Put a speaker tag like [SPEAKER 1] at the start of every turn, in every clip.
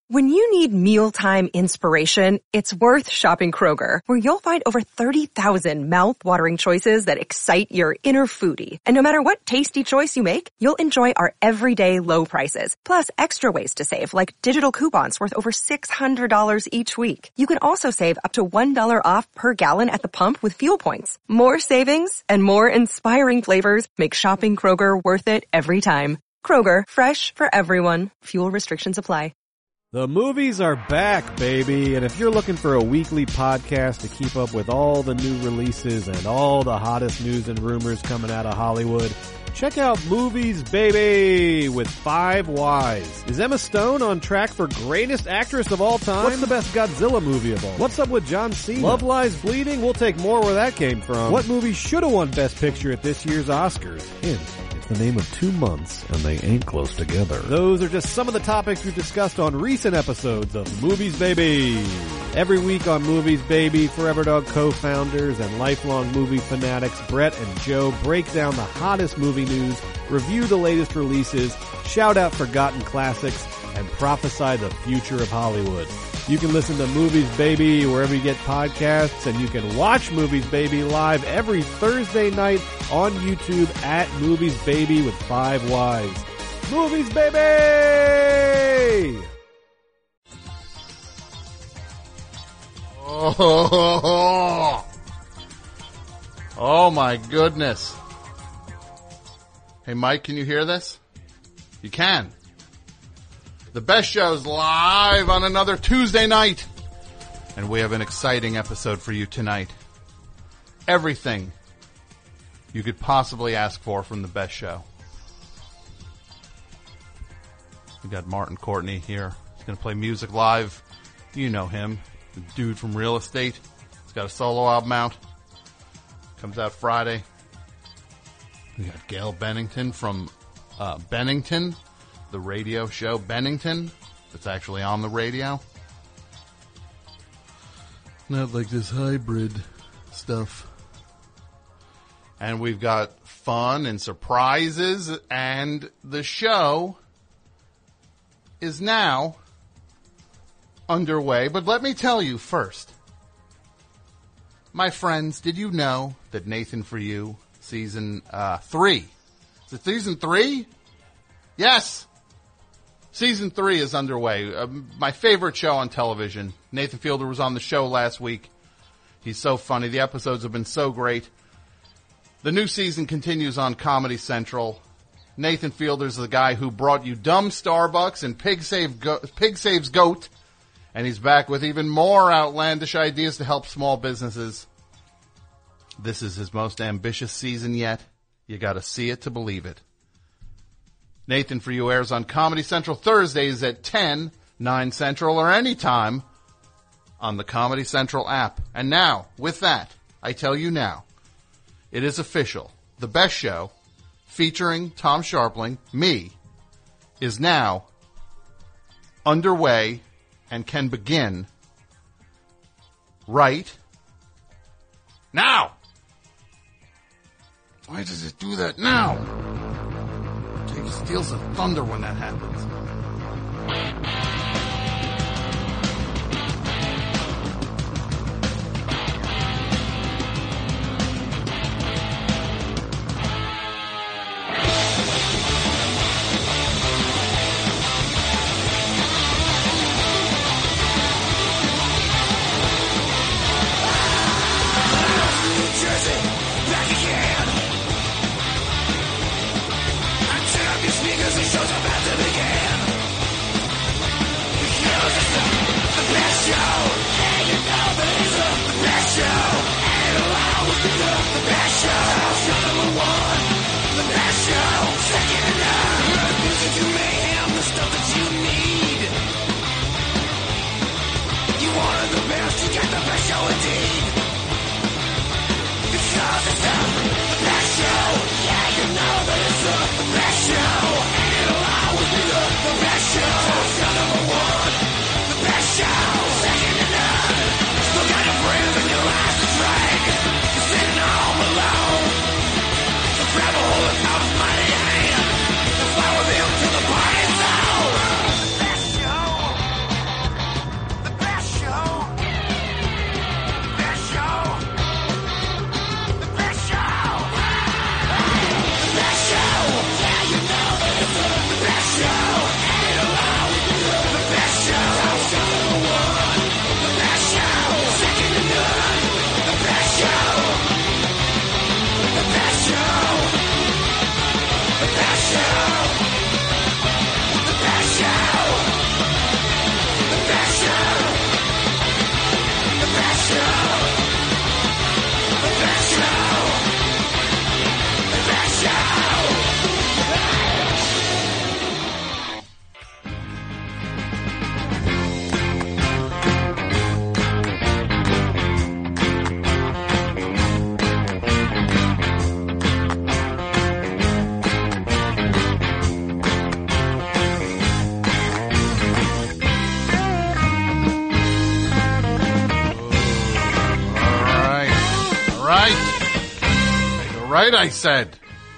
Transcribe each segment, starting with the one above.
[SPEAKER 1] When you need mealtime inspiration, it's worth shopping Kroger, where you'll find over 30,000 mouth-watering choices that excite your inner foodie. And no matter what tasty choice you make, you'll enjoy our everyday low prices, plus extra ways to save, like digital coupons worth over $600 each week. You can also save up to $1 off per gallon at the pump with fuel points. More savings and more inspiring flavors make shopping Kroger worth it every time. Kroger, fresh for everyone. Fuel restrictions apply.
[SPEAKER 2] The movies are back, baby, and if you're looking for a weekly podcast to keep up with all the new releases and all the hottest news and rumors coming out of Hollywood, check out Movies Baby with 5 Ys. Is Emma Stone on track for greatest actress of all time? What's the best Godzilla movie of all? What's up with John Cena? Love Lies Bleeding? We'll take more where that came from. What movie should have won Best Picture at this year's Oscars? Hint. The name of 2 months, and they ain't close together. Those are just some of the topics we've discussed on recent episodes of Movies Baby. Every week on Movies Baby, Forever Dog co-founders and lifelong movie fanatics Brett and Joe break down the hottest movie news, review the latest releases, shout out forgotten classics, and prophesy the future of Hollywood. You can listen to Movies Baby wherever you get podcasts, and you can watch Movies Baby live every Thursday night on YouTube at Movies Baby with 5 Ys. Movies Baby!
[SPEAKER 3] Oh my goodness. Hey Mike, can you hear this? You can. The Best Show's live on another Tuesday night. And we have an exciting episode for you tonight. Everything you could possibly ask for from The Best Show. We got Martin Courtney here. He's going to play music live. You know him. The dude from Real Estate. He's got a solo album out. Comes out Friday. We got Gail Bennington from Bennington. The radio show Bennington. It's actually on the radio. Not like this hybrid stuff. And we've got fun and surprises, and the show is now underway. But let me tell you first, my friends, did you know that Nathan For You season 3? Is it season 3? Yes. Season 3 is underway. My favorite show on television. Nathan Fielder was on the show last week. He's so funny. The episodes have been so great. The new season continues on Comedy Central. Nathan Fielder's the guy who brought you Dumb Starbucks and Pig Saves Goat. And he's back with even more outlandish ideas to help small businesses. This is his most ambitious season yet. You gotta see it to believe it. Nathan For You airs on Comedy Central Thursdays at 10, 9 Central, or anytime on the Comedy Central app. And now, with that, I tell you now, it is official. The Best Show, featuring Tom Sharpling, me, is now underway and can begin right now. Why does it do that now? It steals the thunder when that happens.
[SPEAKER 4] Sneakers, the show's about to begin.
[SPEAKER 3] right, I said.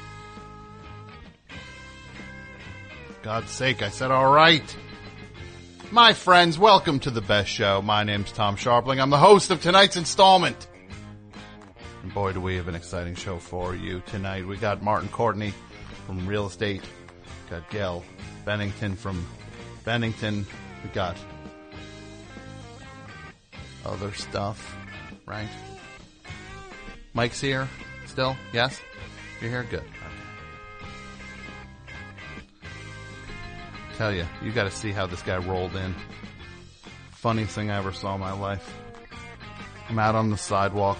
[SPEAKER 3] God's sake, I said all right. My friends, welcome to the best show. My name's Tom Sharpling. I'm the host of tonight's installment. And boy, do we have an exciting show for you tonight. We got Martin Courtney from Real Estate. Got Gail Bennington from Bennington. We got other stuff, right? Mike's here still? Yes? You're here? Good. Tell you, you got to see how this guy rolled in. Funniest thing I ever saw in my life. I'm out on the sidewalk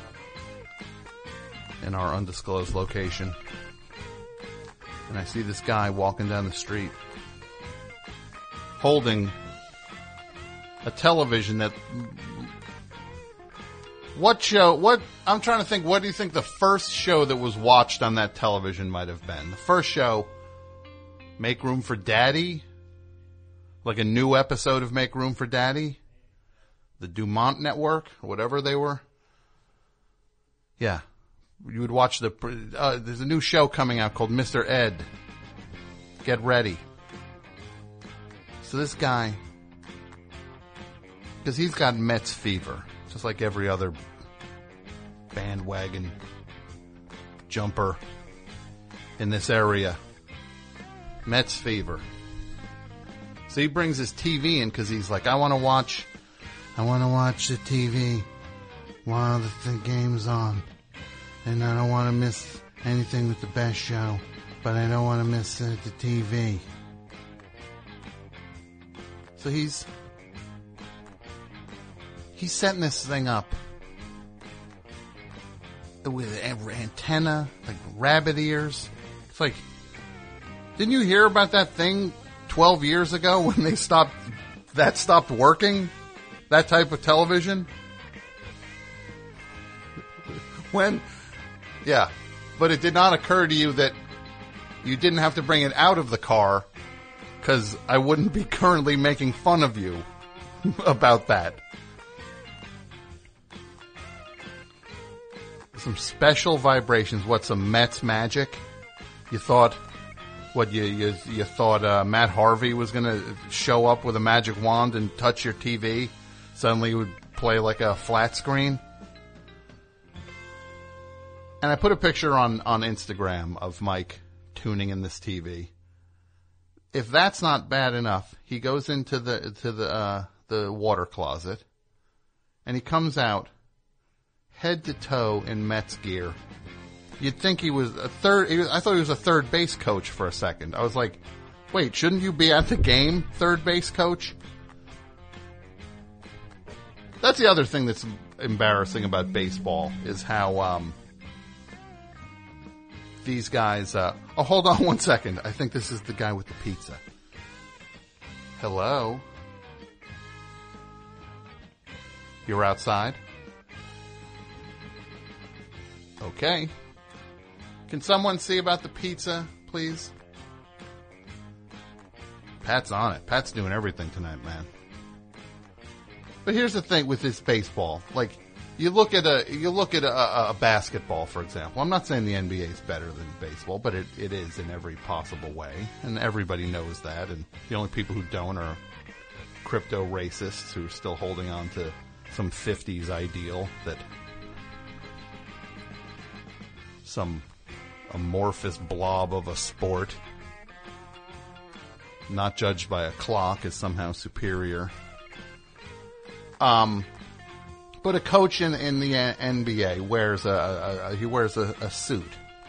[SPEAKER 3] in our undisclosed location, and I see this guy walking down the street holding a television that... I'm trying to think, what do you think the first show that was watched on that television might have been? The first show... Make Room for Daddy? Like a new episode of Make Room for Daddy? The Dumont Network? Or whatever they were? Yeah. You would watch there's a new show coming out called Mr. Ed. Get ready. So this guy, because he's got Mets fever, just like every other bandwagon jumper in this area. Mets fever. So he brings his TV in because he's like, I want to watch the TV while the game's on. And I don't want to miss anything with the best show, but I don't want to miss the TV. So he's setting this thing up with antenna, like rabbit ears. It's like, didn't you hear about that thing 12 years ago when they stopped working? That type of television? Yeah. But it did not occur to you that you didn't have to bring it out of the car because I wouldn't be currently making fun of you about that. Some special vibrations. What, some Mets magic? You thought... What, you thought Matt Harvey was going to show up with a magic wand and touch your TV? Suddenly it would play like a flat screen? And I put a picture on Instagram of Mike tuning in this TV. If that's not bad enough, he goes into the water closet and he comes out head to toe in Mets gear. You'd think he was I thought he was a third base coach for a second. I was like, wait, shouldn't you be at the game, third base coach? That's the other thing that's embarrassing about baseball is how these guys... oh, hold on one second. I think this is the guy with the pizza. Hello? You're outside? Okay. Can someone see about the pizza, please? Pat's on it. Pat's doing everything tonight, man. But here's the thing with this baseball. Like, you look at a basketball, for example. I'm not saying the NBA is better than baseball, but it is in every possible way. And everybody knows that. And the only people who don't are crypto racists who are still holding on to some 50s ideal that some amorphous blob of a sport, not judged by a clock, is somehow superior. But a coach in the NBA wears a suit.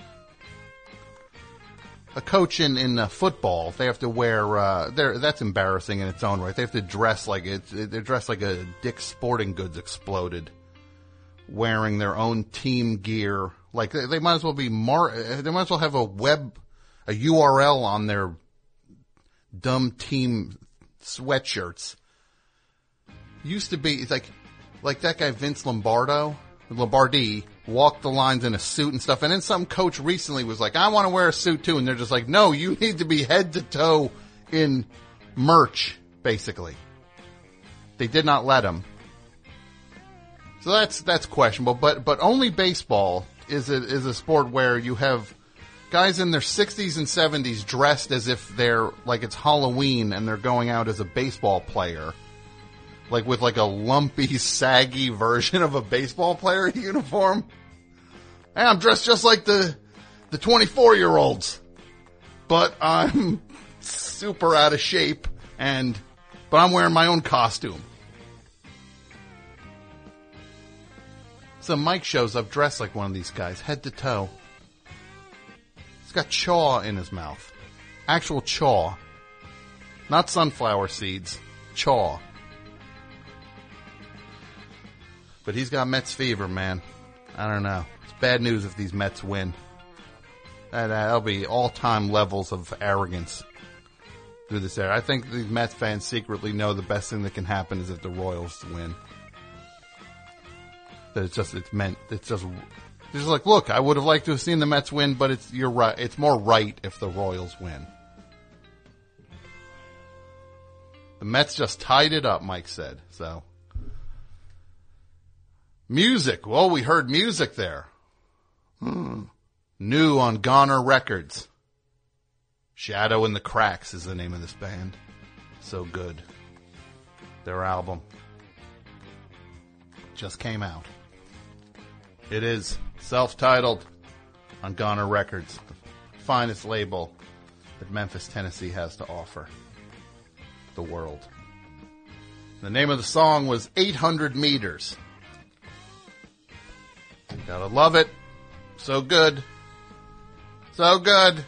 [SPEAKER 3] A coach in football, they have to wear. That's embarrassing in its own right. They have to dress like they're dressed like a Dick's Sporting Goods exploded, wearing their own team gear. Like they might as well be they might as well have a URL on their dumb team sweatshirts. Used to be, it's like that guy Vince Lombardi walked the lines in a suit and stuff. And then some coach recently was like, I want to wear a suit too. And they're just like, no, you need to be head to toe in merch, basically. They did not let him. So that's questionable, but only baseball is a sport where you have guys in their 60s and 70s dressed as if they're like it's Halloween and they're going out as a baseball player, like with like a lumpy, saggy version of a baseball player uniform. Hey, I'm dressed just like the 24-year-olds, but I'm super out of shape but I'm wearing my own costume. So Mike shows up dressed like one of these guys, head to toe. He's got chaw in his mouth. Actual chaw. Not sunflower seeds. Chaw. But he's got Mets fever, man. I don't know. It's bad news if these Mets win. That'll be all-time levels of arrogance through this era. I think these Mets fans secretly know the best thing that can happen is if the Royals win. That it's just like, look, I would have liked to have seen the Mets win, but you're right. It's more right if the Royals win. The Mets just tied it up, Mike said. So, music. Well, we heard music there. New on Goner Records. Shadow in the Cracks is the name of this band. So good. Their album just came out. It is self-titled on Goner Records, the finest label that Memphis, Tennessee has to offer the world. The name of the song was 800 Meters. Gotta love it. So good. So good.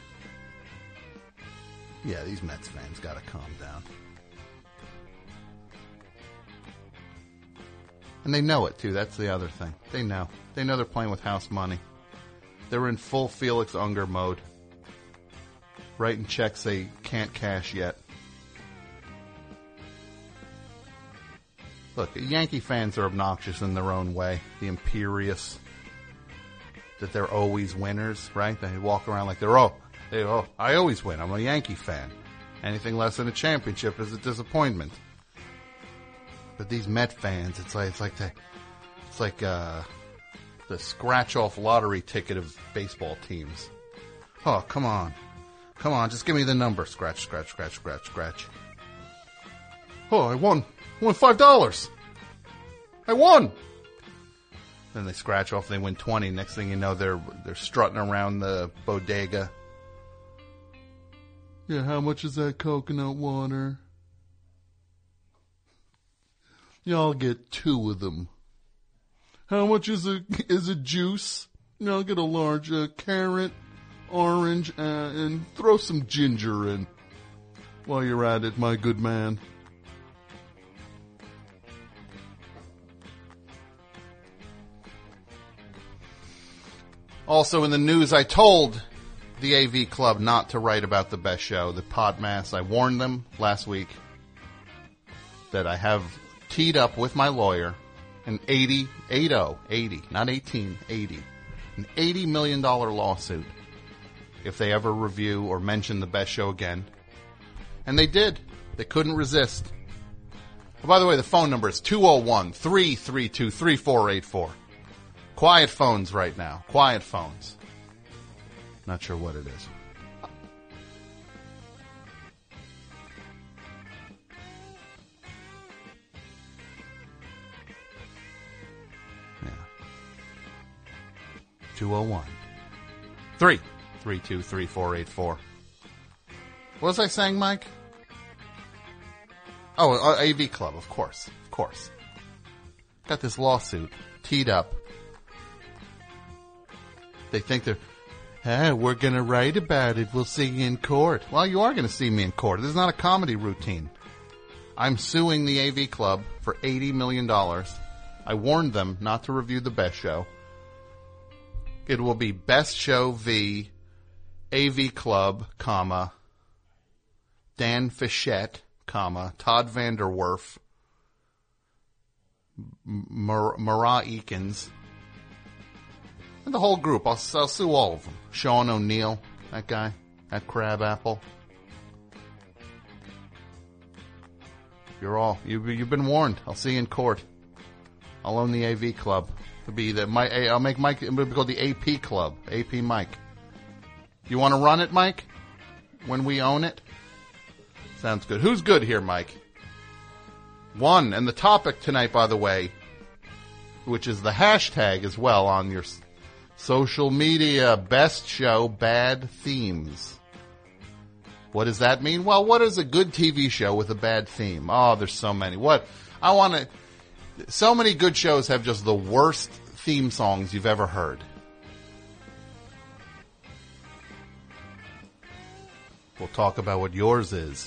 [SPEAKER 3] Yeah, these Mets fans gotta calm down. And they know it, too. That's the other thing. They know. They know they're playing with house money. They're in full Felix Unger mode. Writing checks they can't cash yet. Look, Yankee fans are obnoxious in their own way. The imperious. That they're always winners, right? They walk around like I always win. I'm a Yankee fan. Anything less than a championship is a disappointment. But these Met fans, it's like the scratch-off lottery ticket of baseball teams. Oh, come on, just give me the number. Scratch, scratch, scratch, scratch, scratch. Oh, I won $5. I won. Then they scratch off. They win 20. Next thing you know, they're strutting around the bodega. Yeah, how much is that coconut water? Y'all get 2 of them. How much is a juice? I'll get a large carrot, orange, and throw some ginger in. While you're at it, my good man. Also in the news, I told the AV Club not to write about the best show, the Podmas. I warned them last week that I have teed up with my lawyer an 80, not 18, 80, an $80 million lawsuit if they ever review or mention the best show again. And they did. They couldn't resist. Oh, by the way, the phone number is 201-332-3484. Quiet phones right now. Quiet phones. Not sure what it is. Yeah. 201-332-3484. What was I saying, Mike? Oh, AV Club, of course. Of course. Got this lawsuit teed up. They think we're going to write about it. We'll see you in court. Well, you are going to see me in court. This is not a comedy routine. I'm suing the AV Club for $80 million. I warned them not to review the best show. It will be Best Show v. AV Club, comma, Dan Fischette, comma, Todd Vanderwerf, Mara Eakins, and the whole group. I'll sue all of them. Sean O'Neill, that guy, that crab apple. You've been warned. I'll see you in court. I'll own the AV club. I'll make Mike. It'll be called the AP club. AP Mike. You want to run it, Mike? When we own it? Sounds good. Who's good here, Mike? One. And the topic tonight, by the way, which is the hashtag as well on your social media, best show, bad themes. What does that mean? Well, what is a good TV show with a bad theme? Oh, there's so many. So many good shows have just the worst theme songs you've ever heard. We'll talk about what yours is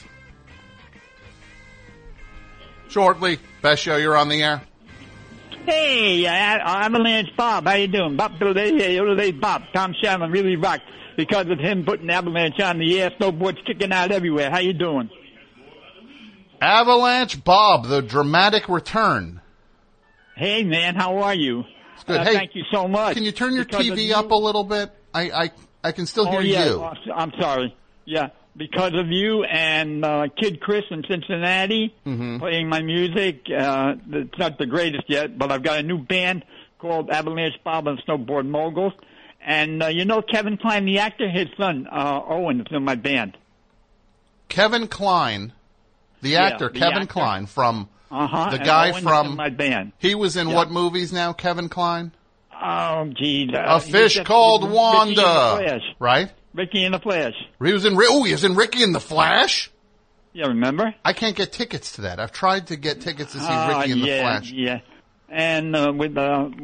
[SPEAKER 3] shortly. Best show, you're on the air.
[SPEAKER 4] Hey, Avalanche Bob, how you doing? Bob today, Bob. Tom Shannon really rocked because of him putting Avalanche on the air. Snowboards kicking out everywhere. How you doing?
[SPEAKER 3] Avalanche Bob, the dramatic return.
[SPEAKER 4] Hey, man, how are you?
[SPEAKER 3] It's good. Hey,
[SPEAKER 4] thank you so much.
[SPEAKER 3] Can you turn your TV up a little bit? I can still hear you.
[SPEAKER 4] I'm sorry. Yeah, because of you and Kid Chris in Cincinnati playing my music. It's not the greatest yet, but I've got a new band called Avalanche Bob and Snowboard Moguls. And Kevin Kline, the actor, his son, Owen, is in my band.
[SPEAKER 3] Kevin Kline, the actor, Kevin Kline from... The guy from
[SPEAKER 4] my band.
[SPEAKER 3] He was in what movies now, Kevin Kline?
[SPEAKER 4] Oh, geez.
[SPEAKER 3] A Fish Called Wanda. Right?
[SPEAKER 4] Ricky and the Flash.
[SPEAKER 3] He was in Ricky and the Flash?
[SPEAKER 4] Yeah, remember?
[SPEAKER 3] I can't get tickets to that. I've tried to get tickets to see Ricky and the Flash.
[SPEAKER 4] Yeah. And with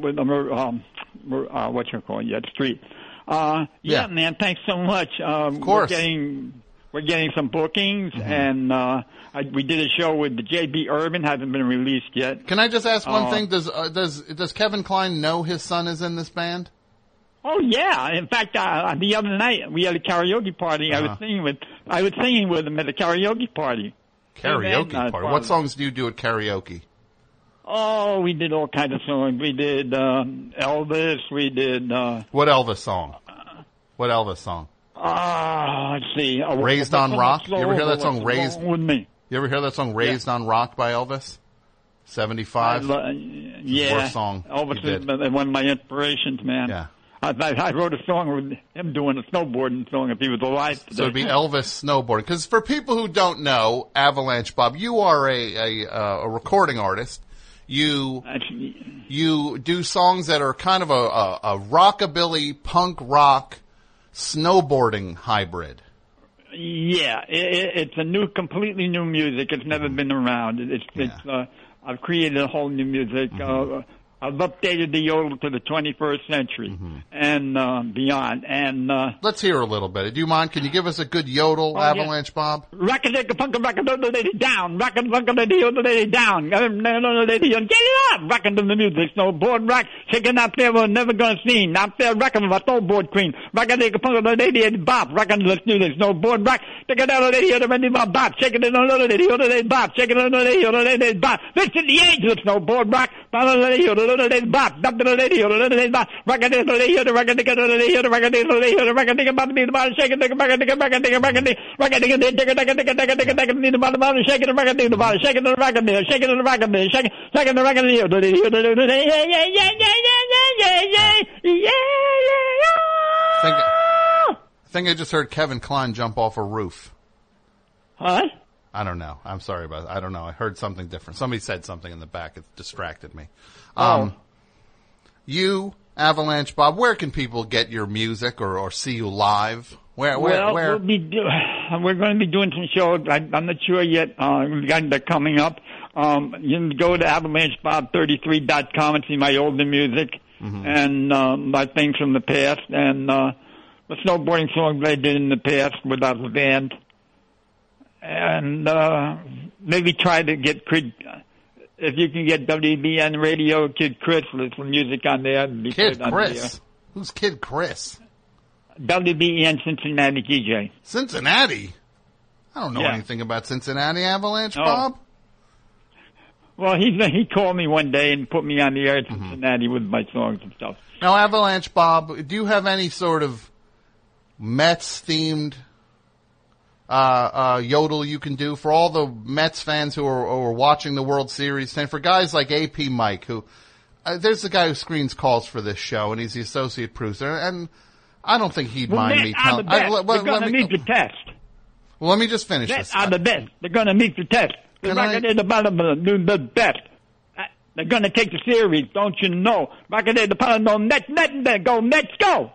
[SPEAKER 4] what you call it, Street. Yeah, man, thanks so much.
[SPEAKER 3] Of course.
[SPEAKER 4] We're getting some bookings, and we did a show with the J.B. Urban, hasn't been released yet.
[SPEAKER 3] Can I just ask one thing? Does Kevin Kline know his son is in this band?
[SPEAKER 4] Oh yeah! In fact, the other night we had a karaoke party. I was singing with him at a karaoke party.
[SPEAKER 3] Karaoke party. What songs do you do at karaoke?
[SPEAKER 4] Oh, we did all kinds of songs. We did Elvis. We did
[SPEAKER 3] what Elvis song? What Elvis song?
[SPEAKER 4] Let's see.
[SPEAKER 3] Raised on Rock? You ever hear that song, Raised?
[SPEAKER 4] With me.
[SPEAKER 3] You ever hear that song, Raised on Rock by Elvis? 75?
[SPEAKER 4] Yeah.
[SPEAKER 3] Worst song.
[SPEAKER 4] Elvis is one of my inspirations, man.
[SPEAKER 3] Yeah.
[SPEAKER 4] I wrote a song with him doing a snowboarding song if he was alive today.
[SPEAKER 3] So it'd be Elvis snowboarding. Because for people who don't know, Avalanche Bob, you are a recording artist. You do songs that are kind of a rockabilly, punk rock, snowboarding hybrid.
[SPEAKER 4] Yeah, it's a completely new music. It's never been around. I've created a whole new music. I've updated the yodel to the 21st century and beyond. And
[SPEAKER 3] let's hear a little bit. Do you mind? Can you give us a good yodel, Avalanche Bob?
[SPEAKER 4] Rock-a-dick-a-punk-a-rock-a-doodle-lady down. Rock-a-punk-a-lady down. Get it up. Rockin' to the music. Snowboard rock. Shaking out there we're never gonna see. Out there rockin' with my snowboard queen. Rock-a-dick-a-punk-a-lady Bob. Rockin' to the music. Snowboard rock. Take it out of the Bob. Shaking it on the lady Bob. Shaking it on the lady Bob. Listen the angels. Snowboard rock. Bob, up to the lady, Bob, rocket the lady, the rocket the lady, the rocket the lady, the rocket the bottom, the bottom, shake it, the rocket the rocket the rocket the rocket the bottom, shake it, the rocket the bottom, shake it, the rocket the shake it, the rocket the shake it, the rocket
[SPEAKER 3] I think I just heard Kevin Kline jump off a roof.
[SPEAKER 4] Huh?
[SPEAKER 3] I don't know. I'm sorry about that. I don't know. I heard something different. Somebody said something in the back. It distracted me. You, Avalanche Bob, where can people get your music or see you live? Where?
[SPEAKER 4] We're going to be doing some shows. I'm not sure yet. They're coming up. You can go to AvalancheBob33.com and see my older music and my things from the past and the snowboarding songs I did in the past without the band. And maybe try to get if you can get WBN Radio, Kid Chris, with some music on there.
[SPEAKER 3] Kid Chris? Who's Kid Chris?
[SPEAKER 4] WBN Cincinnati DJ.
[SPEAKER 3] Cincinnati? I don't know anything about Cincinnati, Avalanche Bob.
[SPEAKER 4] Well, he called me one day and put me on the air at Cincinnati with my songs and stuff.
[SPEAKER 3] Now, Avalanche Bob, do you have any sort of Mets-themed yodel you can do for all the Mets fans who are watching the World Series, and for guys like AP Mike, who there's the guy who screens calls for this show, and he's the associate producer, and I don't think he'd mind me telling.
[SPEAKER 4] They're going to meet the test.
[SPEAKER 3] Well, let me just finish this.
[SPEAKER 4] Are the best. They're going to meet the test. They're the best. They're going to take the series, don't you know? Go Mets, go!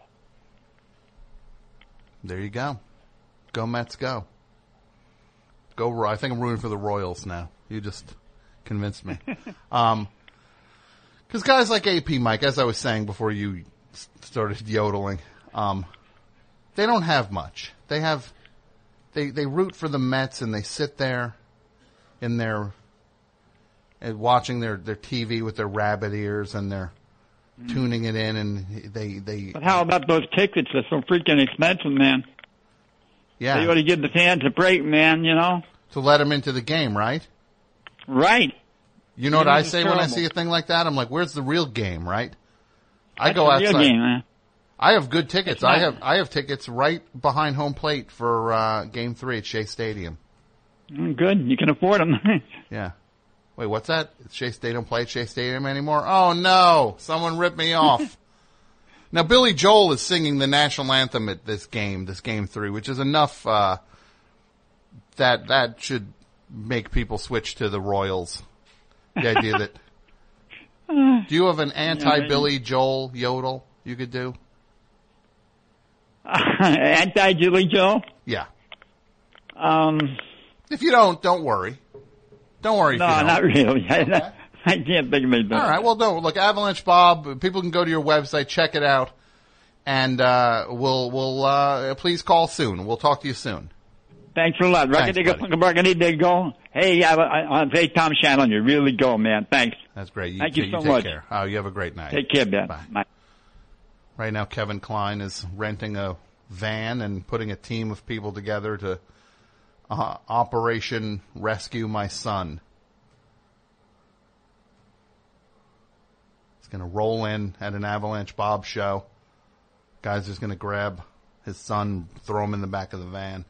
[SPEAKER 3] There you go. Go Mets, go. Go. I think I'm rooting for the Royals now. You just convinced me. Because guys like AP Mike, as I was saying before you started yodeling, they don't have much. They root for the Mets and they sit there in their watching their TV with their rabbit ears and they're tuning it in and they.
[SPEAKER 4] But how about those tickets? They're so freaking expensive, man.
[SPEAKER 3] Yeah.
[SPEAKER 4] You ought to give the fans a break, man. You know.
[SPEAKER 3] To let them into the game, right?
[SPEAKER 4] Right.
[SPEAKER 3] You know what I say when I see a thing like that? I'm like, "Where's the real game?" Right? I go outside.
[SPEAKER 4] Real game, man.
[SPEAKER 3] I have good tickets. I have tickets right behind home plate for Game 3 at Shea Stadium.
[SPEAKER 4] Good. You can afford them.
[SPEAKER 3] Yeah. Wait, what's that? Shea Stadium play at Shea Stadium anymore? Oh, no. Someone ripped me off. Now, Billy Joel is singing the national anthem at this Game 3, which is enough that should make people switch to the Royals. The idea that... Do you have an anti-Billy Joel yodel you could do?
[SPEAKER 4] Anti-Billy Joel?
[SPEAKER 3] Yeah. If you don't worry. Don't worry.
[SPEAKER 4] No,
[SPEAKER 3] if you don't.
[SPEAKER 4] Not really.
[SPEAKER 3] Okay.
[SPEAKER 4] I can't think of anything.
[SPEAKER 3] All right. Well, don't look. Avalanche Bob. People can go to your website, check it out, and we'll please call soon. We'll talk to you soon.
[SPEAKER 4] Thanks a lot.
[SPEAKER 3] Thanks,
[SPEAKER 4] They go. Hey, hey, Tom Shannon, you really go, man. Thanks.
[SPEAKER 3] That's great.
[SPEAKER 4] Thank you so
[SPEAKER 3] take
[SPEAKER 4] much.
[SPEAKER 3] Care. Oh, you have a great night.
[SPEAKER 4] Take care, man.
[SPEAKER 3] Bye. Right now, Kevin Klein is renting a van and putting a team of people together to Operation Rescue My Son. He's going to roll in at an Avalanche Bob show. Guy's just going to grab his son, throw him in the back of the van.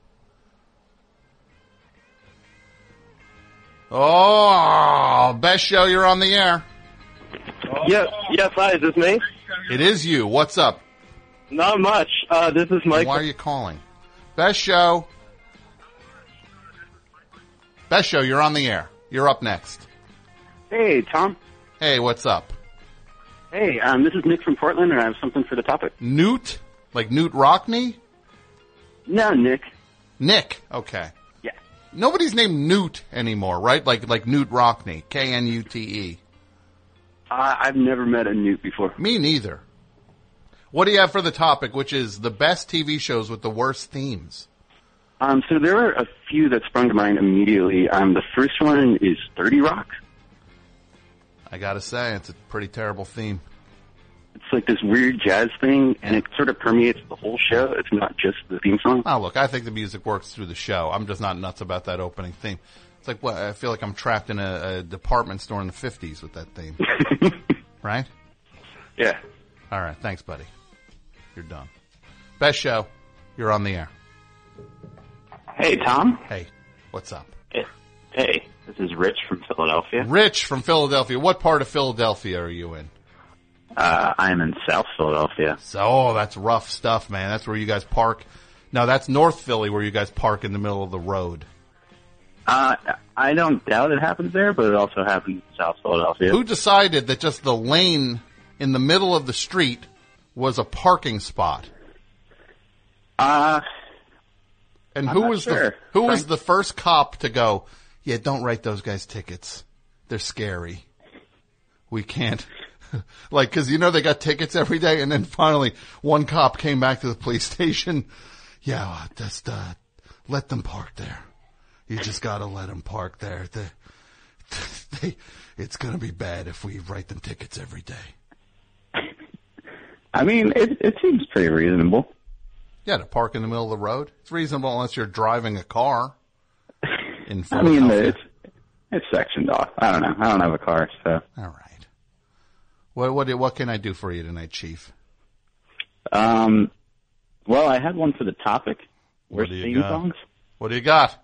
[SPEAKER 3] Oh, best show, you're on the air.
[SPEAKER 5] Yes, hi, is this me?
[SPEAKER 3] It is you. What's up?
[SPEAKER 5] Not much. This is Mike.
[SPEAKER 3] Why are you calling? Best show. Best show, you're on the air. You're up next.
[SPEAKER 5] Hey, Tom.
[SPEAKER 3] Hey, what's up?
[SPEAKER 5] Hey, this is Nick from Portland, and I have something for the topic.
[SPEAKER 3] Newt? Like Newt Rockney?
[SPEAKER 5] No, Nick.
[SPEAKER 3] Nick, okay.
[SPEAKER 5] Yeah.
[SPEAKER 3] Nobody's named Newt anymore, right? Like Newt Rockney, Knute.
[SPEAKER 5] I've never met a Newt before.
[SPEAKER 3] Me neither. What do you have for the topic, which is the best TV shows with the worst themes?
[SPEAKER 5] So there are a few that sprung to mind immediately. The first one is 30 Rock.
[SPEAKER 3] I gotta say, it's a pretty terrible theme.
[SPEAKER 5] It's like this weird jazz thing, and it sort of permeates the whole show. It's not just the theme song.
[SPEAKER 3] Oh, look, I think the music works through the show. I'm just not nuts about that opening theme. It's like, what? I feel like I'm trapped in a department store in the 50s with that theme. Right?
[SPEAKER 5] Yeah.
[SPEAKER 3] All right. Thanks, buddy. You're done. Best show. You're on the air.
[SPEAKER 6] Hey, Tom.
[SPEAKER 3] Hey. What's up?
[SPEAKER 6] Hey. This is Rich from Philadelphia.
[SPEAKER 3] Rich from Philadelphia. What part of Philadelphia are you in?
[SPEAKER 6] I'm in South Philadelphia.
[SPEAKER 3] So, that's rough stuff, man. That's where you guys park. No, that's North Philly where you guys park in the middle of the road.
[SPEAKER 6] I don't doubt it happens there, but it also happens in South Philadelphia.
[SPEAKER 3] Who decided that just the lane in the middle of the street was a parking spot? And who was the first cop to go, yeah, don't write those guys tickets. They're scary. We can't. Like, cause you know they got tickets every day, and then finally one cop came back to the police station. Yeah, just, let them park there. You just gotta let them park there. It's gonna be bad if we write them tickets every day.
[SPEAKER 6] I mean, it seems pretty reasonable.
[SPEAKER 3] Yeah, to park in the middle of the road. It's reasonable unless you're driving a car. In Philadelphia.
[SPEAKER 6] I mean, it's sectioned off. I don't know. I don't have a car, so.
[SPEAKER 3] All right. What can I do for you tonight, Chief?
[SPEAKER 6] Well, I had one for the topic. Worst theme songs.
[SPEAKER 3] What do you got?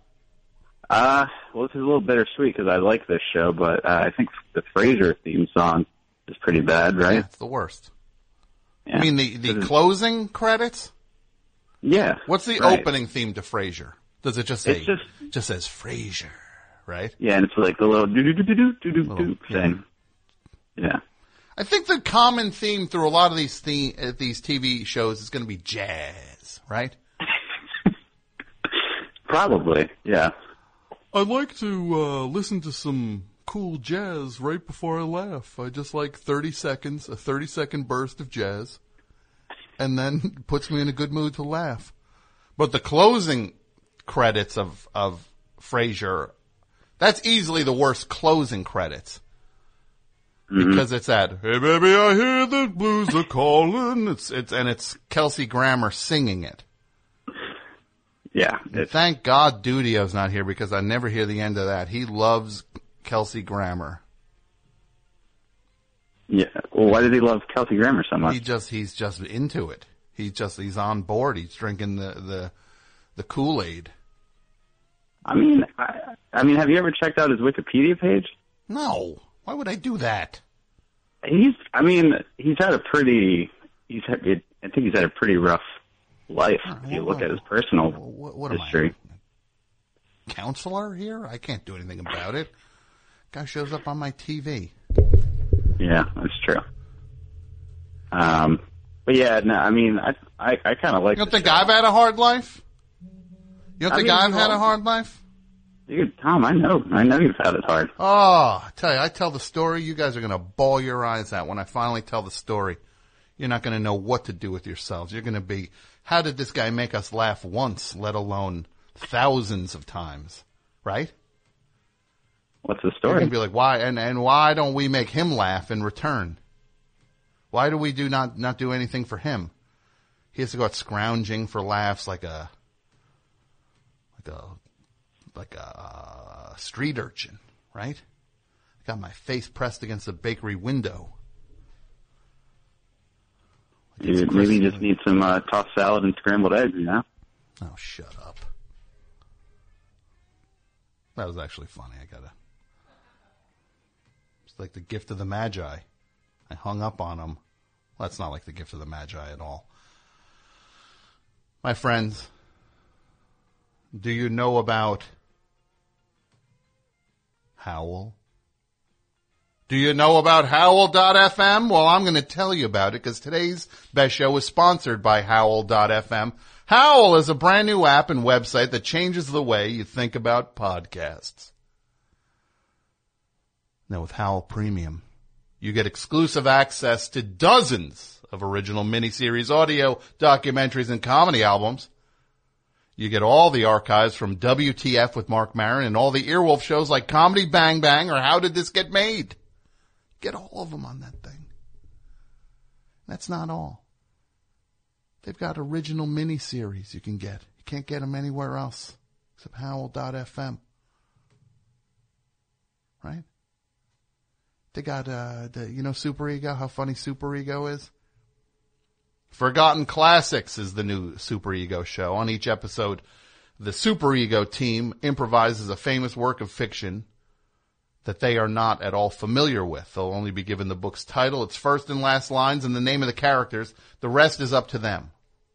[SPEAKER 6] Well, this is a little bittersweet because I like this show, but I think the Frasier theme song is pretty bad, right?
[SPEAKER 3] Yeah, it's the worst.
[SPEAKER 6] Yeah.
[SPEAKER 3] I mean, the closing credits?
[SPEAKER 6] Yeah.
[SPEAKER 3] What's the opening theme to Frasier? Does it just say, just says Frasier, right?
[SPEAKER 6] Yeah, and it's like a little do-do-do-do-do-do-do thing. Yeah.
[SPEAKER 3] I think the common theme through a lot of these TV shows is going to be jazz, right?
[SPEAKER 6] Probably, yeah.
[SPEAKER 3] I'd like to listen to some cool jazz right before I laugh. I just like 30 seconds, a 30-second burst of jazz, and then puts me in a good mood to laugh. But the closing credits of Frasier, that's easily the worst closing credits. Because it's that, hey baby, I hear the blues are calling. It's Kelsey Grammer singing it.
[SPEAKER 6] Yeah.
[SPEAKER 3] Thank God Dudio's not here because I never hear the end of that. He loves Kelsey Grammer.
[SPEAKER 6] Yeah. Well, why did he love Kelsey Grammer so much?
[SPEAKER 3] He's just into it. He's on board. He's drinking the Kool-Aid.
[SPEAKER 6] I memean, have you ever checked out his Wikipedia page?
[SPEAKER 3] No. Why would I do that?
[SPEAKER 6] I think he's had a pretty rough life if you look at his personal history.
[SPEAKER 3] Am I, counselor here? I can't do anything about it. Guy shows up on my TV.
[SPEAKER 6] Yeah, that's true. But yeah, no, I mean, I kind of like.
[SPEAKER 3] You don't think I've had a hard life? You don't think I've had a hard life?
[SPEAKER 6] Dude, Tom, I know you've had it hard.
[SPEAKER 3] Oh, I tell the story, you guys are going to bawl your eyes out when I finally tell the story. You're not going to know what to do with yourselves. You're going to be, how did this guy make us laugh once, let alone thousands of times, right?
[SPEAKER 6] What's the
[SPEAKER 3] You're
[SPEAKER 6] story?
[SPEAKER 3] going to be like, why, and why don't we make him laugh in return? Why do we not do anything for him? He has to go out scrounging for laughs like a street urchin, right? I got my face pressed against a bakery window.
[SPEAKER 6] Maybe you just need some tossed salad and scrambled eggs, you know?
[SPEAKER 3] Oh, shut up. That was actually funny. It's like the gift of the Magi. I hung up on him. Well, that's not like the gift of the Magi at all. My friends, do you know about Howl? Do you know about Howl.fm? Well, I'm going to tell you about it because today's Best Show is sponsored by Howl.fm. Howl is a brand new app and website that changes the way you think about podcasts. Now with Howl Premium, you get exclusive access to dozens of original miniseries audio, documentaries, and comedy albums. You get all the archives from WTF with Mark Maron and all the Earwolf shows like Comedy Bang Bang or How Did This Get Made? Get all of them on that thing. That's not all. They've got original miniseries you can get. You can't get them anywhere else except Howl.fm. Right? They got, Super Ego, how funny Super Ego is? Forgotten Classics is the new Super Ego show. On each episode, the Super Ego team improvises a famous work of fiction that they are not at all familiar with. They'll only be given the book's title, its first and last lines, and the name of the characters. The rest is up to them.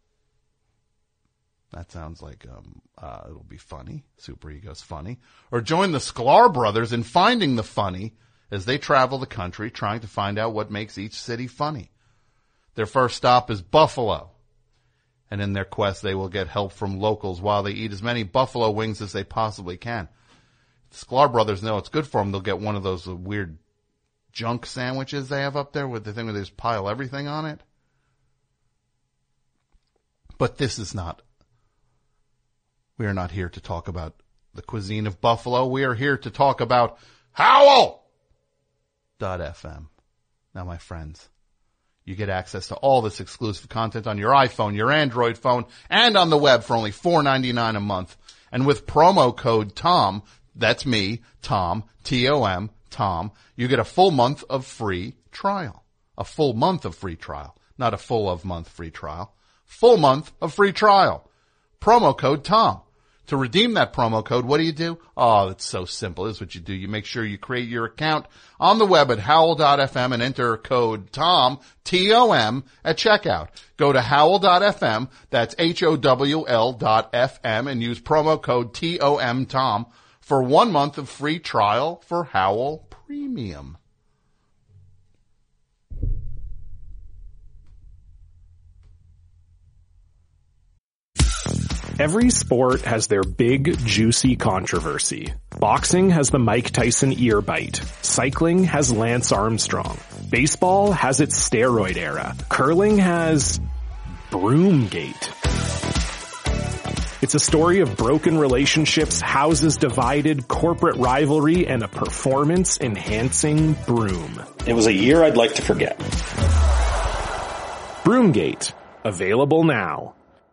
[SPEAKER 3] That sounds like it'll be funny. Super Ego's funny. Or join the Sklar brothers in finding the funny as they travel the country trying to find out what makes each city funny. Their first stop is Buffalo. And in their quest, they will get help from locals while they eat as many buffalo wings as they possibly can. The Sklar brothers know it's good for them. They'll get one of those weird junk sandwiches they have up there with the thing where they just pile everything on it. But this is not. We are not here to talk about the cuisine of Buffalo. We are here to talk about Howl.fm. Now, my friends, you get access to all this exclusive content on your iPhone, your Android phone, and on the web for only $4.99 a month. And with promo code TOM, that's me, Tom, T-O-M, Tom, you get a full month of free trial. A full month of free trial. Not a full of month free trial. Full month of free trial. Promo code TOM. To redeem that promo code, what do? Oh, it's so simple. This is what you do. You make sure you create your account on the web at howl.fm and enter code TOM, T-O-M, at checkout. Go to howl.fm, that's HOWL.FM, and use promo code TOM, Tom, for 1 month of free trial for Howl Premium.
[SPEAKER 7] Every sport has their big, juicy controversy. Boxing has the Mike Tyson ear bite. Cycling has Lance Armstrong. Baseball has its steroid era. Curling has Broomgate. It's a story of broken relationships, houses divided, corporate rivalry, and a performance-enhancing broom.
[SPEAKER 8] It was a year I'd like to forget.
[SPEAKER 7] Broomgate. Available now.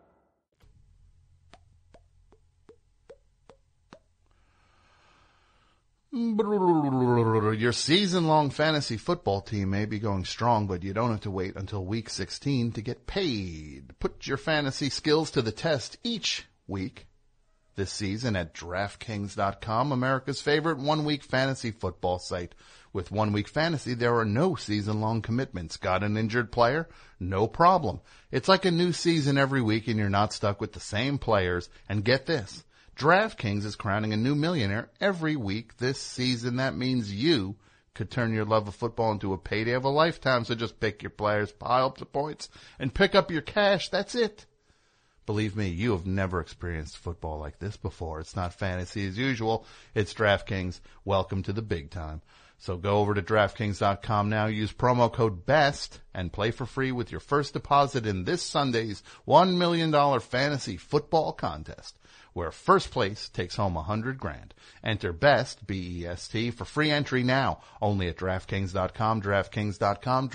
[SPEAKER 3] Your season-long fantasy football team may be going strong, but you don't have to wait until week 16 to get paid. Put your fantasy skills to the test each week this season at DraftKings.com, America's favorite one-week fantasy football site. With 1 week fantasy, there are no season-long commitments. Got an injured player? No problem. It's like a new season every week, and you're not stuck with the same players. And get this. DraftKings is crowning a new millionaire every week this season. That means you could turn your love of football into a payday of a lifetime. So just pick your players, pile up the points, and pick up your cash. That's it. Believe me, you have never experienced football like this before. It's not fantasy as usual. It's DraftKings. Welcome to the big time. So go over to DraftKings.com now, use promo code BEST, and play for free with your first deposit in this Sunday's $1 million fantasy football contest, where first place takes home $100,000. Enter BEST, B-E-S-T, for free entry now, only at DraftKings.com, DraftKings.com,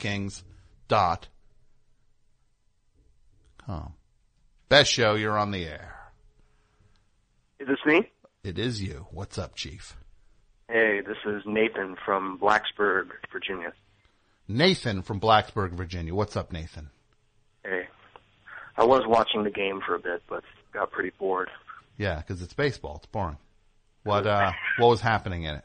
[SPEAKER 3] DraftKings.com. Best show, you're on the air.
[SPEAKER 9] Is this me?
[SPEAKER 3] It is you. What's up, Chief?
[SPEAKER 9] Hey, this is Nathan from Blacksburg, Virginia.
[SPEAKER 3] Nathan from Blacksburg, Virginia. What's up, Nathan?
[SPEAKER 9] Hey. I was watching the game for a bit, but got pretty bored.
[SPEAKER 3] Yeah, because it's baseball. It's boring. What was happening in it?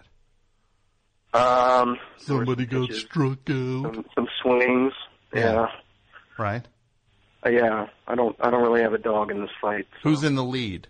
[SPEAKER 3] Somebody got struck out.
[SPEAKER 9] Some swings. Yeah.
[SPEAKER 3] Right.
[SPEAKER 9] Yeah. I don't really have a dog in this fight. So.
[SPEAKER 3] Who's in the lead?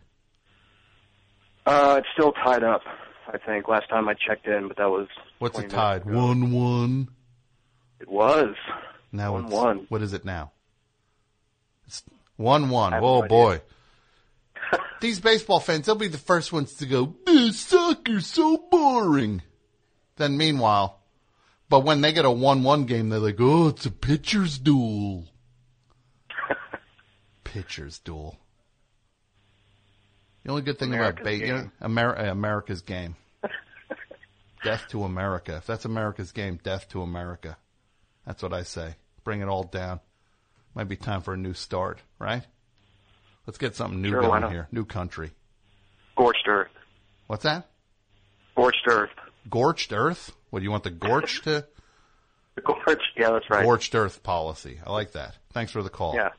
[SPEAKER 9] It's still tied up, I think. Last time I checked in, but that was.
[SPEAKER 3] What's it tied? 1-1.
[SPEAKER 9] It was.
[SPEAKER 3] Now
[SPEAKER 9] 1-1.
[SPEAKER 3] What is it now? It's 1-1. Oh boy. These baseball fans, they'll be the first ones to go, this soccer's so boring. Then meanwhile, but when they get a 1-1 game, they're like, oh, it's a pitcher's duel. Pitcher's duel. The only good thing about America's game. Death to America. If that's America's game, death to America. That's what I say. Bring it all down. Might be time for a new start, right? Let's get something new going here. New country.
[SPEAKER 9] Scorched earth.
[SPEAKER 3] What's that?
[SPEAKER 9] Scorched earth.
[SPEAKER 3] Scorched earth? What, do you want the Gorch to?
[SPEAKER 9] The Gorch, yeah, that's right.
[SPEAKER 3] Scorched earth policy. I like that. Thanks for the call.
[SPEAKER 9] Yeah.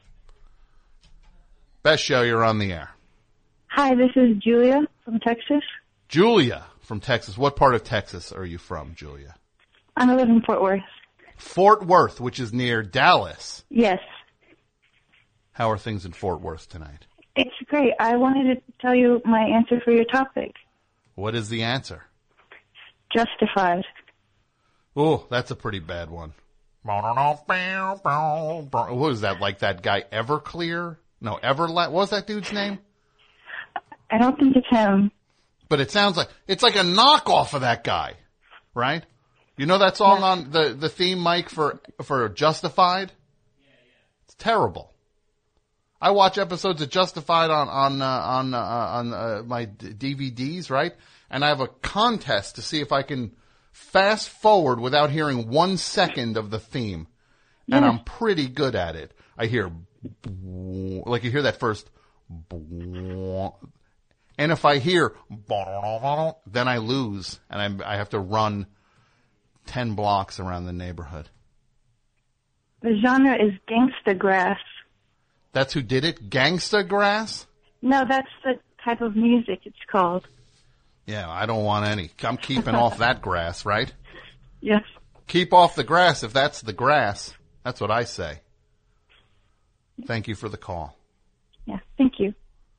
[SPEAKER 3] Best show, you're on the air.
[SPEAKER 10] Hi, this is Julia from Texas.
[SPEAKER 3] Julia from Texas. What part of Texas are you from, Julia?
[SPEAKER 10] I live in Fort Worth.
[SPEAKER 3] Fort Worth, which is near Dallas.
[SPEAKER 10] Yes.
[SPEAKER 3] How are things in Fort Worth tonight?
[SPEAKER 10] It's great. I wanted to tell you my answer for your topic.
[SPEAKER 3] What is the answer?
[SPEAKER 10] Justified.
[SPEAKER 3] Oh, that's a pretty bad one. What is that, like that guy Everclear? No, What was that dude's name?
[SPEAKER 10] I don't think it's him.
[SPEAKER 3] But it sounds like, it's like a knockoff of that guy, right? You know that song on the theme, Mike, for Justified? It's terrible. I watch episodes of Justified on my DVDs, right? And I have a contest to see if I can fast forward without hearing 1 second of the theme. And I'm pretty good at it. I hear, like you hear that first, and if I hear, then I lose, and I have to run 10 blocks around the neighborhood.
[SPEAKER 10] The genre is gangsta grass.
[SPEAKER 3] That's who did it? Gangsta Grass?
[SPEAKER 10] No, that's the type of music it's called.
[SPEAKER 3] Yeah, I don't want any. I'm keeping off that grass, right?
[SPEAKER 10] Yes.
[SPEAKER 3] Keep off the grass if that's the grass. That's what I say. Thank you for the call.
[SPEAKER 10] Yeah, thank you.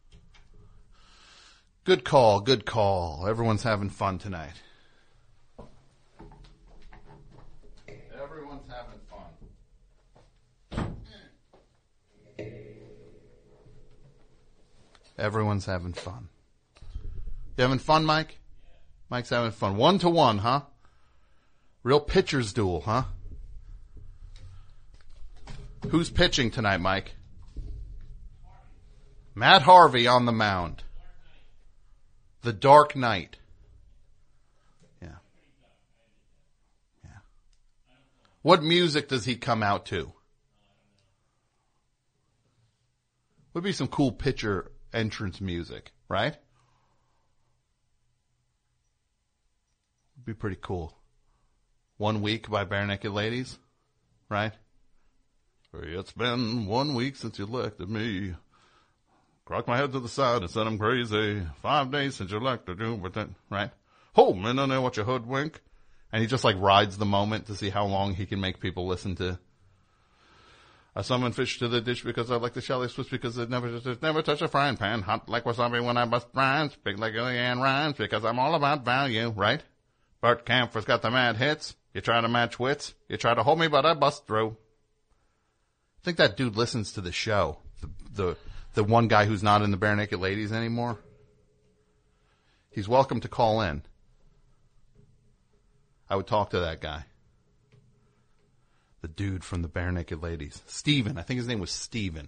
[SPEAKER 3] Good call, good call. Everyone's having fun tonight. Everyone's having fun. Everyone's having fun. You having fun, Mike? Mike's having fun. 1-to-1, huh? Real pitcher's duel, huh? Who's pitching tonight, Mike? Matt Harvey on the mound. The Dark Knight. Yeah. Yeah. What music does he come out to? Would be some cool pitcher entrance music, right? Would be pretty cool. 1 Week by Bare Naked Ladies, right? It's been 1 week since you elected me. Crock my head to the side and said I'm crazy. 5 days since you elected you, but then, right? Oh, man, I know what you hoodwink. And he just like rides the moment to see how long he can make people listen to. I summon fish to the dish because I like the shelly Swiss because it never touch a frying pan. Hot like wasabi when I bust rhymes. Big like Leanne rhymes because I'm all about value, right? Bart Camper's got the mad hits. You try to match wits. You try to hold me, but I bust through. I think that dude listens to the show. The one guy who's not in the Bare Naked Ladies anymore. He's welcome to call in. I would talk to that guy. The dude from the Bare Naked Ladies. Steven. I think his name was Steven.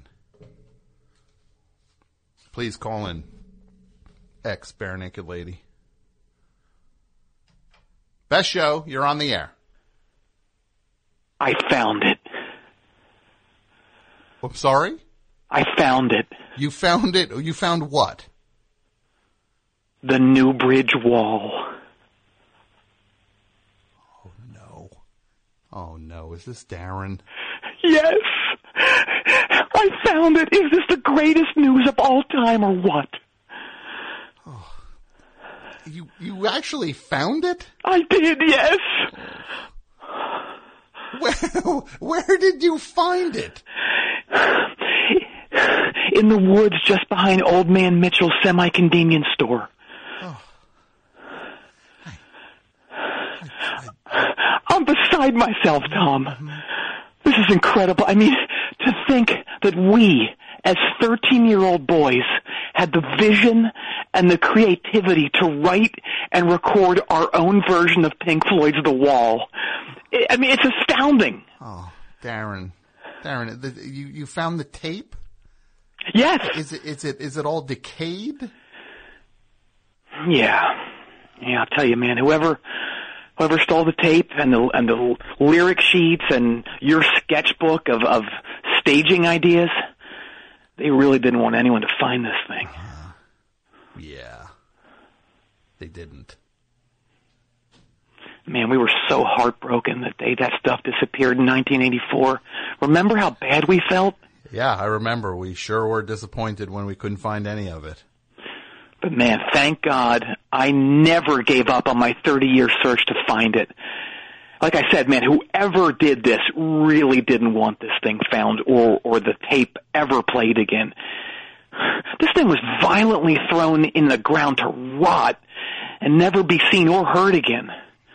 [SPEAKER 3] Please call in. Ex-Bare Naked Lady. Best show. You're on the air.
[SPEAKER 11] I found it.
[SPEAKER 3] I'm sorry?
[SPEAKER 11] I found it.
[SPEAKER 3] You found it? You found what?
[SPEAKER 11] The New Bridge Wall.
[SPEAKER 3] Oh, no. Oh, no. Is this Darren?
[SPEAKER 11] Yes. I found it. Is this the greatest news of all time or what?
[SPEAKER 3] Oh. You actually found it?
[SPEAKER 11] I did, yes.
[SPEAKER 3] Where did you find it?
[SPEAKER 11] In the woods just behind Old Man Mitchell's semi-convenience store.
[SPEAKER 3] Oh.
[SPEAKER 11] I'm beside myself, Tom. This is incredible. I mean, to think that we, as 13-year-old boys, had the vision and the creativity to write and record our own version of Pink Floyd's The Wall. I mean, it's astounding.
[SPEAKER 3] Oh, Darren, you found the tape?
[SPEAKER 11] Yes.
[SPEAKER 3] Is it all decayed?
[SPEAKER 11] Yeah. I'll tell you, man. Whoever stole the tape and the lyric sheets and your sketchbook of staging ideas, they really didn't want anyone to find this thing.
[SPEAKER 3] Yeah. They didn't.
[SPEAKER 11] Man, we were so heartbroken the day that stuff disappeared in 1984. Remember how bad we felt?
[SPEAKER 3] Yeah, I remember. We sure were disappointed when we couldn't find any of it.
[SPEAKER 11] But man, thank God I never gave up on my 30-year search to find it. Like I said, man, whoever did this really didn't want this thing found or the tape ever played again. This thing was violently thrown in the ground to rot and never be seen or heard again.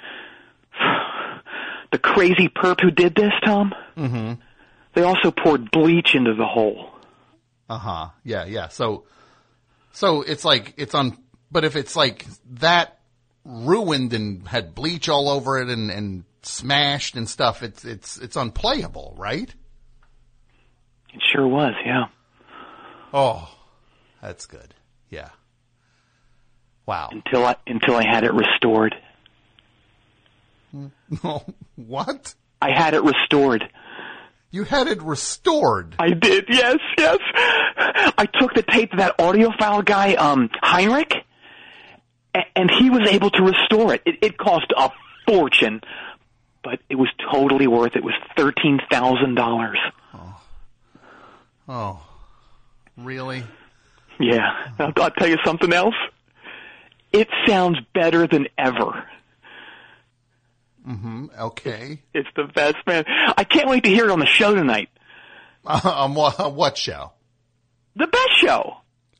[SPEAKER 11] The crazy perp who did this, Tom, they also poured bleach into the hole.
[SPEAKER 3] Uh-huh. Yeah. So it's like, but if it's like that ruined and had bleach all over it and smashed and stuff, it's unplayable, right?
[SPEAKER 11] It sure was, yeah.
[SPEAKER 3] Oh, that's good. Yeah. Wow.
[SPEAKER 11] Until I had it restored.
[SPEAKER 3] No, what?
[SPEAKER 11] I had it restored.
[SPEAKER 3] You had it restored?
[SPEAKER 11] I did, yes. I took the tape to that audiophile guy, Heinrich, and he was able to restore it. It cost a fortune, but it was totally worth it. It was $13,000.
[SPEAKER 3] Oh, really?
[SPEAKER 11] Yeah. I'll tell you something else. It sounds better than ever.
[SPEAKER 3] Okay.
[SPEAKER 11] It's the best, man. I can't wait to hear it on the show tonight.
[SPEAKER 3] On what show?
[SPEAKER 11] The best show.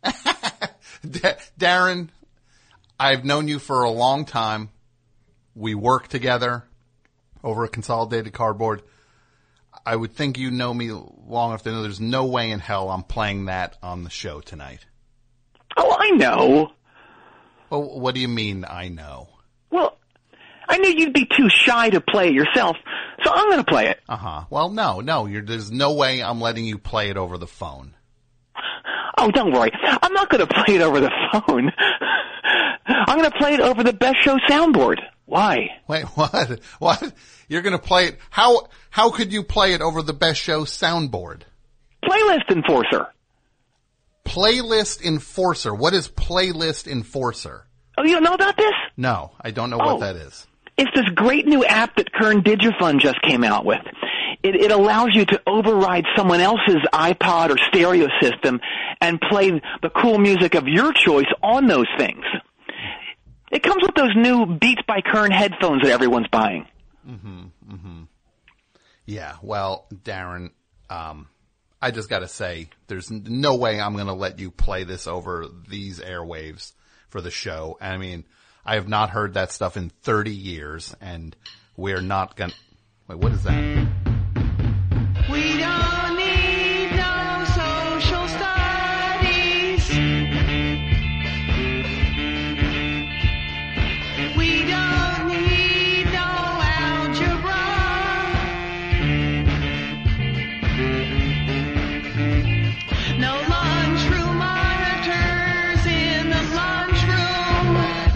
[SPEAKER 3] Darren, I've known you for a long time. We work together over at Consolidated Cardboard. I would think you know me long enough to know there's no way in hell I'm playing that on the show tonight.
[SPEAKER 11] Oh, I know.
[SPEAKER 3] Well, what do you mean, I know?
[SPEAKER 11] Well, I knew you'd be too shy to play it yourself, so I'm going to play it.
[SPEAKER 3] Well, no, there's no way I'm letting you play it over the phone.
[SPEAKER 11] Oh, don't worry. I'm not going to play it over the phone. I'm going to play it over the Best Show soundboard. Why?
[SPEAKER 3] Wait, what? What? You're going to play it? How could you play it over the Best Show soundboard?
[SPEAKER 11] Playlist Enforcer.
[SPEAKER 3] Playlist Enforcer. What is Playlist Enforcer?
[SPEAKER 11] Oh, you don't know about this?
[SPEAKER 3] No, I don't know what that is.
[SPEAKER 11] It's this great new app that Kern Digifun just came out with. It allows you to override someone else's iPod or stereo system and play the cool music of your choice on those things. It comes with those new Beats by Kern headphones that everyone's buying.
[SPEAKER 3] Yeah, well, Darren, I just got to say, there's no way I'm going to let you play this over these airwaves for the show. I mean, I have not heard that stuff in 30 years, and we're not going to... Wait, what is that?
[SPEAKER 12] We don't need no social studies. We don't need no algebra. No lunchroom monitors in the lunchroom.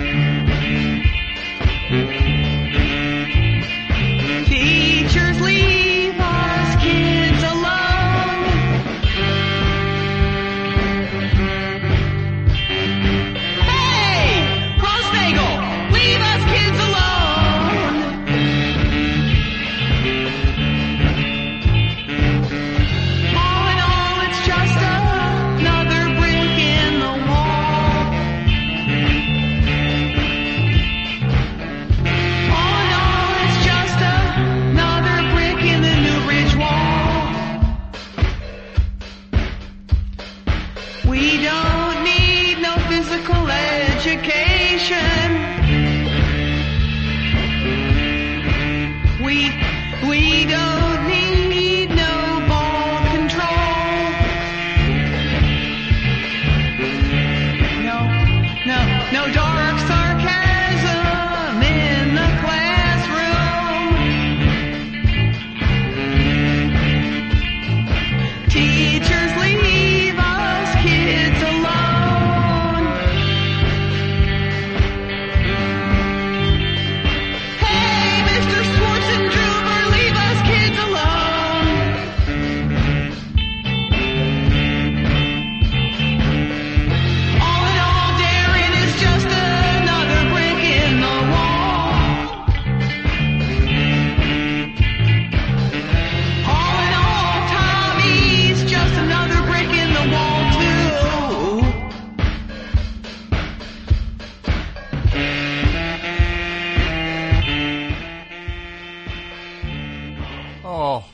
[SPEAKER 12] Teachers leave us kids alone. Hey, Rosnagel, leave us kids alone. All in all, it's just another brick in the wall. All in all, it's just another brick in the New Ridge wall. We don't need no physical education. We don't need no ball control. No dark sarcasm in the classroom. Teachers leave us kids alone. Hey, Mr. Schwarzenegger, leave us kids alone. All in all, Darren is just another brick in the wall. All in all, Tommy's just another brick in the wall too.
[SPEAKER 3] Oh.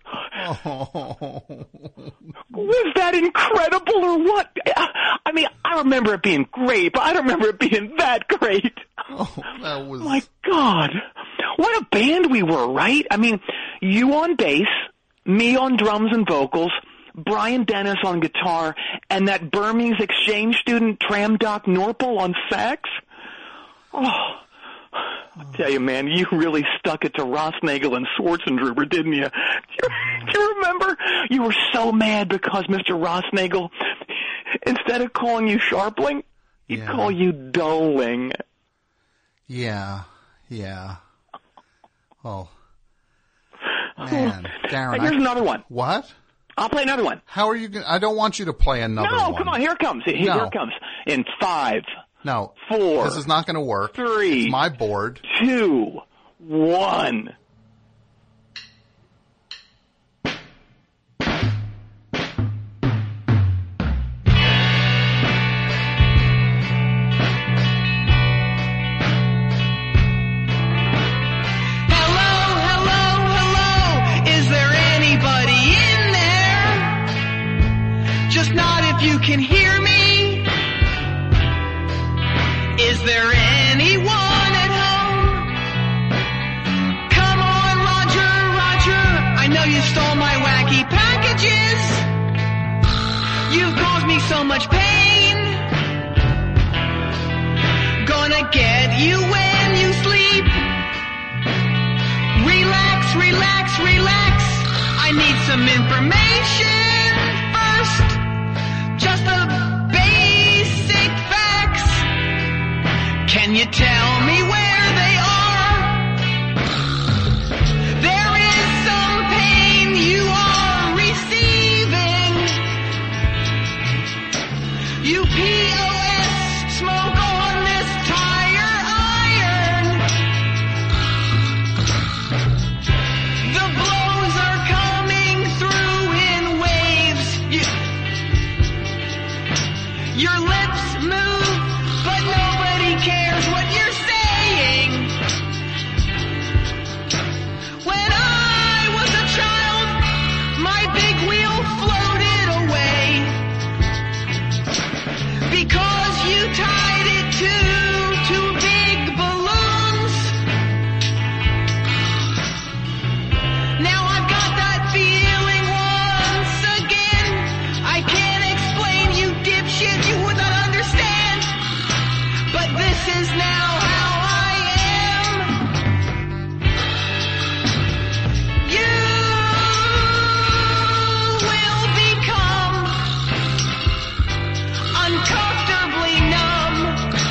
[SPEAKER 11] Was that incredible or what? I mean, I remember it being great, but I don't remember it being that great.
[SPEAKER 3] That was...
[SPEAKER 11] My God. What a band we were, right? I mean, you on bass, me on drums and vocals, Brian Dennis on guitar, and that Burmese exchange student Tramdoc Norpal on sax. Oh, I tell you, man, you really stuck it to Rosnagel and Schwarzenegger, didn't you? Do you remember? You were so mad because Mr. Rosnagel, instead of calling you Sharpling, he'd call you Doling.
[SPEAKER 3] Yeah. Oh. Man, Darren.
[SPEAKER 11] Here's another one.
[SPEAKER 3] What?
[SPEAKER 11] I'll play another one.
[SPEAKER 3] How are you going to... I don't want you to play another one.
[SPEAKER 11] No, come on, here it comes. Here it comes. In 5.
[SPEAKER 3] No.
[SPEAKER 11] 4.
[SPEAKER 3] This is not going to work.
[SPEAKER 11] 3.
[SPEAKER 3] It's my board.
[SPEAKER 11] 2. 1.
[SPEAKER 12] I need some information first. Just the basic facts. Can you tell me where they are? There is some pain you are receiving. You POS smoke on this tire iron. The blows are coming through in waves. Your lips move, but nobody cares what you're saying. When I was a child, my big wheel floated away because you tied it to two big balloons. Now I've got that feeling once again. I can't explain, you dipshit, you would not understand. But this is now how I am. You will become uncomfortably numb.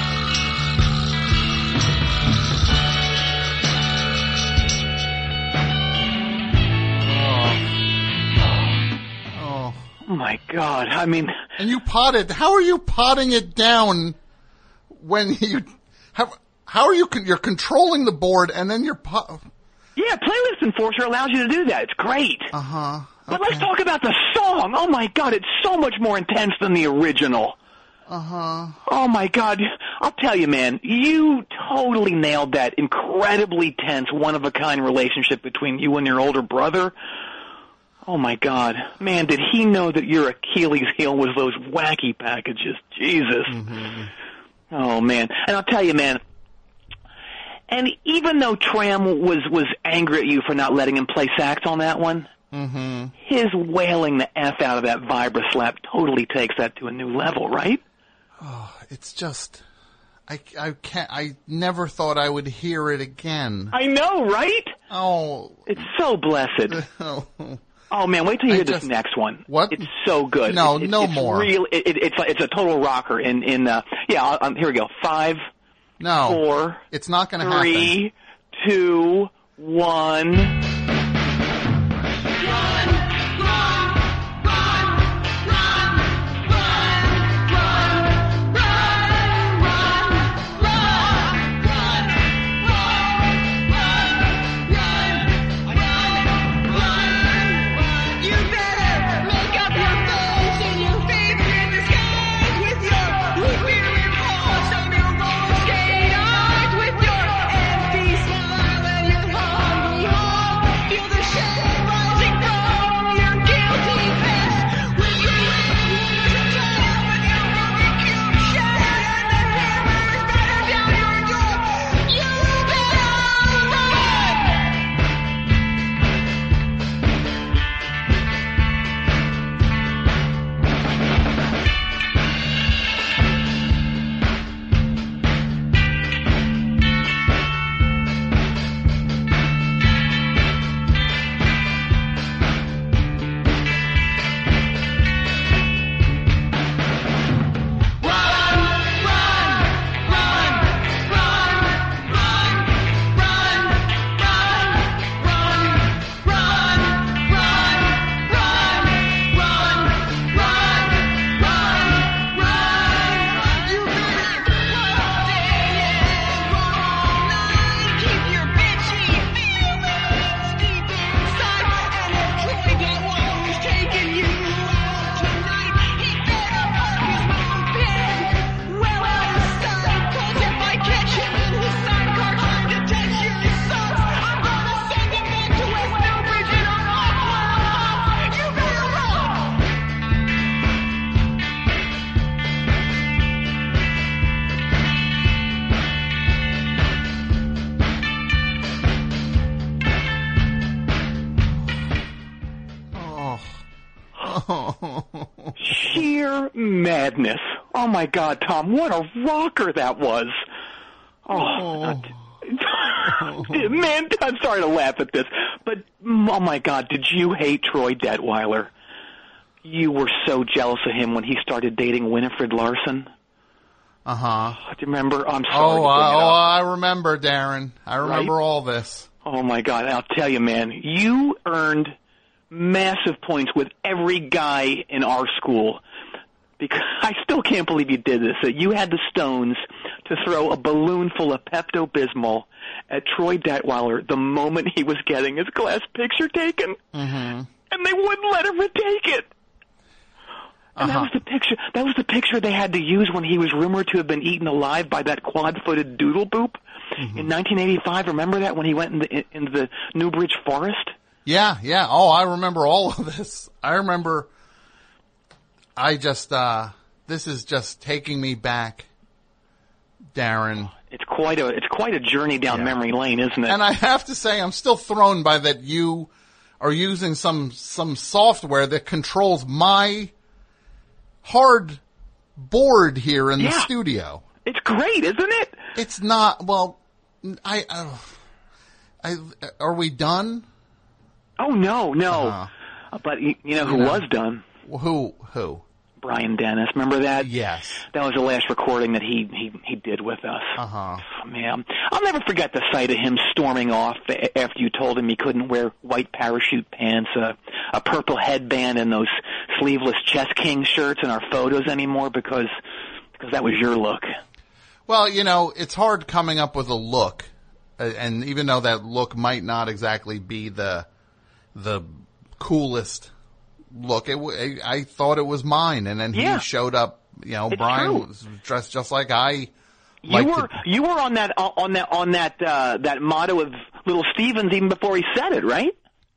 [SPEAKER 3] Oh.
[SPEAKER 11] Oh my God! I mean,
[SPEAKER 3] And you potted. How are you potting it down when you how are you? You're controlling the board, and then you're
[SPEAKER 11] yeah, Playlist Enforcer allows you to do that. It's great.
[SPEAKER 3] Uh-huh.
[SPEAKER 11] But let's talk about the song. Oh my God, it's so much more intense than the original.
[SPEAKER 3] Uh-huh.
[SPEAKER 11] Oh my God, I'll tell you, man, you totally nailed that incredibly tense, one-of-a-kind relationship between you and your older brother. Oh my God, man, did he know that your Achilles heel was those wacky packages? Jesus.
[SPEAKER 3] Mm-hmm.
[SPEAKER 11] Oh man, and I'll tell you, man, and even though Tram was angry at you for not letting him play sax on that one,
[SPEAKER 3] Mm-hmm.
[SPEAKER 11] his wailing the F out of that vibra slap totally takes that to a new level, right?
[SPEAKER 3] Oh, it's just, I can't, I never thought I would hear it again.
[SPEAKER 11] I know, right?
[SPEAKER 3] Oh.
[SPEAKER 11] It's so blessed. Oh man, wait till you hear this next one.
[SPEAKER 3] What?
[SPEAKER 11] It's so good.
[SPEAKER 3] No,
[SPEAKER 11] it's
[SPEAKER 3] no
[SPEAKER 11] it's
[SPEAKER 3] more.
[SPEAKER 11] It's a total rocker here we go. 5,
[SPEAKER 3] No.
[SPEAKER 11] 4,
[SPEAKER 3] it's not going to happen.
[SPEAKER 11] 3, 2, 1. Sheer madness. Oh my God, Tom, what a rocker that was. Oh. Man, I'm sorry to laugh at this, but oh my God, did you hate Troy Detweiler? You were so jealous of him when he started dating Winifred Larson.
[SPEAKER 3] Uh-huh.
[SPEAKER 11] Do you remember? I'm sorry.
[SPEAKER 3] I remember, Darren. I remember all this.
[SPEAKER 11] Oh my God, I'll tell you, man, you earned massive points with every guy in our school. Because I still can't believe you did this. That you had the stones to throw a balloon full of Pepto-Bismol at Troy Detweiler the moment he was getting his class picture taken.
[SPEAKER 3] Mm-hmm.
[SPEAKER 11] And they wouldn't let him retake it. And that was the picture. That was the picture they had to use when he was rumored to have been eaten alive by that quad-footed doodle boop in 1985. Remember that when he went into the Newbridge Forest?
[SPEAKER 3] Yeah. Oh, I remember all of this. I remember. This is just taking me back, Darren.
[SPEAKER 11] It's quite a journey down memory lane, isn't it?
[SPEAKER 3] And I have to say, I'm still thrown by that you are using some software that controls my hard board here in the studio.
[SPEAKER 11] It's great, isn't it?
[SPEAKER 3] It's not. Well, are we done?
[SPEAKER 11] Oh no. But you know who was done?
[SPEAKER 3] Who?
[SPEAKER 11] Brian Dennis. Remember that?
[SPEAKER 3] Yes.
[SPEAKER 11] That was the last recording that he did with us. Man, I'll never forget the sight of him storming off after you told him he couldn't wear white parachute pants, a purple headband, and those sleeveless Chess King shirts in our photos anymore because that was your look.
[SPEAKER 3] Well, it's hard coming up with a look, and even though that look might not exactly be the coolest look, I thought it was mine, and then he showed up. Brian was dressed just like I.
[SPEAKER 11] You were on that motto of Little Stevens even before he said it, right?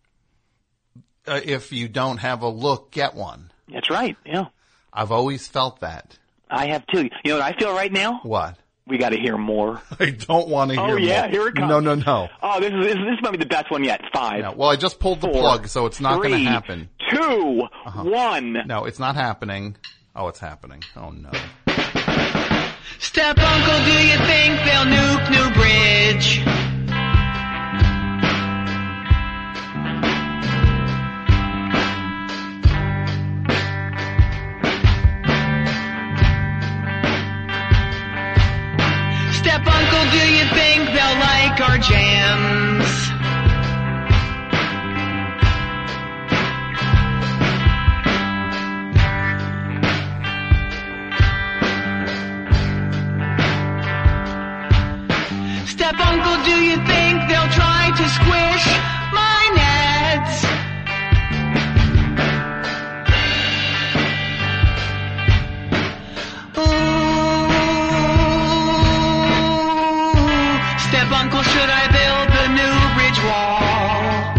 [SPEAKER 3] If you don't have a look, get one.
[SPEAKER 11] That's right. Yeah.
[SPEAKER 3] I've always felt that.
[SPEAKER 11] I have too. You know what I feel right now?
[SPEAKER 3] What?
[SPEAKER 11] We got to hear more.
[SPEAKER 3] I don't want to hear more.
[SPEAKER 11] Oh, yeah, here it comes.
[SPEAKER 3] No.
[SPEAKER 11] Oh, this might be the best one yet. 5.
[SPEAKER 3] No. Well, I just pulled the plug, so it's not going to happen.
[SPEAKER 11] 2, 1.
[SPEAKER 3] No, it's not happening. Oh, it's happening. Oh, no.
[SPEAKER 12] Step uncle, do you think they'll nuke New Bridge? Step uncle, do you think they'll like our jams? Step uncle, do you think they'll try to squish my nets? Step uncle, should I build the new bridge wall?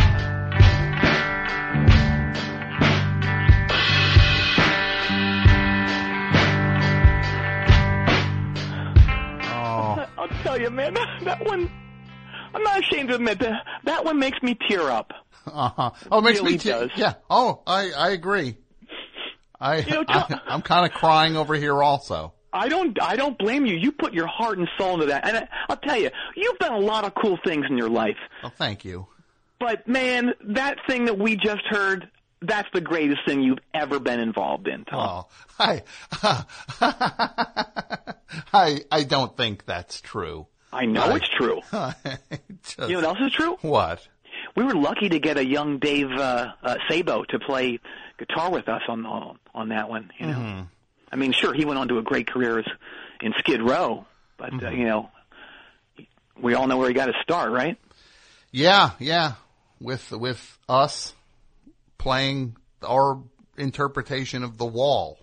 [SPEAKER 3] Oh.
[SPEAKER 11] I'll tell you, man, that one, I'm not ashamed to admit that one makes me tear up.
[SPEAKER 3] Oh, it makes
[SPEAKER 11] really
[SPEAKER 3] me tear.
[SPEAKER 11] does.
[SPEAKER 3] Yeah. Oh, I agree. I'm kind of crying over here also.
[SPEAKER 11] I don't blame you. You put your heart and soul into that. And I'll tell you, you've done a lot of cool things in your life.
[SPEAKER 3] Well, thank you.
[SPEAKER 11] But man, that thing that we just heard, that's the greatest thing you've ever been involved in, Tom.
[SPEAKER 3] Oh, I don't think that's true.
[SPEAKER 11] I know it's true. You know what else is true?
[SPEAKER 3] What?
[SPEAKER 11] We were lucky to get a young Dave Sabo to play guitar with us on that one. You know,
[SPEAKER 3] Mm-hmm.
[SPEAKER 11] I mean, sure, he went on to a great career in Skid Row, but you know, we all know where he got his start, right?
[SPEAKER 3] Yeah, with us playing our interpretation of The Wall.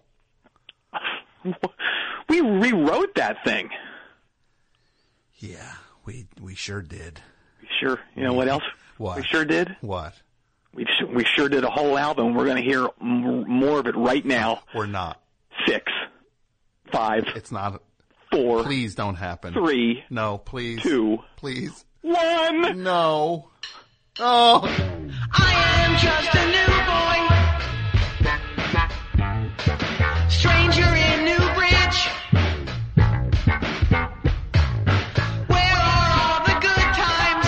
[SPEAKER 11] We rewrote that thing.
[SPEAKER 3] Yeah, we sure did.
[SPEAKER 11] Sure. You know what else?
[SPEAKER 3] What?
[SPEAKER 11] We sure did?
[SPEAKER 3] What?
[SPEAKER 11] We sure did a whole album. We're going to hear more of it right now.
[SPEAKER 3] We're not.
[SPEAKER 11] 6, 5.
[SPEAKER 3] It's not.
[SPEAKER 11] 4.
[SPEAKER 3] Please don't happen.
[SPEAKER 11] 3.
[SPEAKER 3] No, please.
[SPEAKER 11] 2.
[SPEAKER 3] Please.
[SPEAKER 11] 1.
[SPEAKER 3] No. Oh.
[SPEAKER 12] I am just a new boy, stranger in Newbridge. Where are all the good times?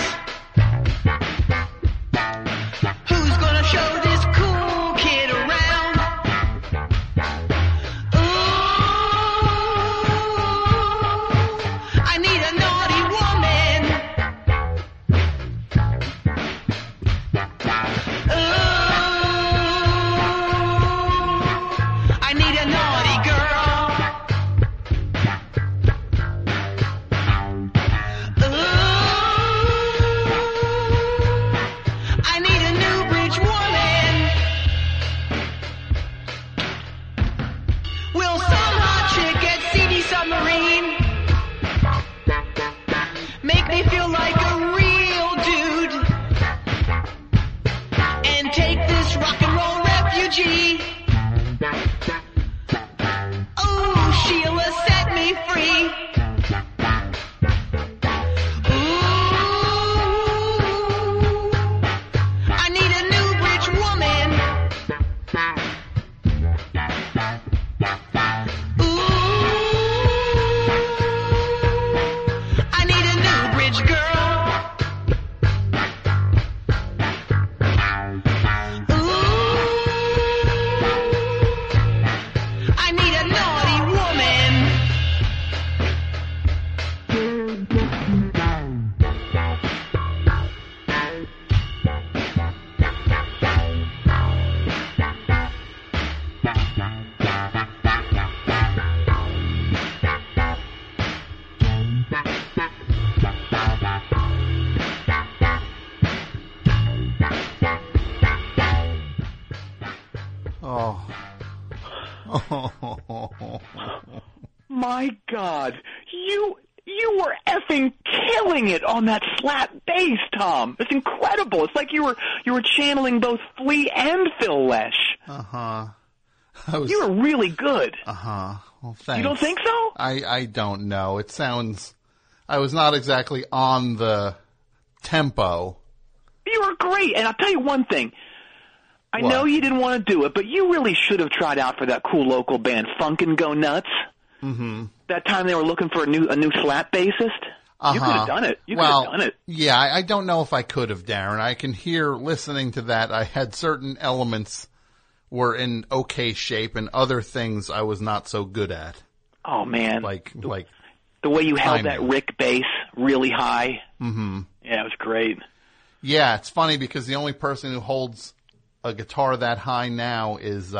[SPEAKER 11] God. You were effing killing it on that slap bass, Tom. It's incredible. It's like you were channeling both Flea and Phil Lesh.
[SPEAKER 3] Uh-huh.
[SPEAKER 11] You were really good.
[SPEAKER 3] Uh-huh. Well, thanks.
[SPEAKER 11] You don't think so?
[SPEAKER 3] I don't know. It sounds... I was not exactly on the tempo.
[SPEAKER 11] You were great. And I'll tell you one thing. I know you didn't want to do it, but you really should have tried out for that cool local band, Funk and Go Nuts.
[SPEAKER 3] Mm-hmm.
[SPEAKER 11] That time they were looking for a new slap bassist. You could have done it. You could have done it.
[SPEAKER 3] Yeah, I don't know if I could have, Darren. I can hear, listening to that, I had certain elements were in okay shape and other things I was not so good at.
[SPEAKER 11] Oh, man.
[SPEAKER 3] Like
[SPEAKER 11] the way you held that Rick bass really high.
[SPEAKER 3] Mm-hmm.
[SPEAKER 11] Yeah, it was great.
[SPEAKER 3] Yeah, it's funny because the only person who holds a guitar that high now is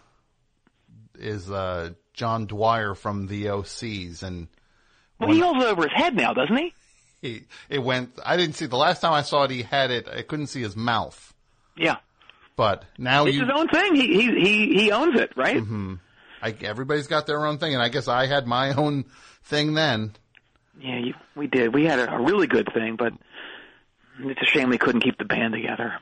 [SPEAKER 3] John Dwyer from the OCs, and
[SPEAKER 11] he holds it over his head now, doesn't he?
[SPEAKER 3] It went. I didn't see the last time I saw it. He had it. I couldn't see his mouth.
[SPEAKER 11] Yeah,
[SPEAKER 3] but now
[SPEAKER 11] it's his own thing. He owns it, right?
[SPEAKER 3] Mm-hmm. Everybody's got their own thing, and I guess I had my own thing then.
[SPEAKER 11] Yeah, we did. We had a really good thing, but it's a shame we couldn't keep the band together.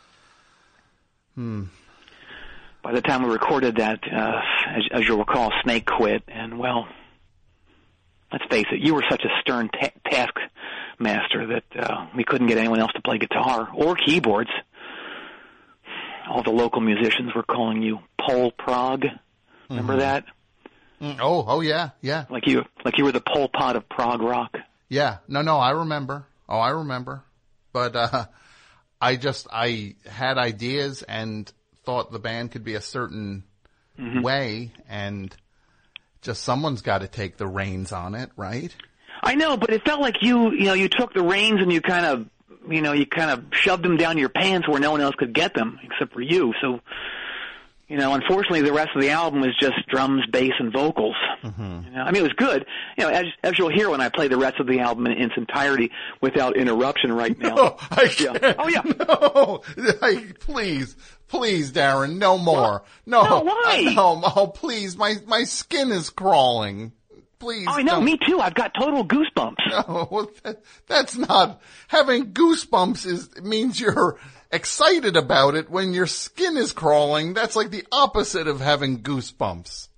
[SPEAKER 11] By the time we recorded that, as you'll recall, Snake quit, and, well, let's face it, you were such a stern taskmaster that we couldn't get anyone else to play guitar or keyboards. All the local musicians were calling you Pol Prog. Remember that?
[SPEAKER 3] Oh, yeah.
[SPEAKER 11] Like you were the Pol Pot of prog rock.
[SPEAKER 3] Yeah, no, I remember. Oh, I remember. But I had ideas and thought the band could be a certain way, and just someone's got to take the reins on it, right?
[SPEAKER 11] I know, but it felt like you took the reins and you kind of shoved them down your pants where no one else could get them except for you. So, unfortunately, the rest of the album is just drums, bass, and vocals. Mm-hmm. I mean, it was good. As you'll hear when I play the rest of the album in its entirety without interruption right now.
[SPEAKER 3] No, I can't.
[SPEAKER 11] Yeah. Oh, yeah.
[SPEAKER 3] No, please, Darren, no more. No,
[SPEAKER 11] why?
[SPEAKER 3] No, please, my skin is crawling. Please.
[SPEAKER 11] Oh, I know, me too. I've got total goosebumps.
[SPEAKER 3] No, that's not, having goosebumps means you're excited about it. When your skin is crawling, that's like the opposite of having goosebumps.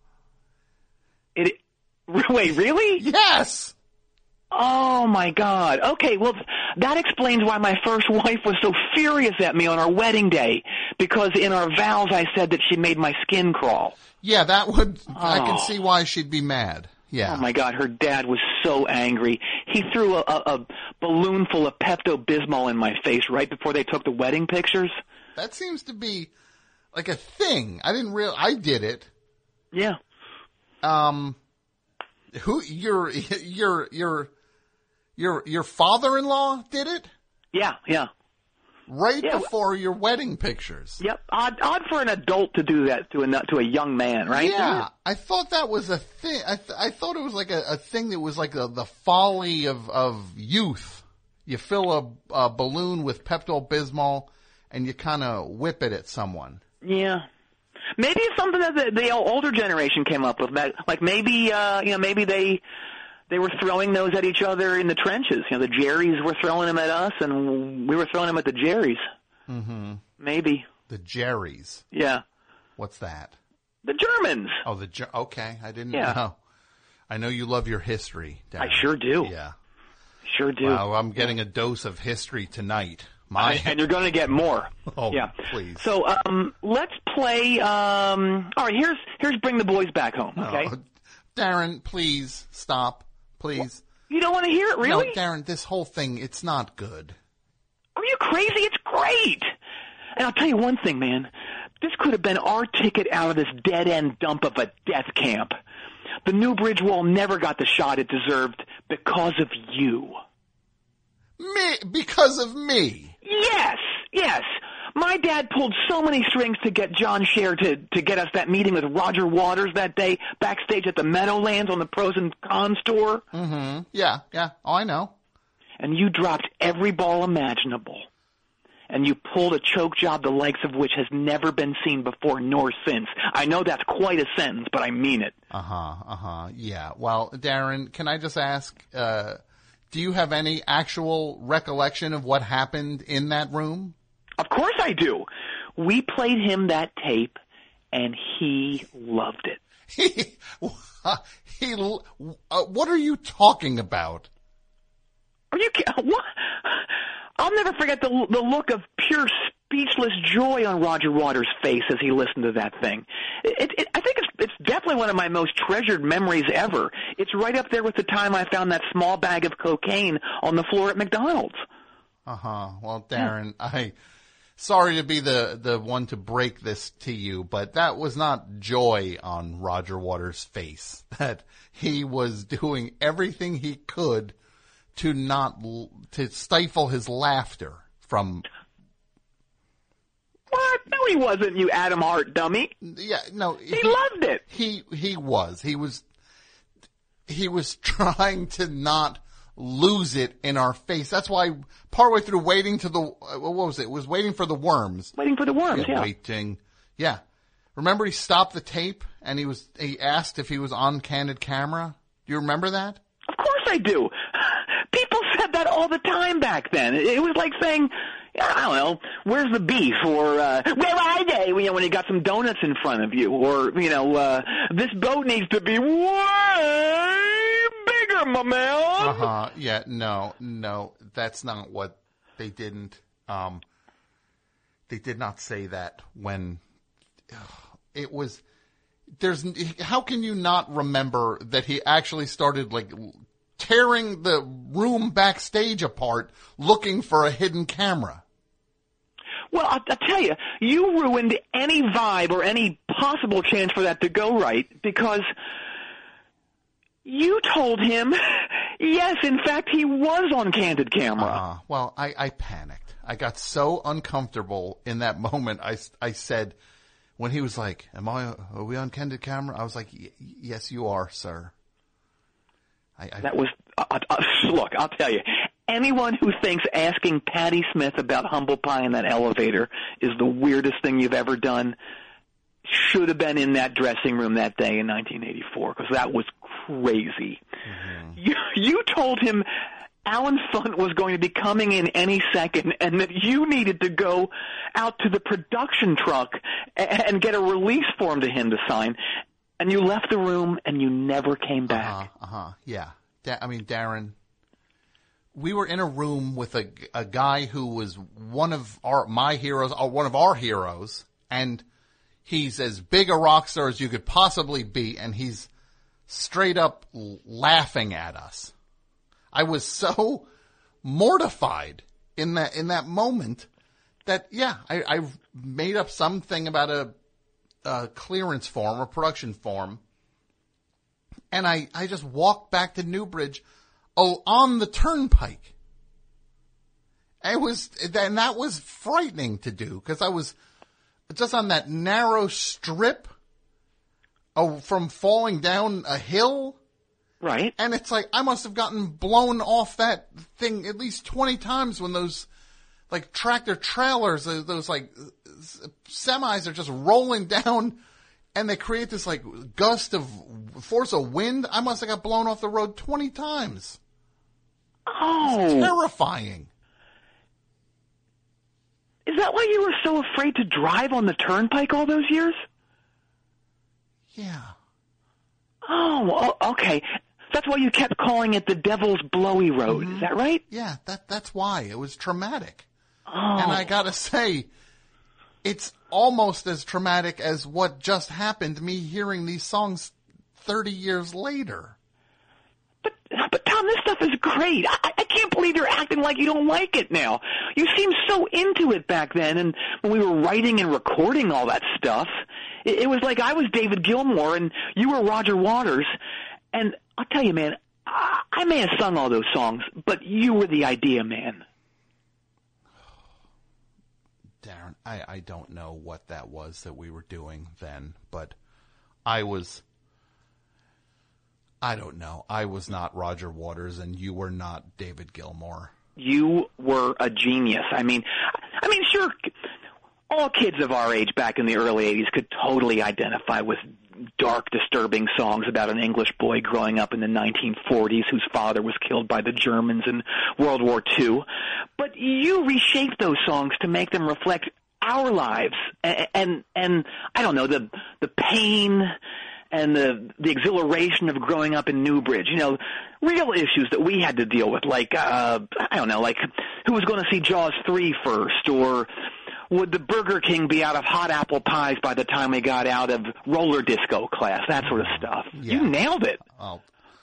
[SPEAKER 11] Wait, really?
[SPEAKER 3] Yes.
[SPEAKER 11] Oh my God. Okay, well, that explains why my first wife was so furious at me on our wedding day, because in our vows I said that she made my skin crawl.
[SPEAKER 3] Yeah, I can see why she'd be mad. Yeah.
[SPEAKER 11] Oh my God, her dad was so angry. He threw a balloon full of Pepto-Bismol in my face right before they took the wedding pictures.
[SPEAKER 3] That seems to be like a thing. I did it.
[SPEAKER 11] Yeah.
[SPEAKER 3] Who your father-in-law did it?
[SPEAKER 11] Yeah.
[SPEAKER 3] Right before your wedding pictures.
[SPEAKER 11] Yep. Odd for an adult to do that to a young man, right?
[SPEAKER 3] Yeah. I thought that was a thing. I thought it was like a thing that was like the folly of youth. You fill a balloon with Pepto-Bismol and you kind of whip it at someone.
[SPEAKER 11] Yeah. Maybe it's something that the older generation came up with. Like maybe they were throwing those at each other in the trenches. The Jerrys were throwing them at us, and we were throwing them at the Jerrys. Mm-hmm. Maybe.
[SPEAKER 3] The Jerrys?
[SPEAKER 11] Yeah.
[SPEAKER 3] What's that?
[SPEAKER 11] The Germans.
[SPEAKER 3] Oh, okay. I didn't know. I know you love your history, Darren.
[SPEAKER 11] I sure do.
[SPEAKER 3] Yeah.
[SPEAKER 11] Sure do.
[SPEAKER 3] Wow, I'm getting a dose of history tonight.
[SPEAKER 11] And you're going to get more.
[SPEAKER 3] Oh,
[SPEAKER 11] yeah.
[SPEAKER 3] Please.
[SPEAKER 11] So let's play. All right, here's Bring the Boys Back Home, okay?
[SPEAKER 3] Oh, Darren, please stop. Please.
[SPEAKER 11] You don't want to hear it, really?
[SPEAKER 3] No, Darren, this whole thing, it's not good.
[SPEAKER 11] Are you crazy? It's great. And I'll tell you one thing, man. This could have been our ticket out of this dead-end dump of a death camp. The New Bridge Wall never got the shot it deserved because of you.
[SPEAKER 3] Me? Because of me?
[SPEAKER 11] Yes. My dad pulled so many strings to get John Scher to get us that meeting with Roger Waters that day backstage at the Meadowlands on the Pros and Cons tour.
[SPEAKER 3] Mm-hmm. Yeah. Oh, I know.
[SPEAKER 11] And you dropped every ball imaginable. and you pulled a choke job the likes of which has never been seen before nor since. I know that's quite a sentence, but I mean it.
[SPEAKER 3] Yeah. Well, Darren, can I just ask, do you have any actual recollection of what happened in that room?
[SPEAKER 11] Of course I do. We played him that tape, and he loved it.
[SPEAKER 3] What are you talking about?
[SPEAKER 11] Are you what? I'll never forget the look of pure speechless joy on Roger Waters' face as he listened to that thing. I think it's definitely one of my most treasured memories ever. It's right up there with the time I found that small bag of cocaine on the floor at McDonald's.
[SPEAKER 3] Well, Darren, sorry to be the one to break this to you, but that was not joy on Roger Waters' face. That he was doing everything he could to stifle his laughter from.
[SPEAKER 11] What? No, he wasn't, you Adam Hart dummy.
[SPEAKER 3] Yeah, no.
[SPEAKER 11] He loved it.
[SPEAKER 3] He was trying to not lose it in our face. That's why partway through waiting to what was it? It was waiting for the worms.
[SPEAKER 11] Waiting for the worms, yeah.
[SPEAKER 3] Waiting. Yeah. Remember he stopped the tape and he asked if he was on candid camera? Do you remember that?
[SPEAKER 11] Of course I do. People said that all the time back then. It was like saying, I don't know, where's the beef? Or, where are they? When you got some donuts in front of you. Or, this boat needs to be way bigger, my man.
[SPEAKER 3] Yeah, no, that's not what they didn't, they did not say that when it was, how can you not remember that he actually started tearing the room backstage apart looking for a hidden camera?
[SPEAKER 11] Well, I'll tell you, you ruined any vibe or any possible chance for that to go right because you told him, yes, in fact, he was on candid camera.
[SPEAKER 3] Well, I panicked. I got so uncomfortable in that moment. I said, when he was like, are we on candid camera? I was like, yes, you are, sir.
[SPEAKER 11] Look, I'll tell you, anyone who thinks asking Patti Smith about humble pie in that elevator is the weirdest thing you've ever done should have been in that dressing room that day in 1984, because that was crazy. Mm-hmm. You told him Alan Funt was going to be coming in any second and that you needed to go out to the production truck and get a release form to him to sign. And you left the room and you never came back.
[SPEAKER 3] Yeah. Darren, we were in a room with a guy who was one of my heroes, or one of our heroes, and he's as big a rock star as you could possibly be, and he's straight up laughing at us. I was so mortified in that moment that, I made up something about a clearance form or production form, and I just walked back to Newbridge on the turnpike. And that was frightening to do because I was just on that narrow strip from falling down a hill.
[SPEAKER 11] Right.
[SPEAKER 3] And it's like I must have gotten blown off that thing at least 20 times when those tractor trailers, those semis are just rolling down and they create this gust of force of wind. I must have got blown off the road 20 times.
[SPEAKER 11] Oh.
[SPEAKER 3] It's terrifying.
[SPEAKER 11] Is that why you were so afraid to drive on the turnpike all those years?
[SPEAKER 3] Yeah.
[SPEAKER 11] Oh, okay. That's why you kept calling it the Devil's Blowy Road. Mm-hmm. Is that right?
[SPEAKER 3] Yeah, that's why. It was traumatic.
[SPEAKER 11] Oh.
[SPEAKER 3] And I gotta say, it's almost as traumatic as what just happened to me hearing these songs 30 years later.
[SPEAKER 11] But Tom, this stuff is great. I can't believe you're acting like you don't like it now. You seemed so into it back then, and when we were writing and recording all that stuff, it was like I was David Gilmour and you were Roger Waters. And I'll tell you, man, I may have sung all those songs, but you were the idea man.
[SPEAKER 3] Darren, I don't know what that was that we were doing then, but I don't know. I was not Roger Waters and you were not David Gilmour.
[SPEAKER 11] You were a genius. I mean, I mean, sure, all kids of our age back in the early 80s could totally identify with dark, disturbing songs about an English boy growing up in the 1940s whose father was killed by the Germans in World War II. But you reshaped those songs to make them reflect our lives and I don't know, the pain and the exhilaration of growing up in Newbridge, real issues that we had to deal with, like, I don't know, like who was going to see Jaws 3 first, or would the Burger King be out of hot apple pies by the time we got out of roller disco class, that sort of stuff. Yeah. You nailed it.
[SPEAKER 3] Oh.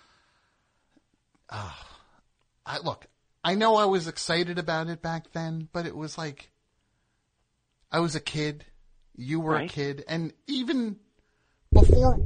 [SPEAKER 3] Look, I know I was excited about it back then, but it was like, I was a kid, you were a kid, and even before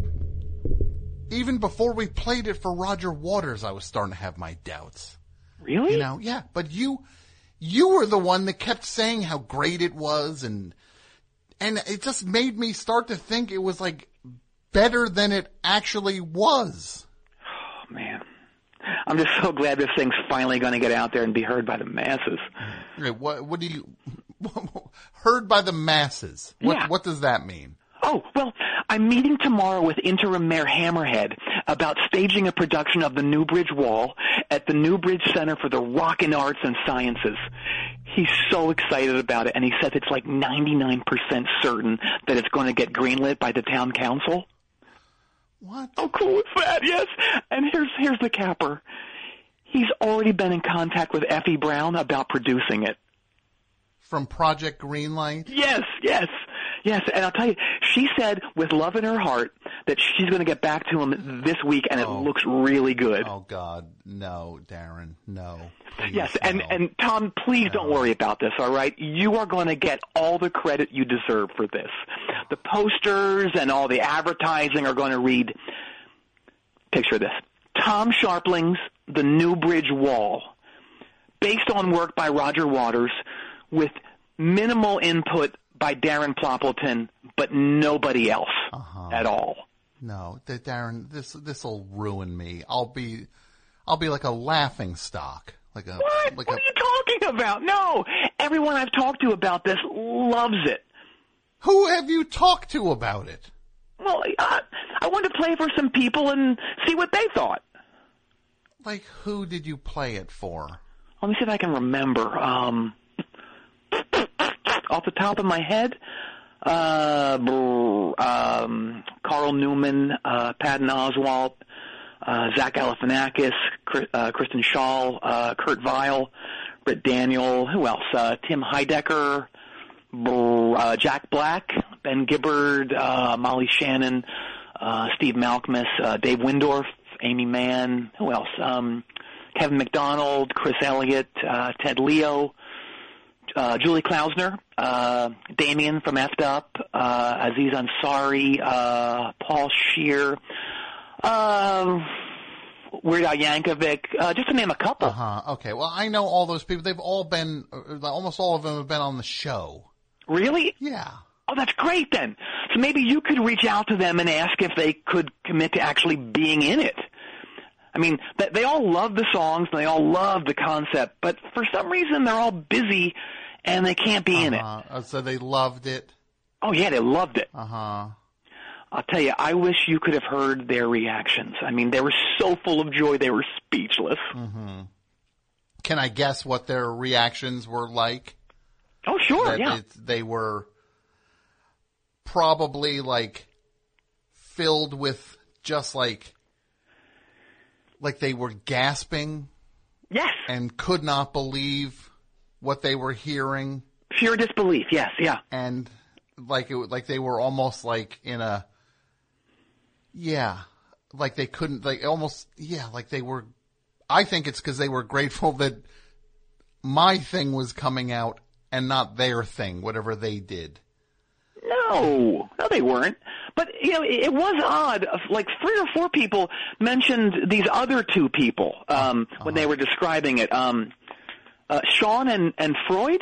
[SPEAKER 3] we played it for Roger Waters, I was starting to have my doubts.
[SPEAKER 11] Really?
[SPEAKER 3] Yeah, but you were the one that kept saying how great it was, and it just made me start to think it was like better than it actually was.
[SPEAKER 11] Oh man, I'm just so glad this thing's finally going to get out there and be heard by the masses.
[SPEAKER 3] What do you heard by the masses? What does that mean?
[SPEAKER 11] Oh, well, I'm meeting tomorrow with Interim Mayor Hammerhead about staging a production of The Newbridge Wall at the Newbridge Center for the Rockin' Arts and Sciences. He's so excited about it, and he says it's like 99% certain that it's going to get greenlit by the town council.
[SPEAKER 3] What?
[SPEAKER 11] How cool is that? Yes. And here's the capper. He's already been in contact with Effie Brown about producing it.
[SPEAKER 3] From Project Greenlight?
[SPEAKER 11] Yes. And I'll tell you, she said with love in her heart that she's going to get back to him this week, and it looks really good.
[SPEAKER 3] Oh, God. No, Darren. No. Please,
[SPEAKER 11] yes, and Tom, please don't worry about this, all right? You are going to get all the credit you deserve for this. The posters and all the advertising are going to read, picture this, Tom Sharpling's The Newbridge Wall, based on work by Roger Waters, with minimal input by Darren Ploppleton, but nobody else at all.
[SPEAKER 3] No, Darren, this will ruin me. I'll be like a laughing stock.
[SPEAKER 11] What are you talking about? No, everyone I've talked to about this loves it.
[SPEAKER 3] Who have you talked to about it?
[SPEAKER 11] Well, I wanted to play for some people and see what they thought.
[SPEAKER 3] Like, who did you play it for?
[SPEAKER 11] Let me see if I can remember. Off the top of my head, Carl Newman, Patton Oswalt, Zach Galifianakis, Kristen Schaal, Kurt Weill, Britt Daniel, who else? Tim Heidecker, Jack Black, Ben Gibbard, Molly Shannon, Steve Malkmus, Dave Windorf, Amy Mann, who else? Kevin McDonald, Chris Elliott, Ted Leo, Julie Klausner, Damien from Effed Up, Aziz Ansari, Paul Scheer, Weird Al Yankovic, just to name a couple.
[SPEAKER 3] Okay, well, I know all those people. They've all been, almost all of them have been on the show.
[SPEAKER 11] Really?
[SPEAKER 3] Yeah.
[SPEAKER 11] Oh, that's great then. So maybe you could reach out to them and ask if they could commit to actually being in it. I mean, they all love the songs, and they all love the concept, but for some reason they're all busy and they can't be in it.
[SPEAKER 3] So they loved it?
[SPEAKER 11] Oh, yeah, they loved it. I'll tell you, I wish you could have heard their reactions. I mean, they were so full of joy, they were speechless.
[SPEAKER 3] Can I guess what their reactions were like?
[SPEAKER 11] Oh, sure, yeah.
[SPEAKER 3] They were probably, like, filled with just, like they were gasping.
[SPEAKER 11] Yes.
[SPEAKER 3] And could not believe what they were hearing.
[SPEAKER 11] Pure disbelief, yes, yeah.
[SPEAKER 3] And like they were almost like in a, like they couldn't, like almost, like they were, I think it's because they were grateful that my thing was coming out and not their thing, whatever they did.
[SPEAKER 11] No, they weren't. But, it was odd. Like 3 or 4 people mentioned these other 2 people when they were describing it. Sean and Freud?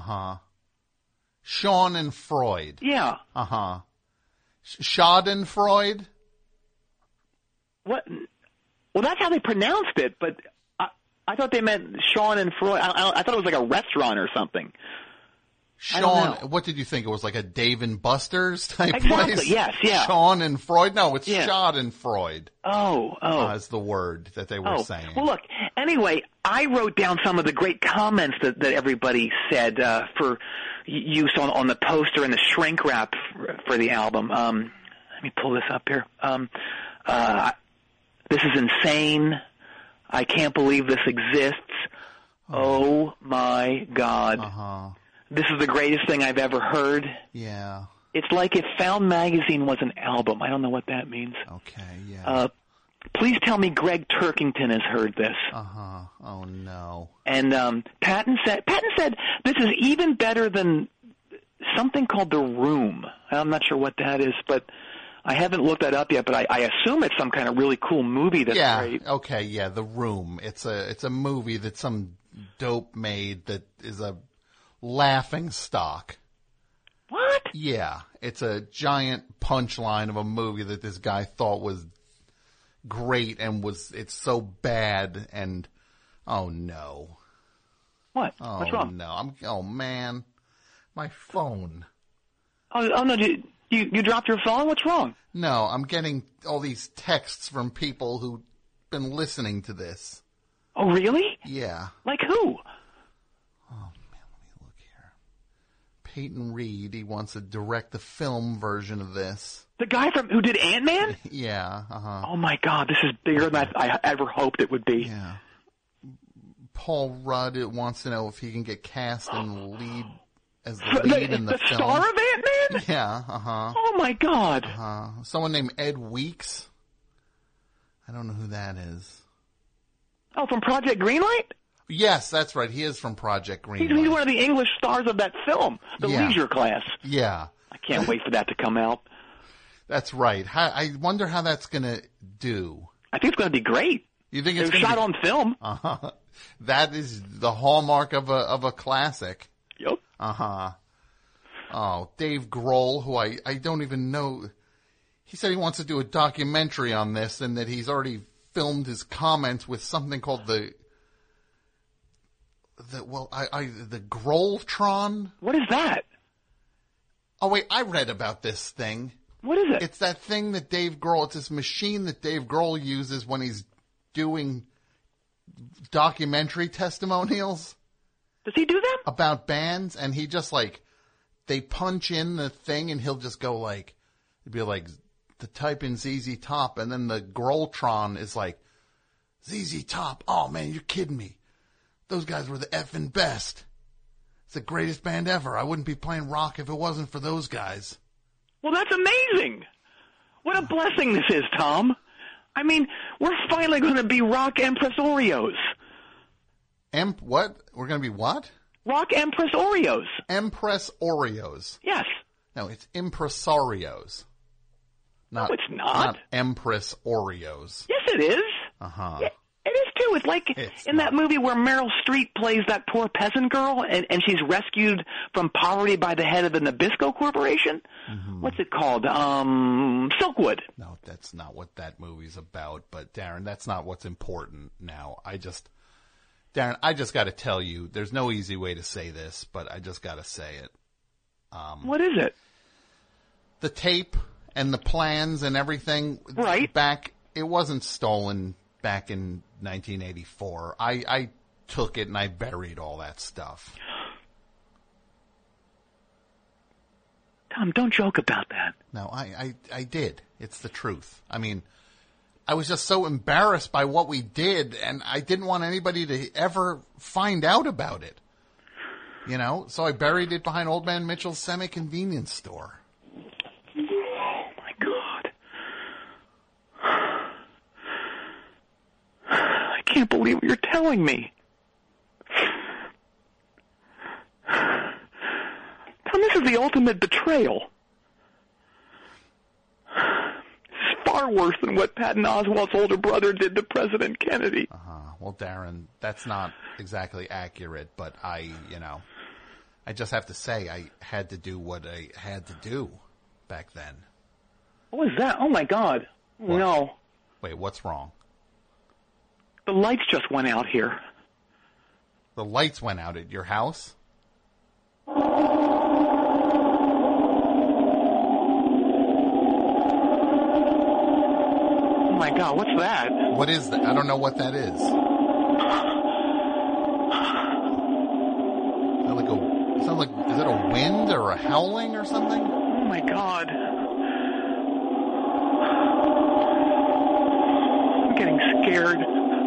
[SPEAKER 3] Sean and Freud.
[SPEAKER 11] Yeah.
[SPEAKER 3] Schadenfreude?
[SPEAKER 11] What? Well, that's how they pronounced it, but I thought they meant Sean and Freud. I thought it was like a restaurant or something.
[SPEAKER 3] Sean, what did you think? It was like a Dave and Buster's type
[SPEAKER 11] Exactly.
[SPEAKER 3] place?
[SPEAKER 11] Yes, yeah.
[SPEAKER 3] Sean and Freud? No, it's Schadenfreude.
[SPEAKER 11] Oh.
[SPEAKER 3] Is the word that they were saying.
[SPEAKER 11] Well, look, anyway, I wrote down some of the great comments that everybody said for use on the poster and the shrink wrap for the album. Let me pull this up here. This is insane. I can't believe this exists. Oh my God. This is the greatest thing I've ever heard.
[SPEAKER 3] Yeah.
[SPEAKER 11] It's like if Found Magazine was an album. I don't know what that means.
[SPEAKER 3] Okay, yeah.
[SPEAKER 11] Please tell me Greg Turkington has heard this.
[SPEAKER 3] Oh no.
[SPEAKER 11] And Patton said this is even better than something called The Room. I'm not sure what that is, but I haven't looked that up yet, but I assume it's some kind of really cool movie that's great.
[SPEAKER 3] Okay, yeah, The Room. It's a movie that some dope made that is a laughing stock.
[SPEAKER 11] What?
[SPEAKER 3] Yeah, it's a giant punchline of a movie that this guy thought was great and it's so bad and oh no.
[SPEAKER 11] What?
[SPEAKER 3] Oh,
[SPEAKER 11] what's wrong?
[SPEAKER 3] No, oh man, my phone.
[SPEAKER 11] Oh no, you dropped your phone? What's wrong?
[SPEAKER 3] No, I'm getting all these texts from people who've been listening to this.
[SPEAKER 11] Oh really?
[SPEAKER 3] Yeah.
[SPEAKER 11] Like who?
[SPEAKER 3] Oh man, let me look here. Peyton Reed, he wants to direct the film version of this.
[SPEAKER 11] The guy who did Ant-Man?
[SPEAKER 3] Yeah,
[SPEAKER 11] Oh my God, this is bigger than I ever hoped it would be.
[SPEAKER 3] Yeah. Paul Rudd wants to know if he can get cast and lead as the lead in the film.
[SPEAKER 11] The star of Ant-Man?
[SPEAKER 3] Yeah,
[SPEAKER 11] Oh my God.
[SPEAKER 3] Someone named Ed Weeks. I don't know who that is.
[SPEAKER 11] Oh, from Project Greenlight?
[SPEAKER 3] Yes, that's right. He is from Project Greenlight.
[SPEAKER 11] He's one of the English stars of that film, The Leisure Class.
[SPEAKER 3] Yeah.
[SPEAKER 11] I can't wait for that to come out.
[SPEAKER 3] That's right. I wonder how that's going to do.
[SPEAKER 11] I think it's going to be great.
[SPEAKER 3] You think
[SPEAKER 11] it
[SPEAKER 3] it's
[SPEAKER 11] was shot on film?
[SPEAKER 3] That is the hallmark of a classic.
[SPEAKER 11] Yep.
[SPEAKER 3] Oh, Dave Grohl, who I don't even know. He said he wants to do a documentary on this and that he's already filmed his comments with something called the Grohltron.
[SPEAKER 11] What is that?
[SPEAKER 3] Oh wait, I read about this thing.
[SPEAKER 11] What is it?
[SPEAKER 3] It's that thing that Dave Grohl, it's this machine that Dave Grohl uses when he's doing documentary testimonials.
[SPEAKER 11] Does he do them?
[SPEAKER 3] About bands, and he just they punch in the thing and he'll just go it'd be to type in ZZ Top, and then the Grohltron is like, ZZ Top, oh man, you're kidding me. Those guys were the effing best. It's the greatest band ever. I wouldn't be playing rock if it wasn't for those guys.
[SPEAKER 11] Well, that's amazing. What a blessing this is, Tom. I mean, we're finally going to be rock impresarios.
[SPEAKER 3] What? We're going to be what?
[SPEAKER 11] Rock impresarios.
[SPEAKER 3] Impresarios.
[SPEAKER 11] Yes.
[SPEAKER 3] No, it's impresarios.
[SPEAKER 11] No, it's not.
[SPEAKER 3] Empress Oreos.
[SPEAKER 11] Yes, it is. It is too. It's like that movie where Meryl Streep plays that poor peasant girl, and she's rescued from poverty by the head of the Nabisco Corporation. Mm-hmm. What's it called? Silkwood.
[SPEAKER 3] No, that's not what that movie's about. But Darren, that's not what's important now. Darren, I just got to tell you, there's no easy way to say this, but I just got to say it.
[SPEAKER 11] What is it?
[SPEAKER 3] The tape and the plans and everything.
[SPEAKER 11] Right.
[SPEAKER 3] It wasn't stolen back in 1984. I took it and I buried all that stuff.
[SPEAKER 11] Tom, don't joke about that.
[SPEAKER 3] No, I did. It's the truth. I mean, I was just so embarrassed by what we did, and I didn't want anybody to ever find out about it. You know? So I buried it behind Old Man Mitchell's semi-convenience store.
[SPEAKER 11] Oh, my God. I can't believe what you're telling me. Tom, this is the ultimate betrayal. It's far worse than what Patton Oswalt's older brother did to President Kennedy.
[SPEAKER 3] Well, Darren, that's not exactly accurate, but I just have to say I had to do what I had to do back then.
[SPEAKER 11] What was that? Oh, my God.
[SPEAKER 3] What?
[SPEAKER 11] No.
[SPEAKER 3] Wait, what's wrong?
[SPEAKER 11] The lights just went out here.
[SPEAKER 3] The lights went out at your house?
[SPEAKER 11] God, what's that?
[SPEAKER 3] What is that? I don't know what that is. Is that a wind or a howling or something?
[SPEAKER 11] Oh my God. I'm getting scared.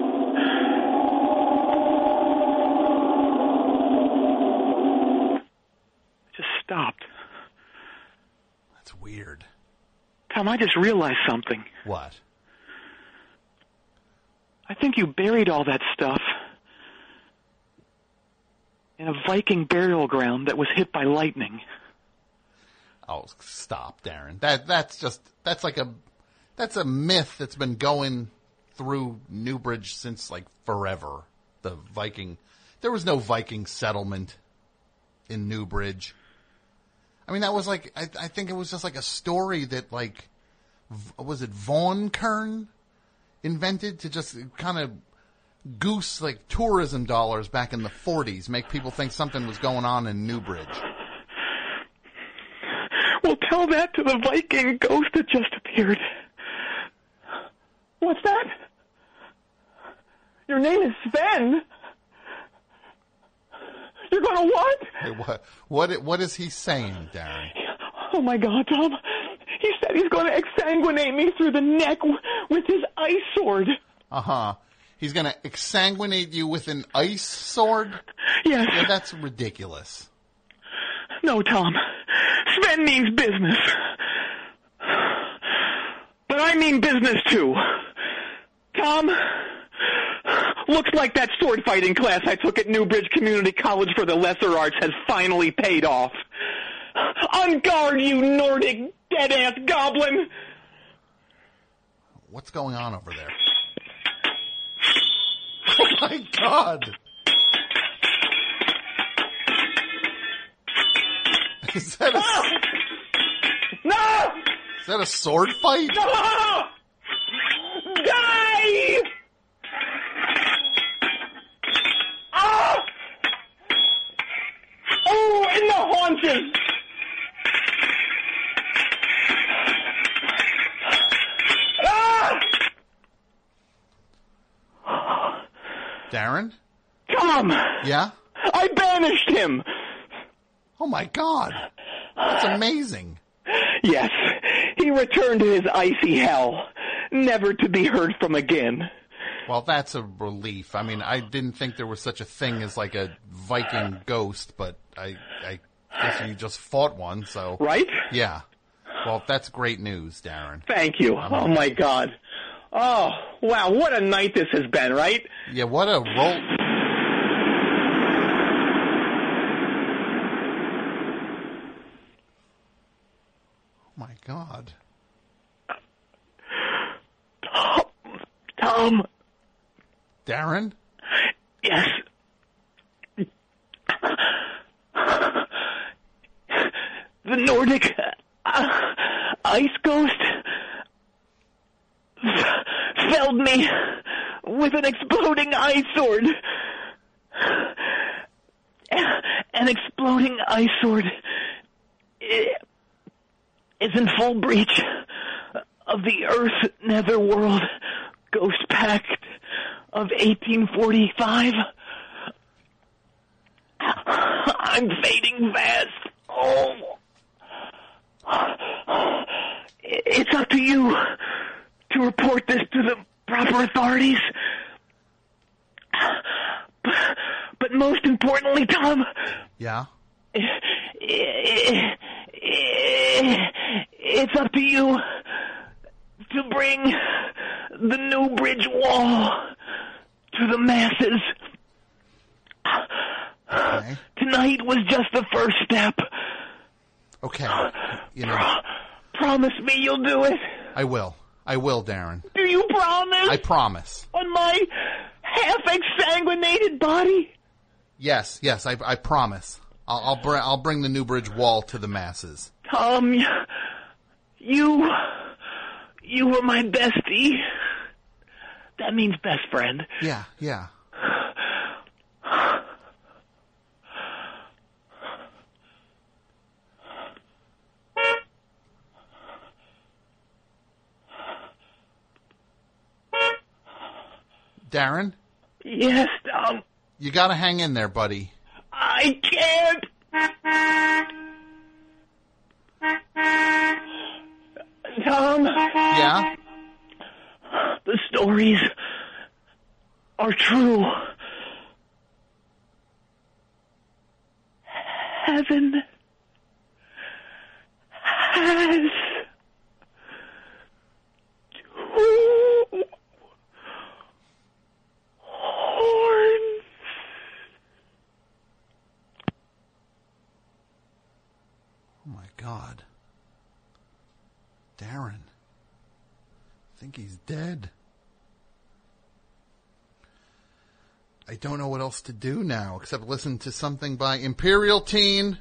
[SPEAKER 11] It just stopped.
[SPEAKER 3] That's weird.
[SPEAKER 11] Tom, I just realized something.
[SPEAKER 3] What?
[SPEAKER 11] I think you buried all that stuff in a Viking burial ground that was hit by lightning.
[SPEAKER 3] Oh, stop, Darren. That's a myth that's been going through Newbridge since like forever. There was no Viking settlement in Newbridge. I mean, that was like, I think it was just like a story that like, was it Von Kern invented to just kind of goose like tourism dollars back in the 40s, make people think something was going on in Newbridge.
[SPEAKER 11] Well, tell that to the Viking ghost that just appeared. What's that? Your name is Sven. You're gonna what?
[SPEAKER 3] Hey, what is he saying, Darren?
[SPEAKER 11] Oh my God, Tom. He said he's gonna exsanguinate me through the neck with his ice sword.
[SPEAKER 3] Uh-huh. He's gonna exsanguinate you with an ice sword?
[SPEAKER 11] Yes.
[SPEAKER 3] Yeah, that's ridiculous.
[SPEAKER 11] No, Tom. Sven means business. But I mean business too. Tom, looks like that sword fighting class I took at Newbridge Community College for the Lesser Arts has finally paid off. On guard, you Nordic dead-ass goblin!
[SPEAKER 3] What's going on over there? Oh my God! Is that a...
[SPEAKER 11] No!
[SPEAKER 3] Is that a sword fight?
[SPEAKER 11] No! Die! Ah! Oh, in the haunches! Ah!
[SPEAKER 3] Darren?
[SPEAKER 11] Tom!
[SPEAKER 3] Yeah?
[SPEAKER 11] I banished him!
[SPEAKER 3] Oh my God! That's amazing.
[SPEAKER 11] Yes, he returned to his icy hell, never to be heard from again.
[SPEAKER 3] Well, that's a relief. I mean, I didn't think there was such a thing as like a Viking ghost, but I guess you just fought one, so...
[SPEAKER 11] Right?
[SPEAKER 3] Yeah. Well, that's great news, Darren.
[SPEAKER 11] Thank you. Oh my God. Oh, wow, what a night this has been, right?
[SPEAKER 3] Yeah, what a roll... My God.
[SPEAKER 11] Tom.
[SPEAKER 3] Darren?
[SPEAKER 11] Yes. The Nordic ice ghost felled me with an exploding ice sword. An exploding ice sword is in full breach of the Earth Netherworld Ghost Pact of 1845. I'm fading fast. Oh. It's up to you to report this to the proper authorities. But most importantly, Tom.
[SPEAKER 3] Yeah?
[SPEAKER 11] It's up to you to bring the Newbridge Wall to the masses.
[SPEAKER 3] Okay.
[SPEAKER 11] Tonight was just the first step.
[SPEAKER 3] Okay. You know...
[SPEAKER 11] Promise me you'll do it.
[SPEAKER 3] I will. I will, Darren.
[SPEAKER 11] Do you promise?
[SPEAKER 3] I promise.
[SPEAKER 11] On my half-exsanguinated body?
[SPEAKER 3] Yes, I promise. I'll bring the Newbridge Wall to the masses.
[SPEAKER 11] Tom, you were my bestie. That means best friend.
[SPEAKER 3] Yeah. Darren?
[SPEAKER 9] Yes, Tom.
[SPEAKER 3] You gotta hang in there, buddy.
[SPEAKER 9] I can't. Tom?
[SPEAKER 3] Yeah?
[SPEAKER 9] The stories are true. Heaven has two horns.
[SPEAKER 3] Oh my God. Darren. I think he's dead. I don't know what else to do now except listen to something by Imperial Teen.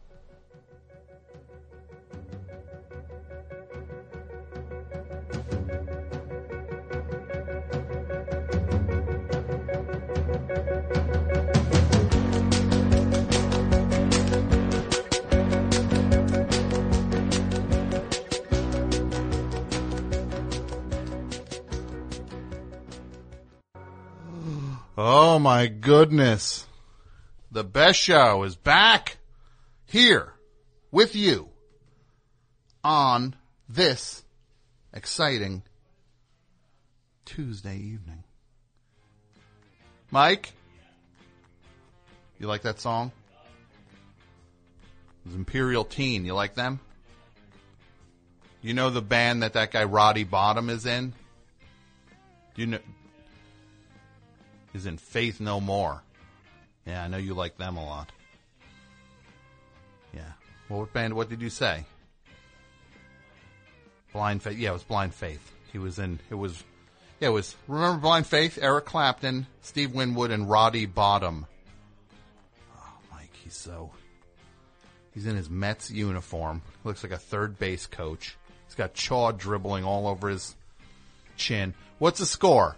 [SPEAKER 3] Oh my goodness. The best show is back here with you on this exciting Tuesday evening. Mike, you like that song? It was Imperial Teen. You like them? You know the band that guy Roddy Bottom is in? Do you know? Is in Faith No More. Yeah, I know you like them a lot. Yeah. Well, what band, what did you say? Blind Faith. Yeah, it was Blind Faith. He was in, remember Blind Faith? Eric Clapton, Steve Winwood, and Roddy Bottom. Oh, Mike, he's in his Mets uniform. Looks like a third base coach. He's got chaw dribbling all over his chin. What's the score?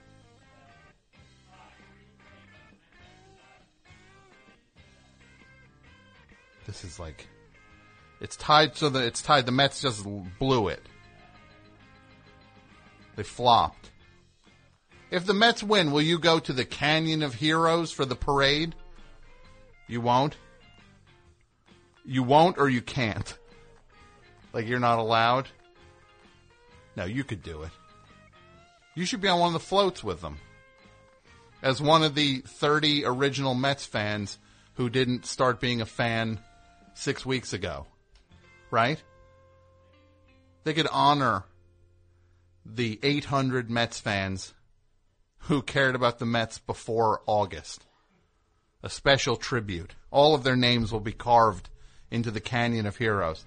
[SPEAKER 3] This is like, it's tied so that it's tied. The Mets just blew it. They flopped. If the Mets win, will you go to the Canyon of Heroes for the parade? You won't? You won't or you can't? Like you're not allowed? No, you could do it. You should be on one of the floats with them. As one of the 30 original Mets fans who didn't start being a fan 6 weeks ago, right? They could honor the 800 Mets fans who cared about the Mets before August. A special tribute. All of their names will be carved into the Canyon of Heroes.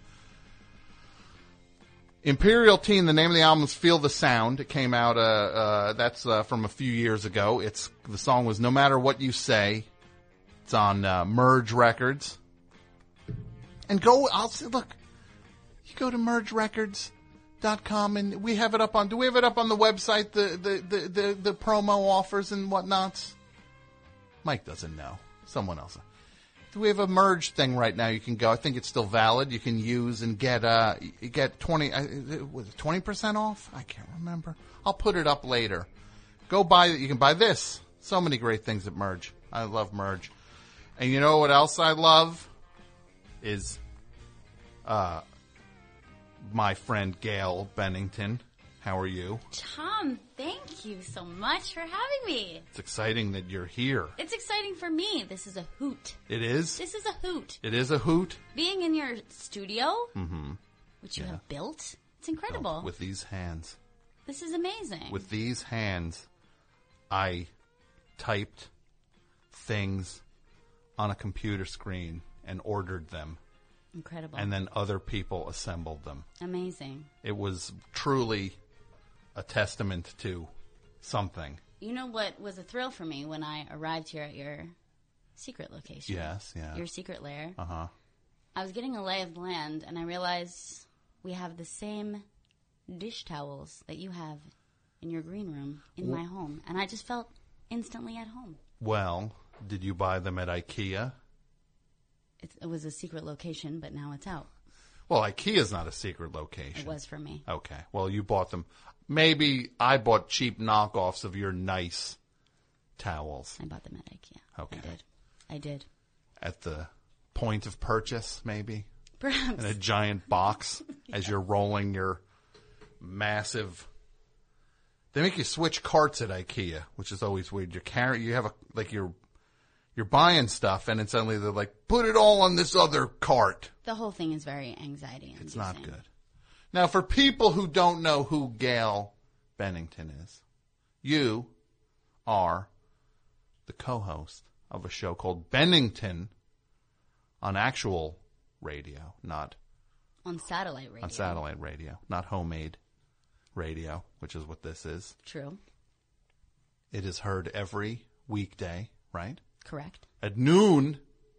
[SPEAKER 3] Imperial Teen, the name of the album is Feel the Sound. It came out, that's from a few years ago. The song was No Matter What You Say. It's on Merge Records. And look, you go to mergerecords.com and we have it up on, do we have it up on the website, the promo offers and whatnots? Mike doesn't know. Someone else. Do we have a merge thing right now you can go? I think it's still valid. You can use and get 20% off? I can't remember. I'll put it up later. Go buy it. You can buy this. So many great things at Merge. I love Merge. And you know what else I love? Is my friend Gail Bennington. How are you?
[SPEAKER 13] Tom, thank you so much for having me.
[SPEAKER 3] It's exciting that you're here.
[SPEAKER 13] It's exciting for me. This is a hoot.
[SPEAKER 3] It is?
[SPEAKER 13] This is a hoot.
[SPEAKER 3] It is a hoot?
[SPEAKER 13] Being in your studio, which you have built, it's incredible.
[SPEAKER 3] With these hands.
[SPEAKER 13] This is amazing.
[SPEAKER 3] With these hands, I typed things on a computer screen and ordered them.
[SPEAKER 13] Incredible.
[SPEAKER 3] And then other people assembled them.
[SPEAKER 13] Amazing.
[SPEAKER 3] It was truly a testament to something.
[SPEAKER 13] You know what was a thrill for me when I arrived here at your secret location?
[SPEAKER 3] Yes, yeah.
[SPEAKER 13] Your secret lair.
[SPEAKER 3] Uh-huh.
[SPEAKER 13] I was getting a lay of the land, and I realized we have the same dish towels that you have in your green room in my home. And I just felt instantly at home.
[SPEAKER 3] Well, did you buy them at IKEA?
[SPEAKER 13] It was a secret location, but now it's out.
[SPEAKER 3] Well, IKEA's not a secret location.
[SPEAKER 13] It was for me.
[SPEAKER 3] Okay. Well, you bought them. maybe I bought cheap knockoffs of your nice towels.
[SPEAKER 13] I bought them at IKEA.
[SPEAKER 3] Okay.
[SPEAKER 13] I did.
[SPEAKER 3] At the point of purchase, maybe?
[SPEAKER 13] Perhaps.
[SPEAKER 3] In a giant box as you're rolling your massive... They make you switch carts at IKEA, which is always weird. You're buying stuff, and then suddenly they're like, put it all on this other cart.
[SPEAKER 13] The whole thing is very anxiety-inducing.
[SPEAKER 3] It's not good. Now, for people who don't know who Gail Bennington is, you are the co-host of a show called Bennington on actual radio, not...
[SPEAKER 13] On satellite radio.
[SPEAKER 3] On satellite radio, not homemade radio, which is what this is.
[SPEAKER 13] True.
[SPEAKER 3] It is heard every weekday, right?
[SPEAKER 13] Correct.
[SPEAKER 3] At noon.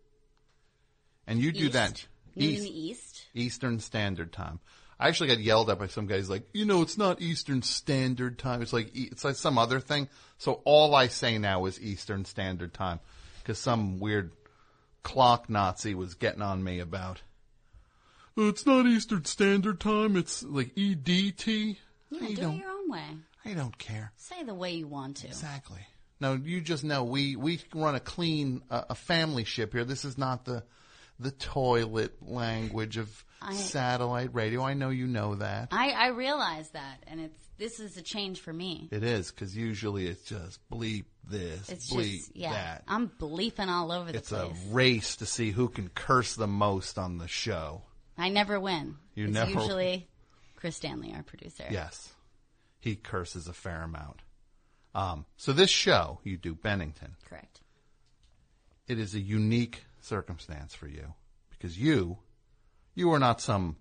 [SPEAKER 3] And you do
[SPEAKER 13] East.
[SPEAKER 3] that.
[SPEAKER 13] Noon East.
[SPEAKER 3] Eastern Standard Time. I actually got yelled at by some guys like, it's not Eastern Standard Time. It's like some other thing. So all I say now is Eastern Standard Time. Because some weird clock Nazi was getting on me about, it's not Eastern Standard Time. It's like EDT.
[SPEAKER 13] Yeah, do it your own way.
[SPEAKER 3] I don't care.
[SPEAKER 13] Say the way you want to.
[SPEAKER 3] Exactly. No, you just know we run a clean, a family ship here. This is not the toilet language of satellite radio. I know you know that.
[SPEAKER 13] I realize that, and this is a change for me.
[SPEAKER 3] It is, because usually it's just bleep this, bleep that.
[SPEAKER 13] I'm bleeping all over the place.
[SPEAKER 3] It's a race to see who can curse the most on the show.
[SPEAKER 13] I never win. It's usually Chris Stanley, our producer.
[SPEAKER 3] Yes. He curses a fair amount. So this show, you do Bennington.
[SPEAKER 13] Correct.
[SPEAKER 3] It is a unique circumstance for you because you are not some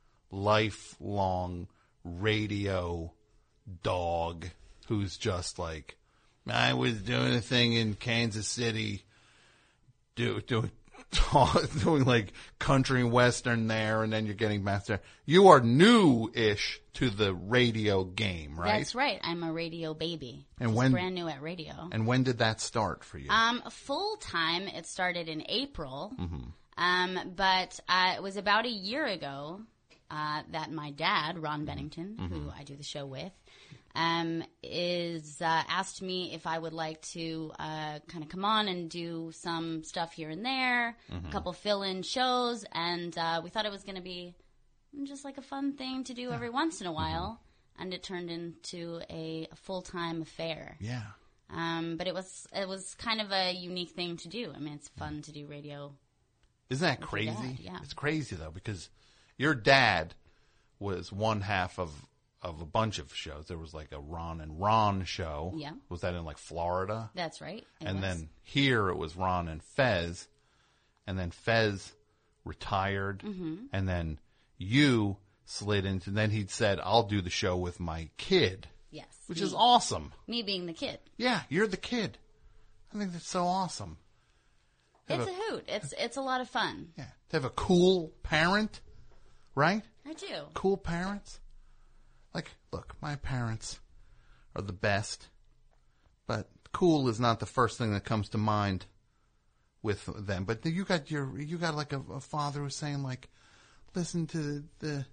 [SPEAKER 3] lifelong radio dog who's just like, I was doing a thing in Kansas City, doing like country and western there, and then you're getting master. You are new-ish to the radio game, right?
[SPEAKER 13] That's right. I'm a radio baby.
[SPEAKER 3] And
[SPEAKER 13] just
[SPEAKER 3] when
[SPEAKER 13] brand new at radio.
[SPEAKER 3] And when did that start for you?
[SPEAKER 13] Full time, it started in April.
[SPEAKER 3] Mm-hmm.
[SPEAKER 13] But it was about a year ago that my dad, Ron Bennington, who I do the show with, asked me if I would like to kind of come on and do some stuff here and there, a couple fill-in shows, and we thought it was going to be just like a fun thing to do every once in a while, and it turned into a full-time affair.
[SPEAKER 3] Yeah.
[SPEAKER 13] But it was kind of a unique thing to do. I mean, it's fun to do radio.
[SPEAKER 3] Isn't that crazy?
[SPEAKER 13] Dad, yeah.
[SPEAKER 3] It's crazy though, because your dad was one half of a bunch of shows. There was like a Ron and Ron show.
[SPEAKER 13] Yeah.
[SPEAKER 3] Was that in like Florida?
[SPEAKER 13] That's right.
[SPEAKER 3] And then here it was Ron and Fez. And then Fez retired. And then you slid into, then he'd said, I'll do the show with my kid.
[SPEAKER 13] Yes.
[SPEAKER 3] Which is awesome.
[SPEAKER 13] Me being the kid.
[SPEAKER 3] Yeah, you're the kid. I think that's so awesome.
[SPEAKER 13] It's a hoot. It's a lot of fun.
[SPEAKER 3] Yeah. To have a cool parent, right?
[SPEAKER 13] I do.
[SPEAKER 3] Cool parents. Like, look, my parents are the best, but cool is not the first thing that comes to mind with them. But you got like a father who's saying like, listen to this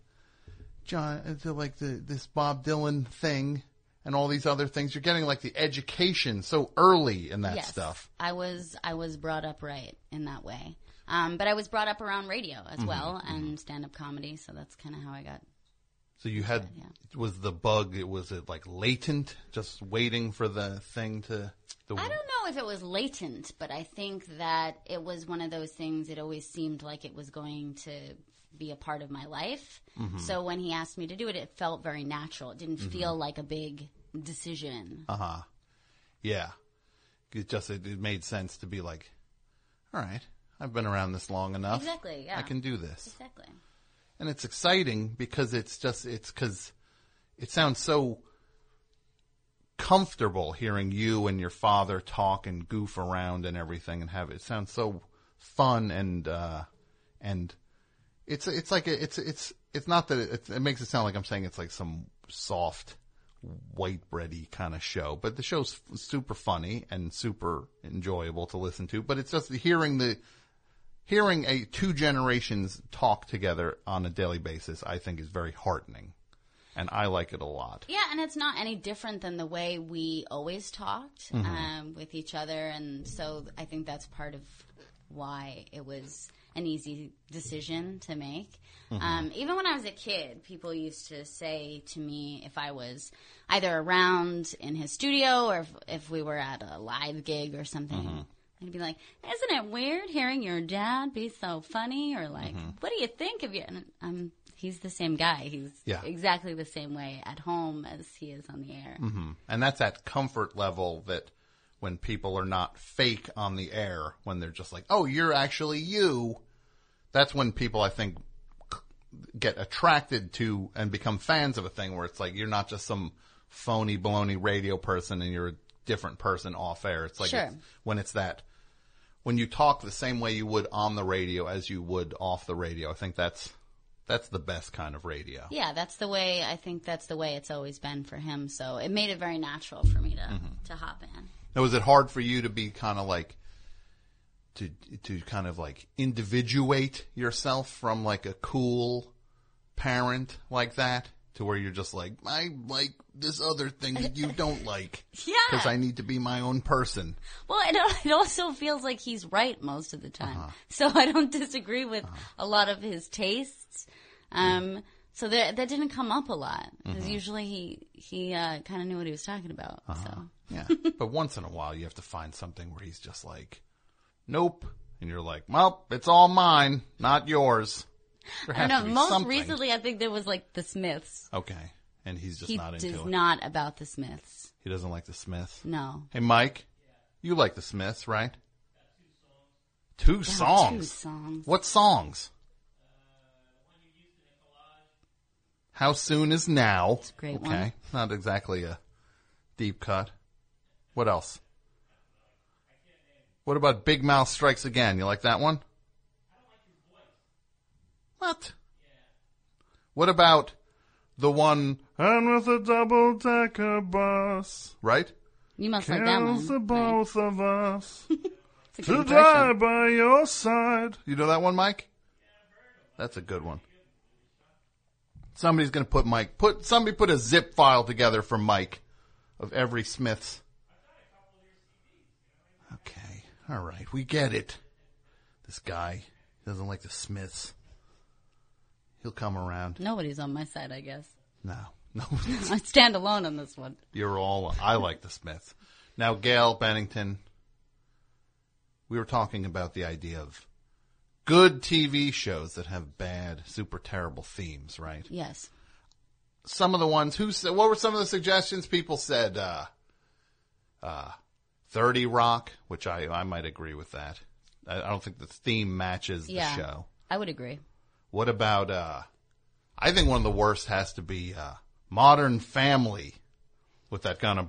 [SPEAKER 3] Bob Dylan thing and all these other things. You're getting like the education so early in that stuff.
[SPEAKER 13] I was brought up right in that way. But I was brought up around radio as well and stand-up comedy, so that's kind of how I got.
[SPEAKER 3] So you had, was the bug, was it like latent, just waiting for the thing to...
[SPEAKER 13] I don't know if it was latent, but I think that it was one of those things, it always seemed like it was going to be a part of my life. So when he asked me to do it, it felt very natural. It didn't feel like a big decision.
[SPEAKER 3] Yeah. It made sense to be like, all right, I've been around this long enough.
[SPEAKER 13] Exactly, yeah.
[SPEAKER 3] I can do this.
[SPEAKER 13] Exactly.
[SPEAKER 3] And it's exciting because it sounds so comfortable hearing you and your father talk and goof around and everything and have it sounds so fun and it's not that it makes it sound like I'm saying it's like some soft white bready kind of show, but the show's super funny and super enjoyable to listen to, but it's just hearing two generations talk together on a daily basis, I think is very heartening. And I like it a lot.
[SPEAKER 13] Yeah, and it's not any different than the way we always talked with each other. And so I think that's part of why it was an easy decision to make. Even when I was a kid, people used to say to me if I was either around in his studio or if we were at a live gig or something, they'd be like, isn't it weird hearing your dad be so funny? Or like, what do you think of you? And he's the same guy. He's exactly the same way at home as he is on the air.
[SPEAKER 3] And that's that comfort level that when people are not fake on the air, when they're just like, oh, you're actually you. That's when people, I think, get attracted to and become fans of a thing where it's like you're not just some phony baloney radio person and you're a different person off air. It's like when you talk the same way you would on the radio as you would off the radio. I think that's the best kind of radio.
[SPEAKER 13] Yeah, that's the way it's always been for him. So it made it very natural for me to hop in.
[SPEAKER 3] Now, was it hard for you to be kind of like to kind of like individuate yourself from like a cool parent like that to where you're just like, I like this other thing that you don't like because I need to be my own person?
[SPEAKER 13] Well, it also feels like he's right most of the time. So I don't disagree with a lot of his tastes. So that didn't come up a lot because usually he kind of knew what he was talking about. So.
[SPEAKER 3] Yeah, but once in a while you have to find something where he's just like, nope. And you're like, well, it's all mine, not yours. There has to be something.
[SPEAKER 13] Recently, I think there was like the Smiths.
[SPEAKER 3] Okay. And he's just not into it.
[SPEAKER 13] He's not about the Smiths.
[SPEAKER 3] He doesn't like the Smiths?
[SPEAKER 13] No.
[SPEAKER 3] Hey, Mike, you like the Smiths, right? Two songs. What songs? How Soon Is Now.
[SPEAKER 13] It's a great one.
[SPEAKER 3] Okay. Not exactly a deep cut. What else? What about Big Mouth Strikes Again? You like that one? What? What about the one, and with a double-decker bus, right?
[SPEAKER 13] You must like that one.
[SPEAKER 3] Kills the both of us to die by your side. You know that one, Mike? That's a good one. Somebody's going to somebody put a zip file together for Mike of every Smith's. Okay. All right. We get it. This guy doesn't like the Smiths. He'll come around.
[SPEAKER 13] Nobody's on my side, I guess.
[SPEAKER 3] No.
[SPEAKER 13] I stand alone on this one.
[SPEAKER 3] I like the Smiths. Now, Gail Bennington, we were talking about the idea of good TV shows that have bad, super terrible themes, right?
[SPEAKER 13] Yes.
[SPEAKER 3] Some of the ones what were some of the suggestions? People said 30 Rock, which I might agree with that. I don't think the theme matches the show.
[SPEAKER 13] I would agree.
[SPEAKER 3] What about, I think one of the worst has to be Modern Family with that kind of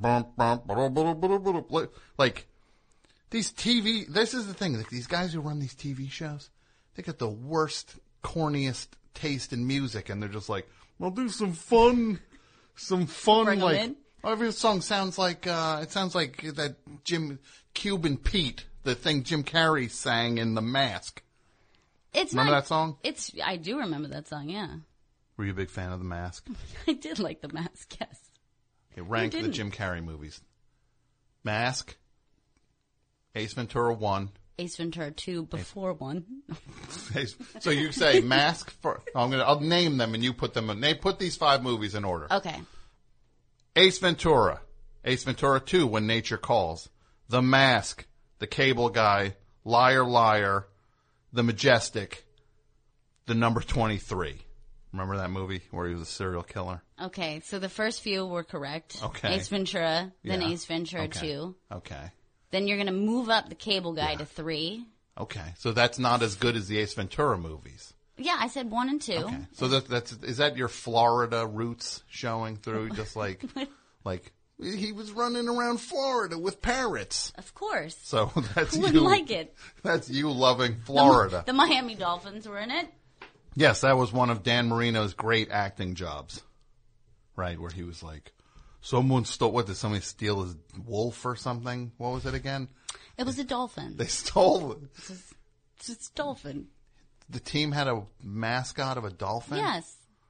[SPEAKER 3] like these this is the thing, like these guys who run these TV shows, they got the worst, corniest taste in music, and they're just like, we'll do some fun,
[SPEAKER 13] Bring
[SPEAKER 3] like, every song sounds like, it sounds like that Cuban Pete, the thing Jim Carrey sang in The Mask. Remember that song?
[SPEAKER 13] I do remember that song, yeah.
[SPEAKER 3] Were you a big fan of The Mask?
[SPEAKER 13] I did like The Mask, yes.
[SPEAKER 3] It ranked the Jim Carrey movies. Mask, Ace Ventura 1.
[SPEAKER 13] Ace Ventura 2 before 1.
[SPEAKER 3] So you say Mask for, I'll name them and you put them in. Put these 5 movies in order.
[SPEAKER 13] Okay.
[SPEAKER 3] Ace Ventura 2, When Nature Calls, The Mask, The Cable Guy, Liar Liar, The Majestic, The Number 23. Remember that movie where he was a serial killer?
[SPEAKER 13] Okay, so the first few were correct.
[SPEAKER 3] Okay.
[SPEAKER 13] Ace Ventura, then Ace Ventura 2.
[SPEAKER 3] Okay.
[SPEAKER 13] Then you're going to move up The Cable Guy to 3.
[SPEAKER 3] Okay, so that's not as good as the Ace Ventura movies.
[SPEAKER 13] Yeah, I said 1 and 2.
[SPEAKER 3] Okay, so is that your Florida roots showing through? Just like he was running around Florida with parrots.
[SPEAKER 13] Of course.
[SPEAKER 3] So that's
[SPEAKER 13] you. Wouldn't like it.
[SPEAKER 3] That's you loving Florida.
[SPEAKER 13] The Miami Dolphins were in it.
[SPEAKER 3] Yes, that was one of Dan Marino's great acting jobs. Right, where he was like, did somebody steal his wolf or something? What was it again?
[SPEAKER 13] It was a dolphin.
[SPEAKER 3] They stole it.
[SPEAKER 13] It's a dolphin.
[SPEAKER 3] The team had a mascot of a dolphin?
[SPEAKER 13] Yes.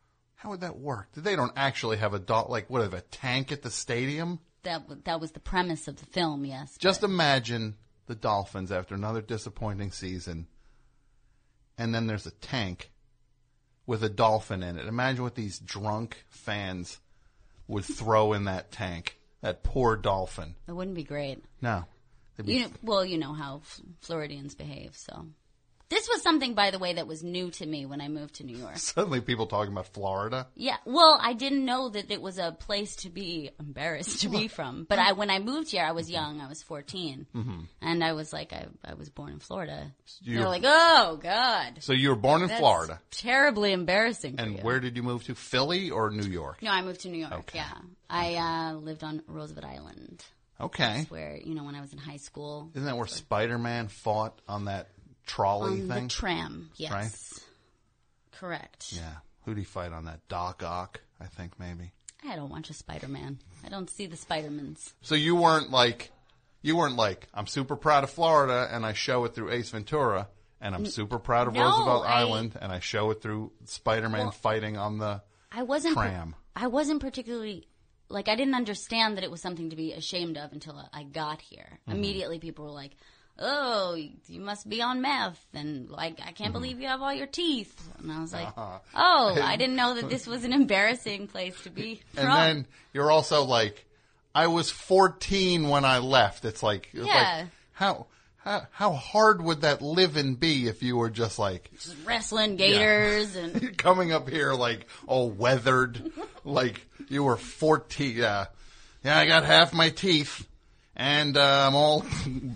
[SPEAKER 3] How would that work? They don't actually have a a tank at the stadium?
[SPEAKER 13] That was the premise of the film, yes.
[SPEAKER 3] Just imagine the Dolphins after another disappointing season, and then there's a tank with a dolphin in it. Imagine what these drunk fans would throw in that tank. That poor dolphin.
[SPEAKER 13] It wouldn't be great.
[SPEAKER 3] No.
[SPEAKER 13] You know how Floridians behave, so. This was something, by the way, that was new to me when I moved to New York.
[SPEAKER 3] Suddenly people talking about Florida.
[SPEAKER 13] Yeah, well, I didn't know that it was a place to be embarrassed to be from. But when I moved here, I was young. I was 14. Mm-hmm. And I was like, I was born in Florida. They're like, oh, God.
[SPEAKER 3] So you were born in Florida.
[SPEAKER 13] Terribly embarrassing for you.
[SPEAKER 3] And where did you move to? Philly or New York?
[SPEAKER 13] No, I moved to New York,
[SPEAKER 3] okay.
[SPEAKER 13] Yeah. I lived on Roosevelt Island.
[SPEAKER 3] Okay.
[SPEAKER 13] That's where, when I was in high school.
[SPEAKER 3] Isn't that where Spider-Man fought on that trolley thing?
[SPEAKER 13] The tram, yes.
[SPEAKER 3] Right?
[SPEAKER 13] Correct.
[SPEAKER 3] Yeah. Who'd he fight on that? Doc Ock, I think, maybe.
[SPEAKER 13] I don't watch a Spider-Man. I don't see the Spider-Mans.
[SPEAKER 3] So you weren't like, I'm super proud of Florida, and I show it through Ace Ventura, and I'm super proud of Roosevelt Island, and I show it through Spider-Man fighting on the tram.
[SPEAKER 13] I wasn't particularly... I didn't understand that it was something to be ashamed of until I got here. Mm-hmm. Immediately people were like, oh, you must be on meth, and I can't believe you have all your teeth. And I was like, I didn't know that this was an embarrassing place to be from.
[SPEAKER 3] And then you're also like, I was 14 when I left. It's like, how hard would that living be if you were just
[SPEAKER 13] wrestling gators and
[SPEAKER 3] coming up here all weathered, you were 14. Yeah, I got half my teeth. And I'm all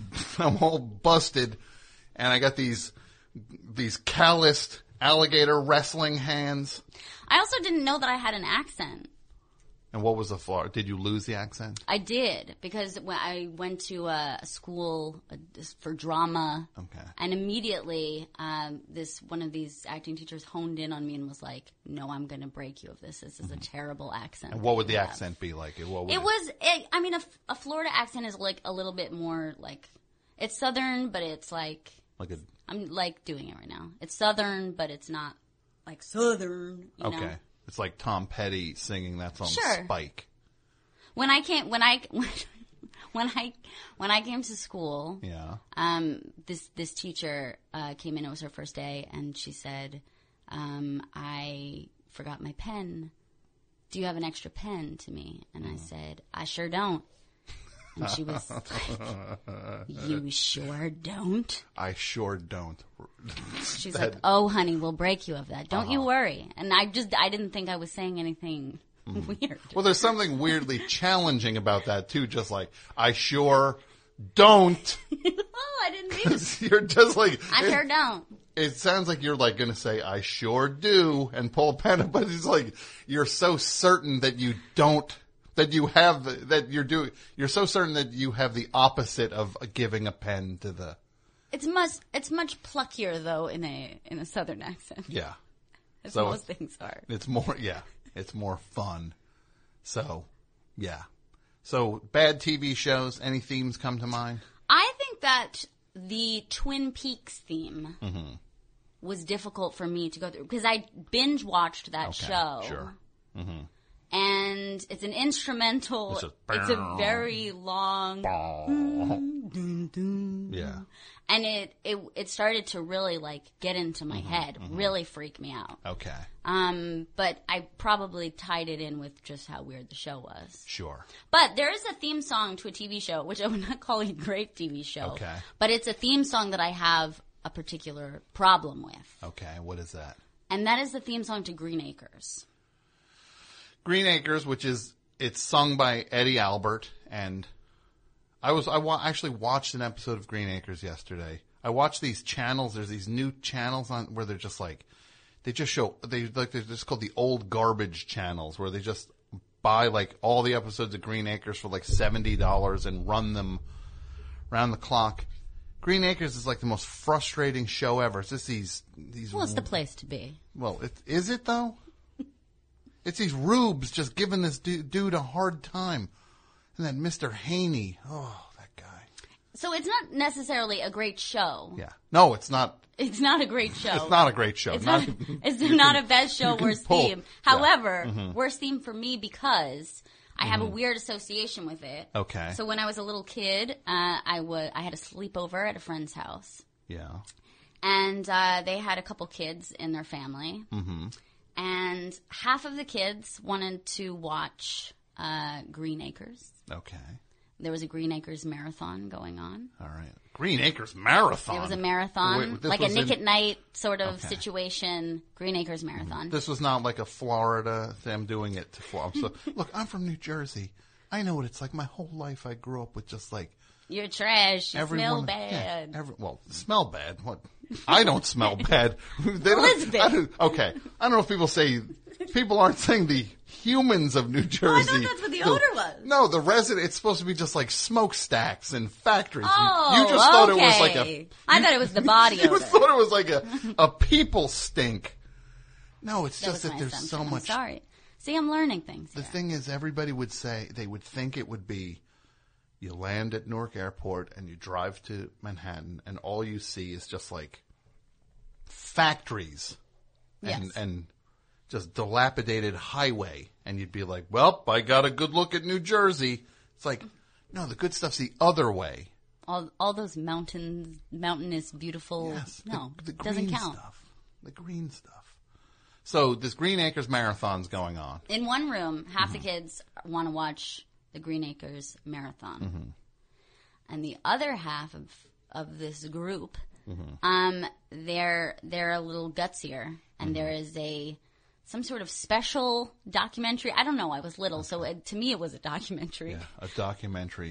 [SPEAKER 3] busted, and I got these calloused alligator wrestling hands.
[SPEAKER 13] I also didn't know that I had an accent.
[SPEAKER 3] And what was the flaw? Did you lose the accent?
[SPEAKER 13] I did, because when I went to a school for drama, and immediately one of these acting teachers honed in on me and was like, "No, I'm going to break you of this. This is a terrible accent."
[SPEAKER 3] And what would the accent be like?
[SPEAKER 13] A Florida accent is a little bit more it's Southern, but it's I'm doing it right now. It's Southern, but it's not Southern. You know?
[SPEAKER 3] It's like Tom Petty singing that song Spike.
[SPEAKER 13] When I came to school, this teacher came in. It was her first day, and she said, "I forgot my pen. Do you have an extra pen to me?" And I said, "I sure don't." And she was like, "You sure don't?"
[SPEAKER 3] I sure don't.
[SPEAKER 13] She's like, "Oh, honey, we'll break you of that. Don't you worry." And I didn't think I was saying anything weird.
[SPEAKER 3] Well, there's something weirdly challenging about that too. Just I sure don't.
[SPEAKER 13] Oh, I didn't mean it.
[SPEAKER 3] You're just I
[SPEAKER 13] sure don't.
[SPEAKER 3] It sounds like you're going to say, "I sure do," and pull a pen, but it's you're so certain that you don't. That you have you're so certain that you have the opposite of giving a pen to the.
[SPEAKER 13] It's much pluckier though in a Southern accent.
[SPEAKER 3] Yeah,
[SPEAKER 13] as most things are.
[SPEAKER 3] It's more it's more fun. So so bad TV shows. Any themes come to mind?
[SPEAKER 13] I think that the Twin Peaks theme was difficult for me to go through because I binge watched that show. Sure. Mm-hmm. And it's an instrumental. It's a very long.
[SPEAKER 3] Yeah.
[SPEAKER 13] And it started to really get into my head, really freak me out.
[SPEAKER 3] Okay.
[SPEAKER 13] But I probably tied it in with just how weird the show was.
[SPEAKER 3] Sure.
[SPEAKER 13] But there is a theme song to a TV show, which I would not call a great TV show.
[SPEAKER 3] Okay. But
[SPEAKER 13] it's a theme song that I have a particular problem with.
[SPEAKER 3] Okay. What is that?
[SPEAKER 13] And that is the theme song to Green Acres.
[SPEAKER 3] Green Acres, it's sung by Eddie Albert, and I actually watched an episode of Green Acres yesterday. I watched these channels. There's these new channels on where they're just they're just called the old garbage channels, where they just buy all the episodes of Green Acres for $70 and run them round the clock. Green Acres is the most frustrating show ever. It's just these.
[SPEAKER 13] Well, it's the place to be.
[SPEAKER 3] Well, is it though? It's these rubes just giving this dude a hard time. And that Mr. Haney. Oh, that guy.
[SPEAKER 13] So it's not necessarily a great show.
[SPEAKER 3] Yeah. No, it's not.
[SPEAKER 13] It's not a great show.
[SPEAKER 3] It's not a great show.
[SPEAKER 13] It's not a best show, worst theme.
[SPEAKER 3] Yeah.
[SPEAKER 13] However, worst theme for me because I have a weird association with it.
[SPEAKER 3] Okay.
[SPEAKER 13] So when I was a little kid, I had a sleepover at a friend's house.
[SPEAKER 3] Yeah.
[SPEAKER 13] And they had a couple kids in their family. Mm-hmm. And half of the kids wanted to watch Green Acres.
[SPEAKER 3] Okay.
[SPEAKER 13] There was a Green Acres marathon going on.
[SPEAKER 3] All right. Green Acres marathon?
[SPEAKER 13] It was a marathon, like a Nick at Night sort of
[SPEAKER 3] Okay.
[SPEAKER 13] situation, Green Acres marathon.
[SPEAKER 3] This was not like a Florida thing. I'm doing it to Florida. So, look, I'm from New Jersey. I know what it's like. My whole life I grew up with just like...
[SPEAKER 13] You're trash. You smell
[SPEAKER 3] everyone-
[SPEAKER 13] bad.
[SPEAKER 3] Yeah, well, smell bad. What? I don't smell bad. They
[SPEAKER 13] Elizabeth.
[SPEAKER 3] Okay. I don't know if people say... People aren't saying the humans of New Jersey.
[SPEAKER 13] Oh, I thought that's what the odor was.
[SPEAKER 3] No, the resident. It's supposed to be just like smokestacks and factories.
[SPEAKER 13] Oh,
[SPEAKER 3] you just thought it was
[SPEAKER 13] okay.
[SPEAKER 3] like a...
[SPEAKER 13] I thought it was the body
[SPEAKER 3] You
[SPEAKER 13] odor.
[SPEAKER 3] thought it was like a people stink. No, it's
[SPEAKER 13] That
[SPEAKER 3] just
[SPEAKER 13] was
[SPEAKER 3] that
[SPEAKER 13] my
[SPEAKER 3] there's so
[SPEAKER 13] assumption. I'm
[SPEAKER 3] much...
[SPEAKER 13] sorry. See, I'm learning things.
[SPEAKER 3] The thing is, everybody would say, they would think it would be, you land at Newark Airport and you drive to Manhattan and all you see is just like factories and just dilapidated highway. And you'd be like, well, I got a good look at New Jersey. It's like, no, the good stuff's the other way.
[SPEAKER 13] All those mountainous, beautiful.
[SPEAKER 3] Yes,
[SPEAKER 13] No,
[SPEAKER 3] the
[SPEAKER 13] it doesn't
[SPEAKER 3] green
[SPEAKER 13] count.
[SPEAKER 3] stuff. The green stuff. So this Green Acres marathon's going on.
[SPEAKER 13] In one room, half the kids want to watch the Green Acres marathon, and the other half of this group, they're a little gutsier, and there is some sort of special documentary. I don't know. I was little, so to me it was a documentary.
[SPEAKER 3] Yeah, a documentary.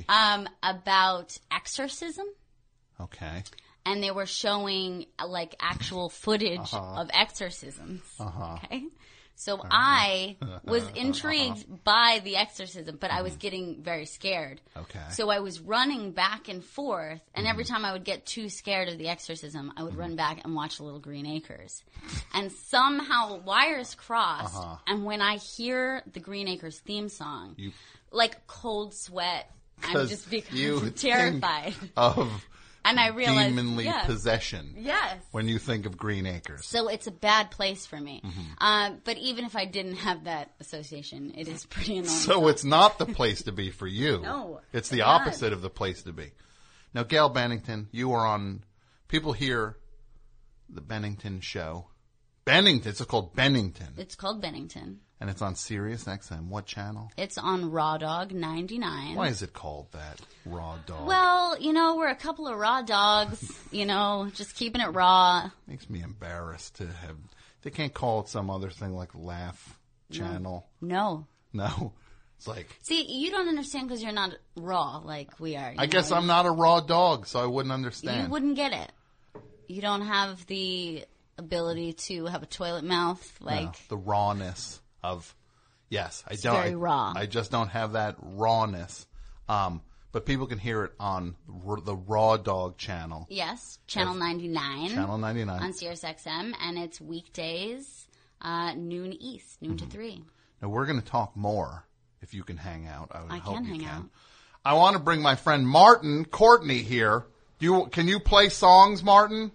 [SPEAKER 13] About exorcism.
[SPEAKER 3] Okay.
[SPEAKER 13] And they were showing like actual footage of exorcisms. Okay. So I was intrigued by the exorcism, but I was getting very scared.
[SPEAKER 3] Okay.
[SPEAKER 13] So I was running back and forth, and every time I would get too scared of the exorcism, I would run back and watch Little Green Acres. And somehow wires crossed, and when I hear the Green Acres theme song, like cold sweat, I'm just becoming terrified.
[SPEAKER 3] Of
[SPEAKER 13] and I realized,
[SPEAKER 3] demonly possession.
[SPEAKER 13] Yes.
[SPEAKER 3] When you think of Green Acres.
[SPEAKER 13] So it's a bad place for me. But even if I didn't have that association, it is pretty annoying.
[SPEAKER 3] So it's not the place to be for you.
[SPEAKER 13] No,
[SPEAKER 3] it's the
[SPEAKER 13] it's
[SPEAKER 3] opposite
[SPEAKER 13] not.
[SPEAKER 3] of the place to be. Now, Gail Bennington, you are on, people hear the Bennington show. Bennington, it's called Bennington.
[SPEAKER 13] It's called Bennington.
[SPEAKER 3] And it's on Sirius XM. What channel?
[SPEAKER 13] It's on Raw Dog 99.
[SPEAKER 3] Why is it called that? Raw Dog.
[SPEAKER 13] Well, we're a couple of raw dogs, just keeping it raw.
[SPEAKER 3] Makes me embarrassed to have, they can't call it some other thing like Laugh Channel.
[SPEAKER 13] No.
[SPEAKER 3] It's like.
[SPEAKER 13] See, you don't understand because you're not raw like we are.
[SPEAKER 3] I guess I'm not a raw dog, so I wouldn't understand.
[SPEAKER 13] You wouldn't get it. You don't have the ability to have a toilet mouth like
[SPEAKER 3] the rawness of, yes, I
[SPEAKER 13] It's
[SPEAKER 3] don't.
[SPEAKER 13] very raw.
[SPEAKER 3] I just don't have that rawness. But people can hear it on the Raw Dog channel.
[SPEAKER 13] Yes, Channel 99.
[SPEAKER 3] Channel 99.
[SPEAKER 13] On Sirius XM, and it's weekdays, noon East, noon to 3.
[SPEAKER 3] Now, we're going to talk more if you can hang out. I hope
[SPEAKER 13] can
[SPEAKER 3] you
[SPEAKER 13] hang
[SPEAKER 3] can.
[SPEAKER 13] out.
[SPEAKER 3] I want to bring my friend Martin Courtney here. Can you play songs, Martin?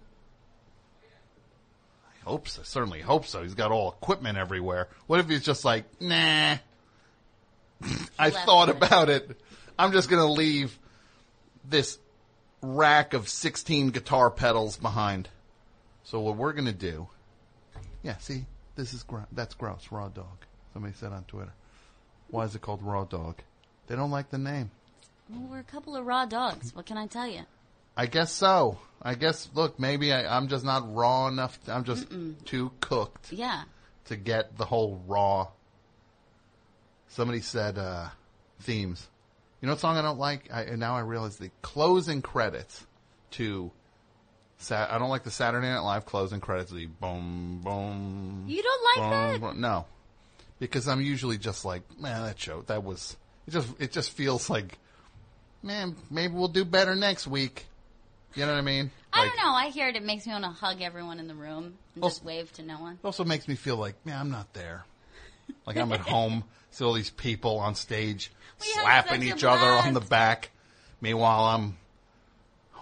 [SPEAKER 3] I hope so. Certainly hope so. He's got all equipment everywhere. What if he's just like, nah, I thought about it. I'm just going to leave this rack of 16 guitar pedals behind. So what we're going to do, see, this is that's gross, Raw Dog. Somebody said on Twitter. Why is it called Raw Dog? They don't like the name.
[SPEAKER 13] Well, we're a couple of raw dogs. What can I tell you?
[SPEAKER 3] I guess so. I guess, look, maybe I'm just not raw enough. I'm just too cooked.
[SPEAKER 13] Yeah.
[SPEAKER 3] To get the whole raw. Somebody said themes. You know what song I don't like? Now I realize the closing credits to... I don't like the Saturday Night Live closing credits. The boom, boom.
[SPEAKER 13] You don't like that?
[SPEAKER 3] Boom. No. Because I'm usually just like, man, that show, that was... It just feels like, man, maybe we'll do better next week. You know what I mean?
[SPEAKER 13] I don't know. I hear it. It makes me want to hug everyone in the room and just wave to no one.
[SPEAKER 3] It also makes me feel like, man, I'm not there. Like I'm at home, see all these people on stage slapping each other on the back. Meanwhile, I'm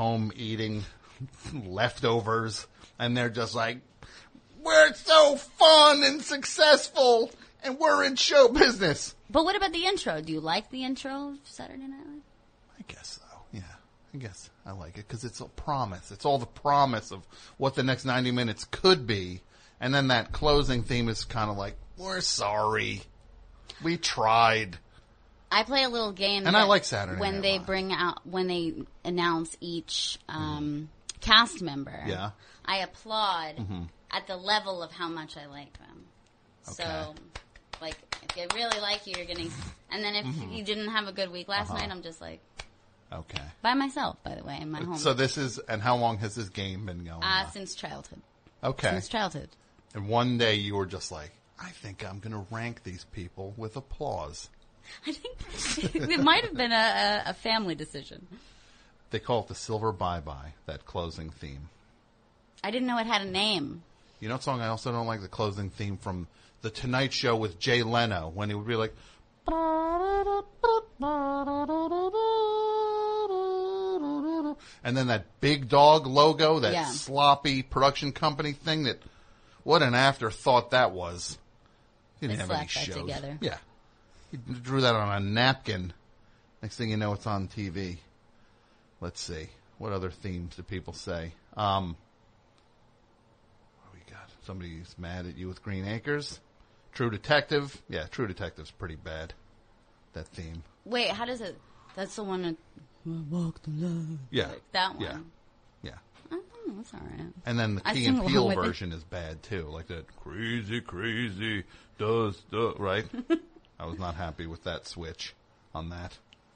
[SPEAKER 3] home eating leftovers, and they're just like, we're so fun and successful, and we're in show business.
[SPEAKER 13] But what about the intro? Do you like the intro of Saturday Night Live?
[SPEAKER 3] I guess so, yeah. I guess I like it because it's a promise. It's all the promise of what the next 90 minutes could be. And then that closing theme is kind of like, we're sorry. We tried.
[SPEAKER 13] I play a little game.
[SPEAKER 3] And I like Saturday
[SPEAKER 13] when
[SPEAKER 3] Night
[SPEAKER 13] they
[SPEAKER 3] Live.
[SPEAKER 13] bring out, when they announce each cast member.
[SPEAKER 3] Yeah.
[SPEAKER 13] I applaud at the level of how much I like them.
[SPEAKER 3] Okay.
[SPEAKER 13] So, like, if you really like you, you're getting. And then if you didn't have a good week last night, I'm just like.
[SPEAKER 3] Okay.
[SPEAKER 13] By myself, by the way, in my home.
[SPEAKER 3] So this is, and how long has this game been going on?
[SPEAKER 13] Since childhood.
[SPEAKER 3] Okay.
[SPEAKER 13] Since childhood.
[SPEAKER 3] And one day you were just like, I think I'm going to rank these people with applause.
[SPEAKER 13] I think it might have been a family decision.
[SPEAKER 3] They call it the Silver Bye-Bye, that closing theme.
[SPEAKER 13] I didn't know it had a name.
[SPEAKER 3] You know what song I also don't like? The closing theme from The Tonight Show with Jay Leno, when he would be like, and then that big dog logo, that sloppy production company thing that, what an afterthought that was. He didn't have any shows.
[SPEAKER 13] Together.
[SPEAKER 3] Yeah. He drew that on a napkin. Next thing you know, it's on TV. Let's see. What other themes do people say? What do we got? Somebody's mad at you with Green Acres. True Detective. Yeah, True Detective's pretty bad. That theme.
[SPEAKER 13] Wait, how does it... That's the one that... Walk the line.
[SPEAKER 3] Yeah.
[SPEAKER 13] Like that one.
[SPEAKER 3] Yeah. Yeah.
[SPEAKER 13] Oh, that's all right.
[SPEAKER 3] And then the Key and Peele version is bad, too. Like that crazy, crazy, right? I was not happy with that switch on that.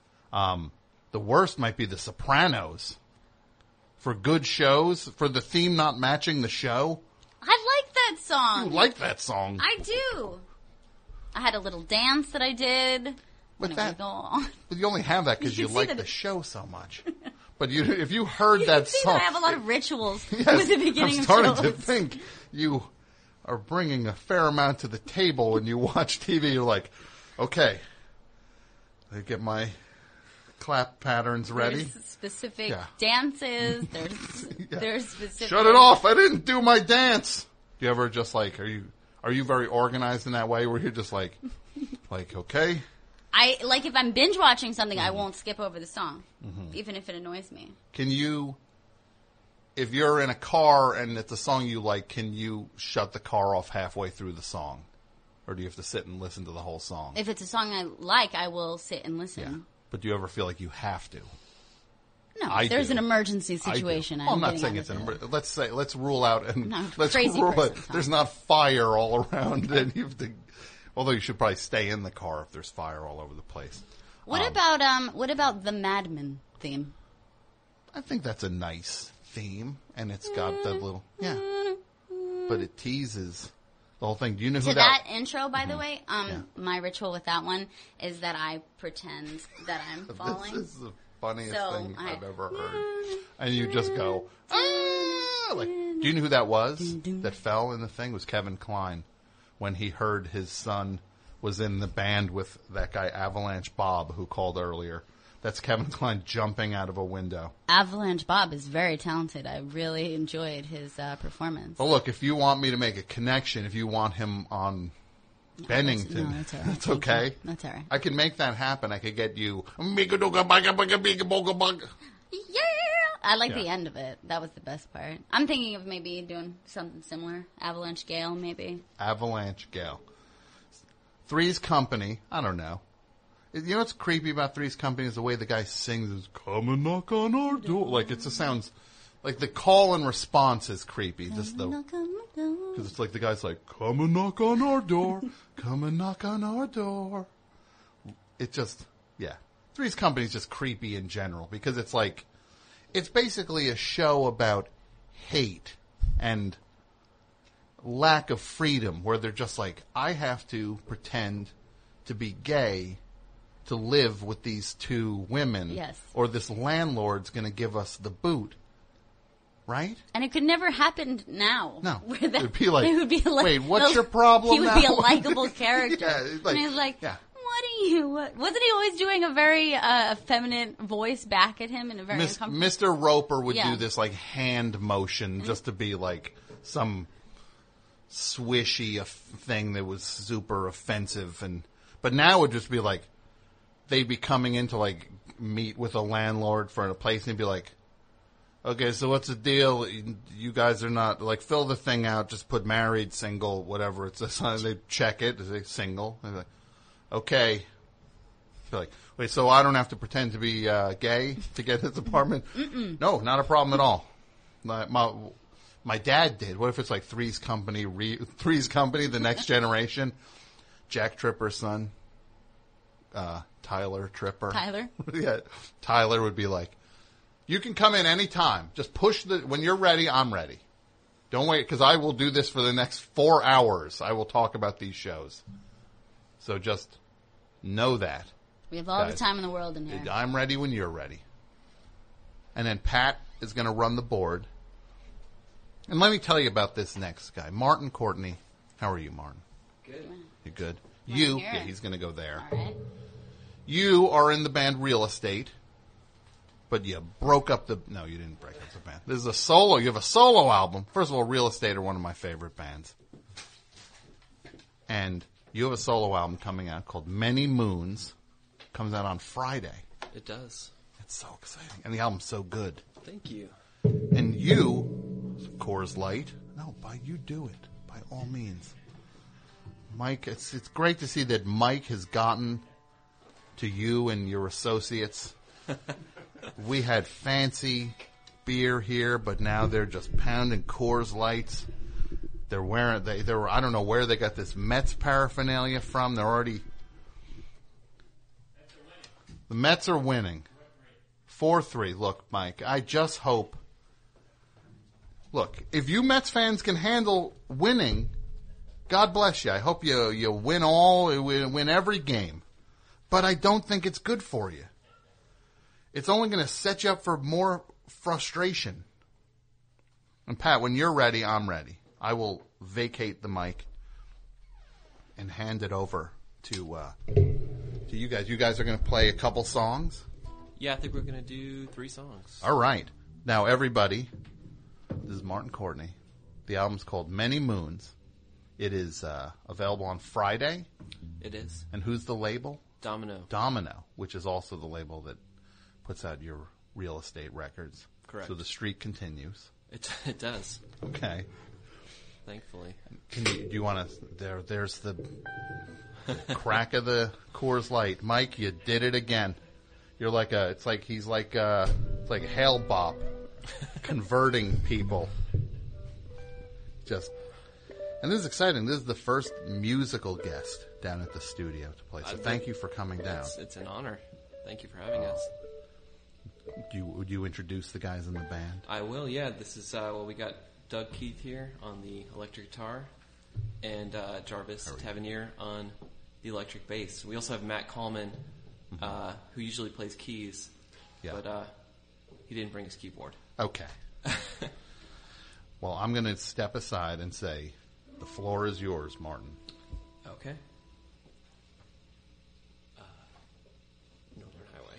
[SPEAKER 3] The worst might be The Sopranos. For good shows, for the theme not matching the show.
[SPEAKER 13] I like that song.
[SPEAKER 3] You like that song.
[SPEAKER 13] I do. I had a little dance that I did.
[SPEAKER 3] But
[SPEAKER 13] that, go on.
[SPEAKER 3] But you only have that because you like the show so much. But if you heard
[SPEAKER 13] you
[SPEAKER 3] that
[SPEAKER 13] can see
[SPEAKER 3] song,
[SPEAKER 13] that I have a lot of rituals
[SPEAKER 3] yes,
[SPEAKER 13] with the beginning
[SPEAKER 3] I'm starting
[SPEAKER 13] of shows.
[SPEAKER 3] to think you are bringing a fair amount to the table when you watch TV. You're like, okay, I get my clap patterns ready.
[SPEAKER 13] There's specific dances. There's specific.
[SPEAKER 3] Shut it off! I didn't do my dance. Do you ever just like are you very organized in that way where you're just like okay?
[SPEAKER 13] I like if I'm binge watching something, I won't skip over the song, even if it annoys me.
[SPEAKER 3] Can you, if you're in a car and it's a song you like, can you shut the car off halfway through the song? Or do you have to sit and listen to the whole song?
[SPEAKER 13] If it's a song I like, I will sit and listen.
[SPEAKER 3] Yeah. But do you ever feel like you have to?
[SPEAKER 13] No, if there's an emergency situation.
[SPEAKER 3] I'm not saying it's an emergency. Let's rule out and let's
[SPEAKER 13] crazy
[SPEAKER 3] rule
[SPEAKER 13] person,
[SPEAKER 3] it. There's not fire all around and you have to. Although you should probably stay in the car if there's fire all over the place.
[SPEAKER 13] What about the Mad Men theme?
[SPEAKER 3] I think that's a nice theme, and it's got that little but it teases the whole thing. Do you know who
[SPEAKER 13] that intro? By the way, my ritual with that one is that I pretend that I'm falling.
[SPEAKER 3] This is the funniest thing I've ever heard, and you just go like. Do you know who that was that fell in the thing? It was Kevin Kline. When he heard his son was in the band with that guy Avalanche Bob who called earlier. That's Kevin Kline jumping out of a window.
[SPEAKER 13] Avalanche Bob is very talented. I really enjoyed his performance.
[SPEAKER 3] Well, look, if you want me to make a connection, if you want him on Bennington,
[SPEAKER 13] that's all right.
[SPEAKER 3] that's okay.
[SPEAKER 13] That's all right.
[SPEAKER 3] I can make that happen. I could get you...
[SPEAKER 13] Yeah! I like the end of it. That was the best part. I'm thinking of maybe doing something similar. Avalanche Gale, maybe.
[SPEAKER 3] Avalanche Gale. Three's Company. I don't know. You know what's creepy about Three's Company is the way the guy sings is, come and knock on our door. Like, it just sounds... Like, the call and response is creepy. Just the... Because it's like the guy's like, come and knock on our door. Come and knock on our door. It just... Yeah. Three's Company is just creepy in general. Because it's like... It's basically a show about hate and lack of freedom where they're just like, I have to pretend to be gay to live with these two women.
[SPEAKER 13] Yes.
[SPEAKER 3] Or this landlord's going to give us the boot. Right?
[SPEAKER 13] And it could never happen now.
[SPEAKER 3] No.
[SPEAKER 13] It
[SPEAKER 3] would be like,
[SPEAKER 13] wait,
[SPEAKER 3] what's your problem
[SPEAKER 13] He would
[SPEAKER 3] now?
[SPEAKER 13] be a likable character.
[SPEAKER 3] Yeah,
[SPEAKER 13] and he's like,
[SPEAKER 3] yeah.
[SPEAKER 13] what do Wasn't he always doing a very effeminate voice back at him in a very uncomfortable...
[SPEAKER 3] Mr. Roper would
[SPEAKER 13] Yeah.
[SPEAKER 3] do this like hand motion just to be like some swishy thing that was super offensive, but now it would just be like they'd be coming in to like meet with a landlord for a place and he'd be like, okay, so what's the deal? You guys are not, like, fill the thing out, just put married, single, whatever. It's a, they check it, they say single. They're like, okay. They're like, wait, so I don't have to pretend to be gay to get this apartment? No, not a problem at all. My dad did. What if it's like Three's Company, The Next Generation? Jack Tripper's son, Tyler Tripper.
[SPEAKER 13] Tyler?
[SPEAKER 3] Yeah, Tyler would be like, you can come in any time. Just push when you're ready, I'm ready. Don't wait, because I will do this for the next 4 hours. I will talk about these shows. So just know that.
[SPEAKER 13] We have all
[SPEAKER 3] guys.
[SPEAKER 13] the time in the world in here.
[SPEAKER 3] I'm ready when you're ready. And then Pat is going to run the board. And let me tell you about this next guy, Martin Courtney. How are you, Martin?
[SPEAKER 14] Good.
[SPEAKER 3] You good?
[SPEAKER 13] Right
[SPEAKER 3] You,
[SPEAKER 13] here.
[SPEAKER 3] yeah, he's going to go there.
[SPEAKER 13] All right.
[SPEAKER 3] You are in the band Real Estate, but you broke up no, you didn't break up the band. This is a solo, you have a solo album. First of all, Real Estate are one of my favorite bands. And you have a solo album coming out called Many Moons. Comes out on Friday.
[SPEAKER 14] It does.
[SPEAKER 3] It's so exciting. And the album's so good.
[SPEAKER 14] Thank you.
[SPEAKER 3] And you, Coors Light, no, you do it, by all means. Mike, it's great to see that Mike has gotten to you and your associates. We had fancy beer here, but now they're just pounding Coors Lights. They're wearing, they were, I don't know where they got this Mets paraphernalia from. They're already, the Mets are winning. 4-3. Look, Mike, I just hope, look, if you Mets fans can handle winning, God bless you. I hope you win every game. But I don't think it's good for you. It's only going to set you up for more frustration. And Pat, when you're ready, I'm ready. I will vacate the mic and hand it over to you guys. You guys are going to play a couple songs?
[SPEAKER 14] Yeah, I think we're going to do 3 songs.
[SPEAKER 3] All right. Now, everybody, this is Martin Courtney. The album's called Many Moons. It is available on Friday.
[SPEAKER 14] It is.
[SPEAKER 3] And who's the label?
[SPEAKER 14] Domino,
[SPEAKER 3] which is also the label that puts out your Real Estate records.
[SPEAKER 14] Correct.
[SPEAKER 3] So the streak continues.
[SPEAKER 14] It does.
[SPEAKER 3] Okay.
[SPEAKER 14] Thankfully.
[SPEAKER 3] Do you want to? There's the crack of the Coors Light. Mike, you did it again. You're like he's like Hale Bopp, converting people. And this is exciting. This is the first musical guest down at the studio to play. So thank you for coming down.
[SPEAKER 14] It's an honor. Thank you for having us.
[SPEAKER 3] Would you introduce the guys in the band?
[SPEAKER 14] I will, yeah. This is, we got Doug Keith here on the electric guitar and Jarvis Tavernier on the electric bass. We also have Matt Coleman, who usually plays keys, but he didn't bring his keyboard.
[SPEAKER 3] Okay. Well, I'm going to step aside and say, the floor is yours, Martin.
[SPEAKER 14] Okay. Northern Highway.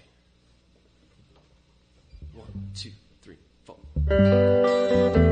[SPEAKER 14] 1, 2, 3, 4.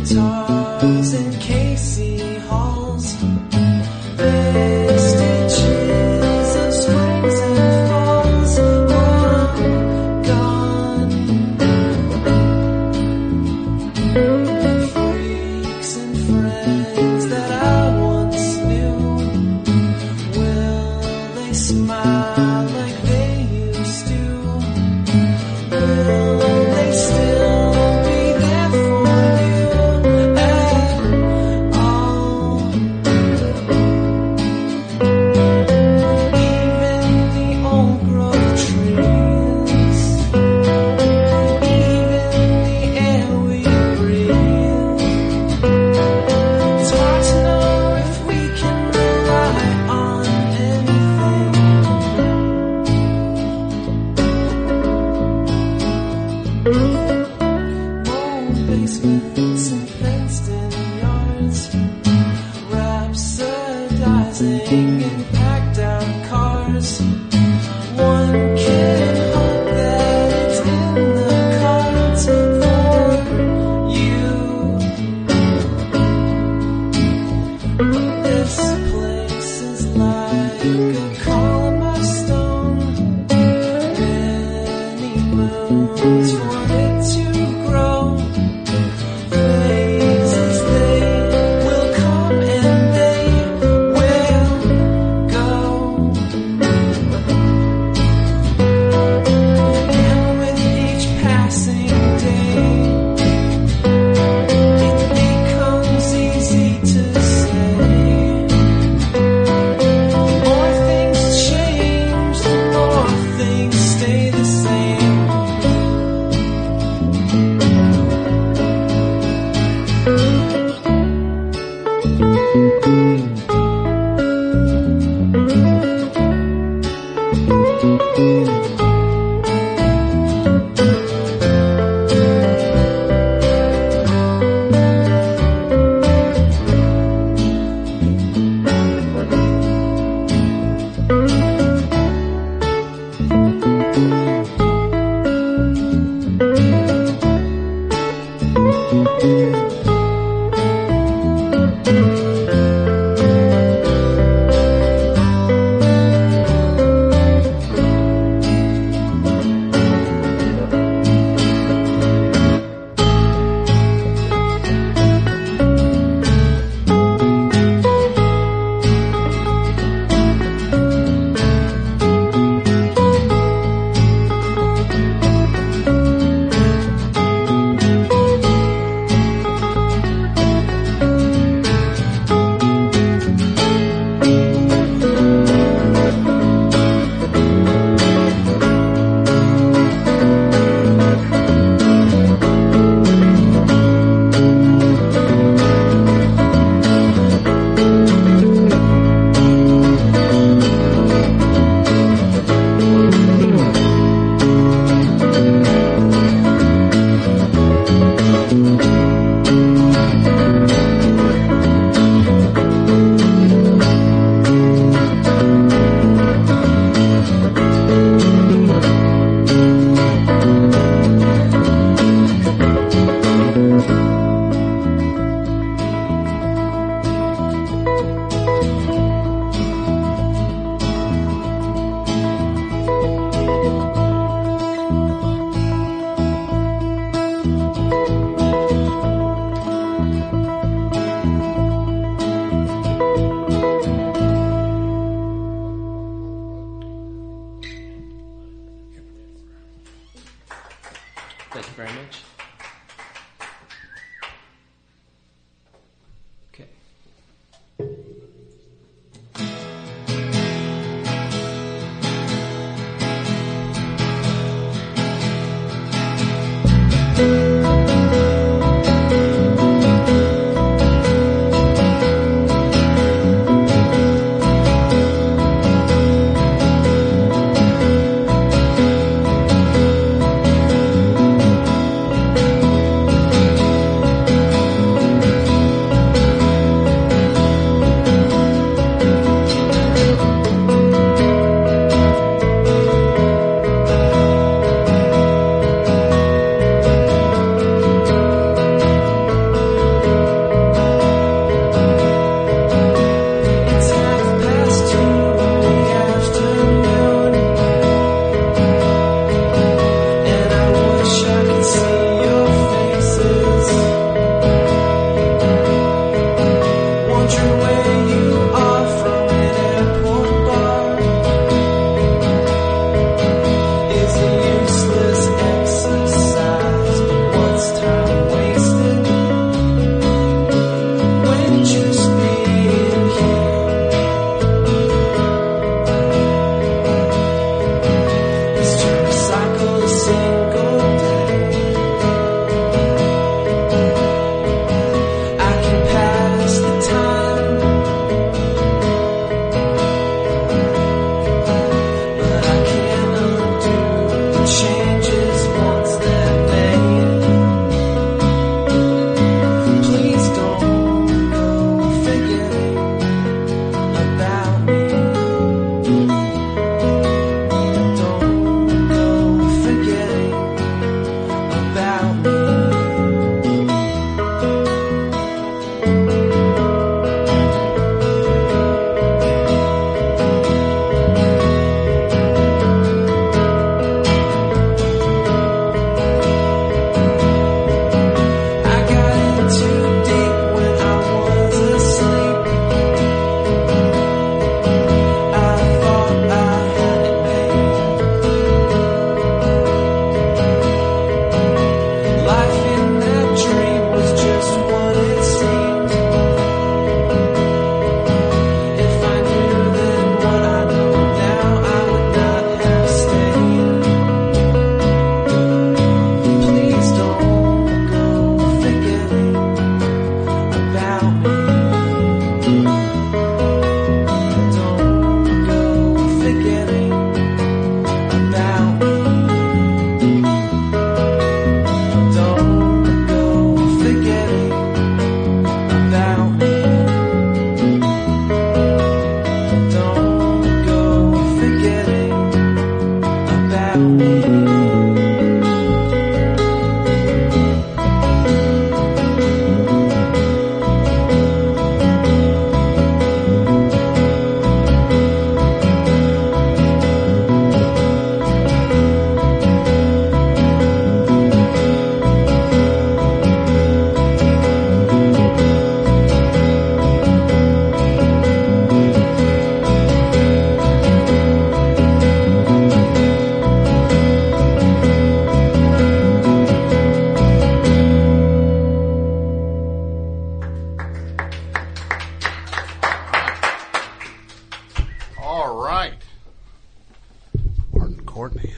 [SPEAKER 15] guitars and Casey Halls, vestiges of springs and falls, long gone. Freaks and friends that I once knew, will they smile like they used to? Will they still be there for you at all? Even the old growth trees, even the air we breathe. It's hard to know if we can rely on anything. Old basements and fenced-in yards, rhapsodizing in packed-out cars. One can hope that it's in the cards for you. But this place is like a column of stone, many moons for it to grow. Phases, they will come and they will go. And with each passing day, it becomes easy to say, more things change, more things stay the same.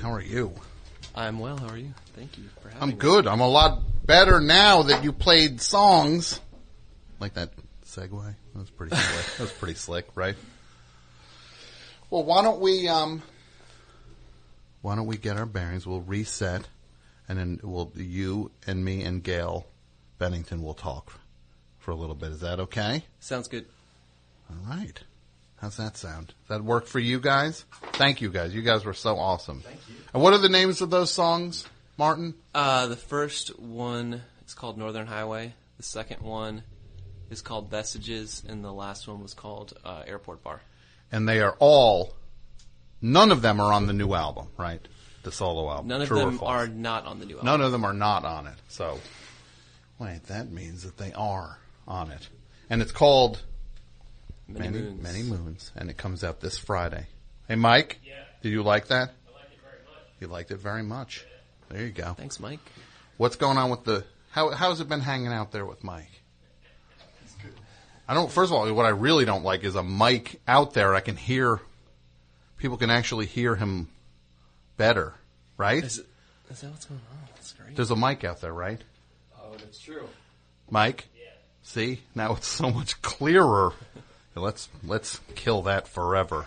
[SPEAKER 3] how are you?
[SPEAKER 14] I'm well. How are you? Thank you for having me.
[SPEAKER 3] I'm good. I'm a lot better now that you played songs. Like that segue. That was pretty slick. That was pretty slick, right? Well, why don't we get our bearings? We'll reset, and then you and me and Gail Bennington will talk for a little bit. Is that okay?
[SPEAKER 14] Sounds good.
[SPEAKER 3] All right. How's that sound? Does that work for you guys? Thank you, guys. You guys were so awesome. Thank you. And what are the names of those songs, Martin?
[SPEAKER 14] The first one is called Northern Highway. The second one is called Vestiges, and the last one was called Airport Bar.
[SPEAKER 3] And they are none of them are on the new album, right? The solo album.
[SPEAKER 14] None of them are not on the new album.
[SPEAKER 3] None of them are not on it. So, wait, that means that they are on it. And it's called Many Moons. And it comes out this Friday. Hey, Mike? Yeah. Did you like that? I liked it very much. You liked it very much. Yeah. There you go.
[SPEAKER 14] Thanks, Mike.
[SPEAKER 3] What's going on with how's it been hanging out there with Mike? It's good. First of all, what I really don't like is a mic out there. I can hear, people can actually hear him better, right?
[SPEAKER 14] Is that what's going on? That's great.
[SPEAKER 3] There's a mic out there, right?
[SPEAKER 14] Oh, that's true.
[SPEAKER 3] Mike? Yeah. See? Now it's so much clearer. Let's kill that forever.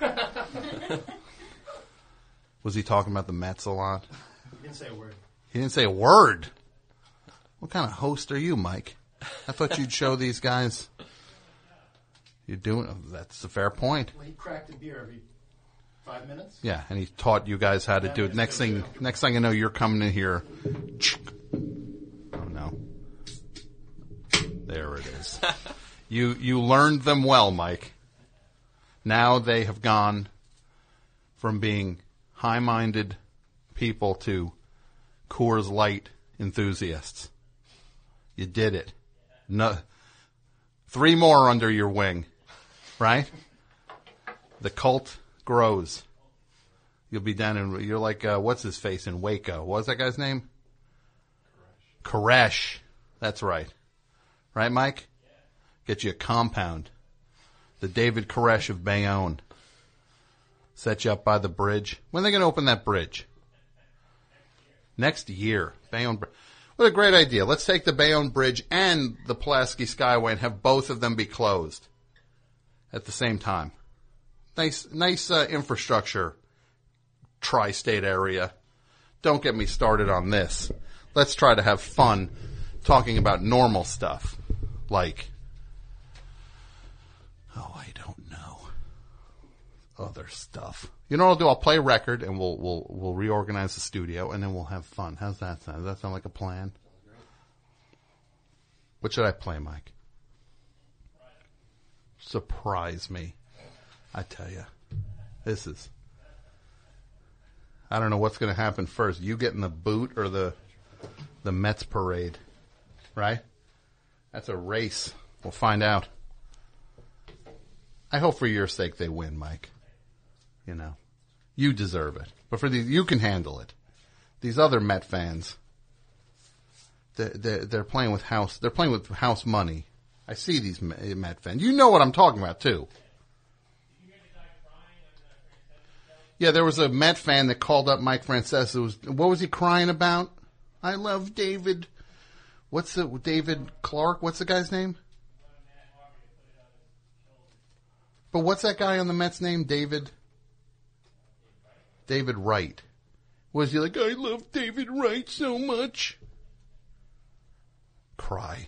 [SPEAKER 3] Was he talking about the Mets a lot?
[SPEAKER 16] He didn't say a word.
[SPEAKER 3] He didn't say a word? What kind of host are you, Mike? I thought you'd show these guys. That's a fair point.
[SPEAKER 16] Well, he cracked a beer every 5 minutes.
[SPEAKER 3] Yeah, and he taught you guys how to do it. Next thing I know, you're coming in here. Oh, no. There it is. You learned them well, Mike. Now they have gone from being high-minded people to Coors Light enthusiasts. You did it. No, 3 more under your wing, right? The cult grows. You'll be down you're like, what's his face in Waco? What was that guy's name? Koresh. That's right. Right, Mike? Get you a compound. The David Koresh of Bayonne. Set you up by the bridge. When are they going to open that bridge? Next year. Bayonne. What a great idea. Let's take the Bayonne Bridge and the Pulaski Skyway and have both of them be closed at the same time. Nice infrastructure, tri-state area. Don't get me started on this. Let's try to have fun talking about normal stuff, like, I don't know, other stuff. You know what I'll do? I'll play a record and we'll reorganize the studio and then we'll have fun. How's that sound? Does that sound like a plan? What should I play, Mike? Surprise me. I tell you. I don't know what's going to happen first. You getting the boot or the Mets parade, right? That's a race. We'll find out. I hope for your sake they win, Mike. You know, you deserve it. But you can handle it. These other Met fans, they're playing with house. They're playing with house money. I see these Met fans. You know what I'm talking about too. Yeah, there was a Met fan that called up Mike Francesa. What was he crying about? I love David. David Clark? What's the guy's name? But what's that guy on the Mets name? David Wright. Was he like, I love David Wright so much? Cry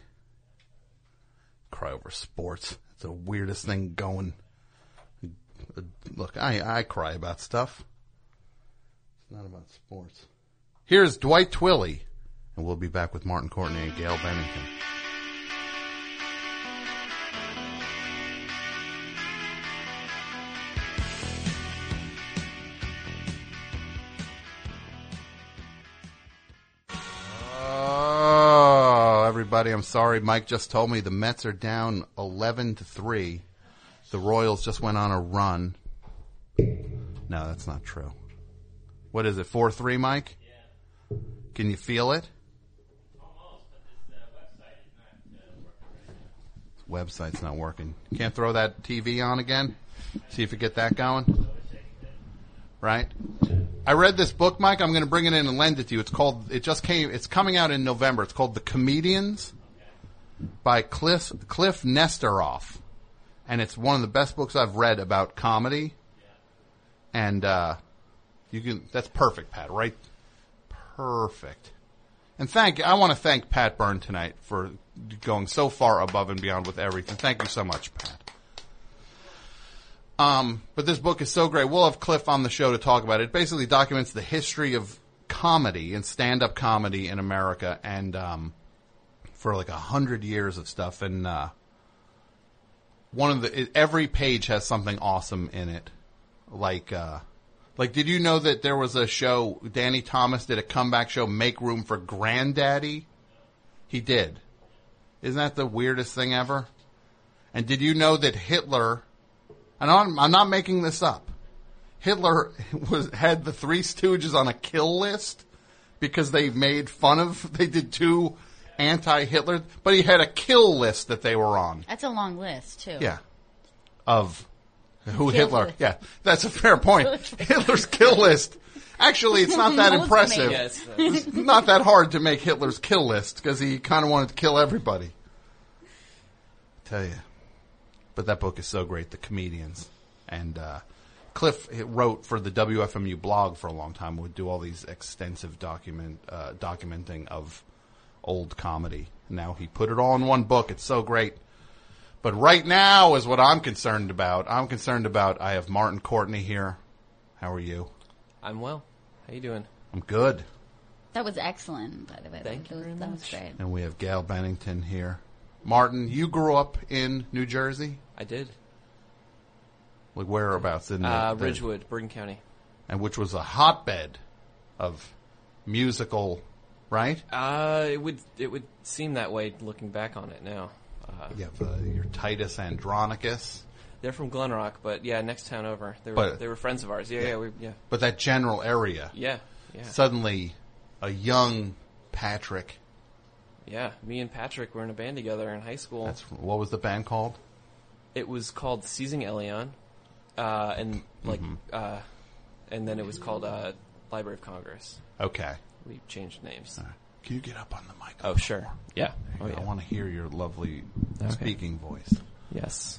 [SPEAKER 3] over sports. It's the weirdest thing going. Look, I cry about stuff. It's not about sports. Here's Dwight Twilley, and we'll be back with Martin Courtney and Gail Bennington. Oh, everybody, I'm sorry. Mike just told me the Mets are down 11-3. The Royals just went on a run. No, that's not true. What is it, 4-3, Mike? Yeah. Can you feel it?
[SPEAKER 17] Almost, but this
[SPEAKER 3] website's not working. Can't throw that TV on again? See if you get that going? Right? I read this book, Mike. I'm going to bring it in and lend it to you. It's coming out in November. It's called The Comedians by Cliff Nesteroff. And it's one of the best books I've read about comedy. And, that's perfect, Pat, right? Perfect. And I want to thank Pat Byrne tonight for going so far above and beyond with everything. Thank you so much, Pat. But this book is so great. We'll have Cliff on the show to talk about it. It basically documents the history of comedy and stand-up comedy in America, and for like 100 years of stuff. And every page has something awesome in it. Like, did you know that there was a show? Danny Thomas did a comeback show, Make Room for Granddaddy. He did. Isn't that the weirdest thing ever? And did you know that Hitler? And I'm not making this up. Hitler had the Three Stooges on a kill list because they did 2 anti-Hitler, but he had a kill list that they were on.
[SPEAKER 13] That's a long list, too.
[SPEAKER 3] Yeah. Of who Hitler. Yeah, that's a fair point. Hitler's kill list. Actually, it's not that impressive. It's not that hard to make Hitler's kill list because he kind of wanted to kill everybody. I tell you. But that book is so great, The Comedians. And Cliff wrote for the WFMU blog for a long time. Would do all these extensive documenting of old comedy. Now he put it all in one book. It's so great. But right now is what I'm concerned about. I have Martin Courtney here. How are you?
[SPEAKER 14] I'm well. How you doing?
[SPEAKER 3] I'm good.
[SPEAKER 13] That was excellent, by the way.
[SPEAKER 14] Thank you very much.
[SPEAKER 13] That was great.
[SPEAKER 3] And we have Gail Bennington here. Martin, you grew up in New Jersey?
[SPEAKER 14] I did.
[SPEAKER 3] Like whereabouts in
[SPEAKER 14] Ridgewood, Bergen County.
[SPEAKER 3] And which was a hotbed of musical, right?
[SPEAKER 14] It would seem that way looking back on it now.
[SPEAKER 3] You have your Titus Andronicus.
[SPEAKER 14] They're from Glen Rock, but yeah, next town over. They were friends of ours. Yeah.
[SPEAKER 3] But that general area.
[SPEAKER 14] Yeah.
[SPEAKER 3] Suddenly, a young Patrick.
[SPEAKER 14] Yeah, me and Patrick were in a band together in high school.
[SPEAKER 3] What was the band called?
[SPEAKER 14] It was called Seizing Elion, and then it was called Library of Congress.
[SPEAKER 3] Okay.
[SPEAKER 14] We changed names.
[SPEAKER 3] Can you get up on the microphone?
[SPEAKER 14] Oh, sure. Yeah.
[SPEAKER 3] I want to hear your lovely speaking voice.
[SPEAKER 14] Yes.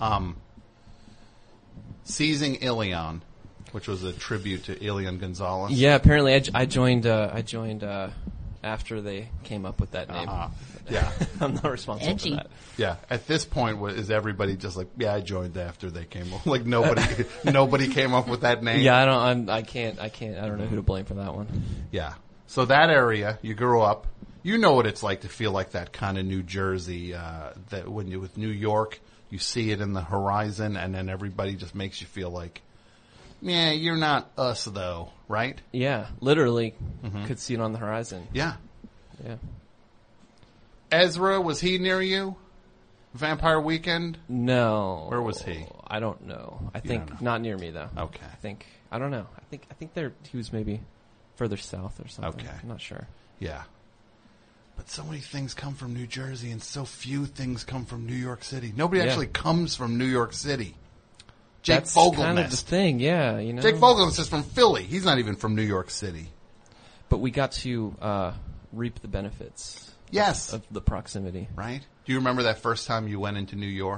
[SPEAKER 3] Seizing Elion, which was a tribute to Elian Gonzalez.
[SPEAKER 14] Yeah, apparently I joined after they came up with that name.
[SPEAKER 3] Yeah.
[SPEAKER 14] I'm not responsible for that.
[SPEAKER 3] Yeah. At this point, is everybody just like, yeah, I joined after they came up? Like nobody came up with that name?
[SPEAKER 14] Yeah, I don't know who to blame for that one.
[SPEAKER 3] Yeah. So that area, you grew up, you know what it's like to feel like that kind of New Jersey, that when you're with New York, you see it in the horizon and then everybody just makes you feel like, yeah, you're not us though, right?
[SPEAKER 14] Yeah, literally could see it on the horizon.
[SPEAKER 3] Yeah.
[SPEAKER 14] Yeah.
[SPEAKER 3] Ezra, was he near you? Vampire Weekend?
[SPEAKER 14] No.
[SPEAKER 3] Where was he?
[SPEAKER 14] I don't know. I think not near me though.
[SPEAKER 3] Okay.
[SPEAKER 14] I don't know. I think he was maybe further south or something.
[SPEAKER 3] Okay.
[SPEAKER 14] I'm not sure.
[SPEAKER 3] Yeah. But so many things come from New Jersey and so few things come from New York City. Nobody actually comes from New York City. Jake
[SPEAKER 14] That's
[SPEAKER 3] Fogelnest.
[SPEAKER 14] kind of the thing, yeah. You know?
[SPEAKER 3] Jake Fogelnest is from Philly. He's not even from New York City.
[SPEAKER 14] But we got to reap the benefits of the proximity.
[SPEAKER 3] Right? Do you remember that first time you went into New York?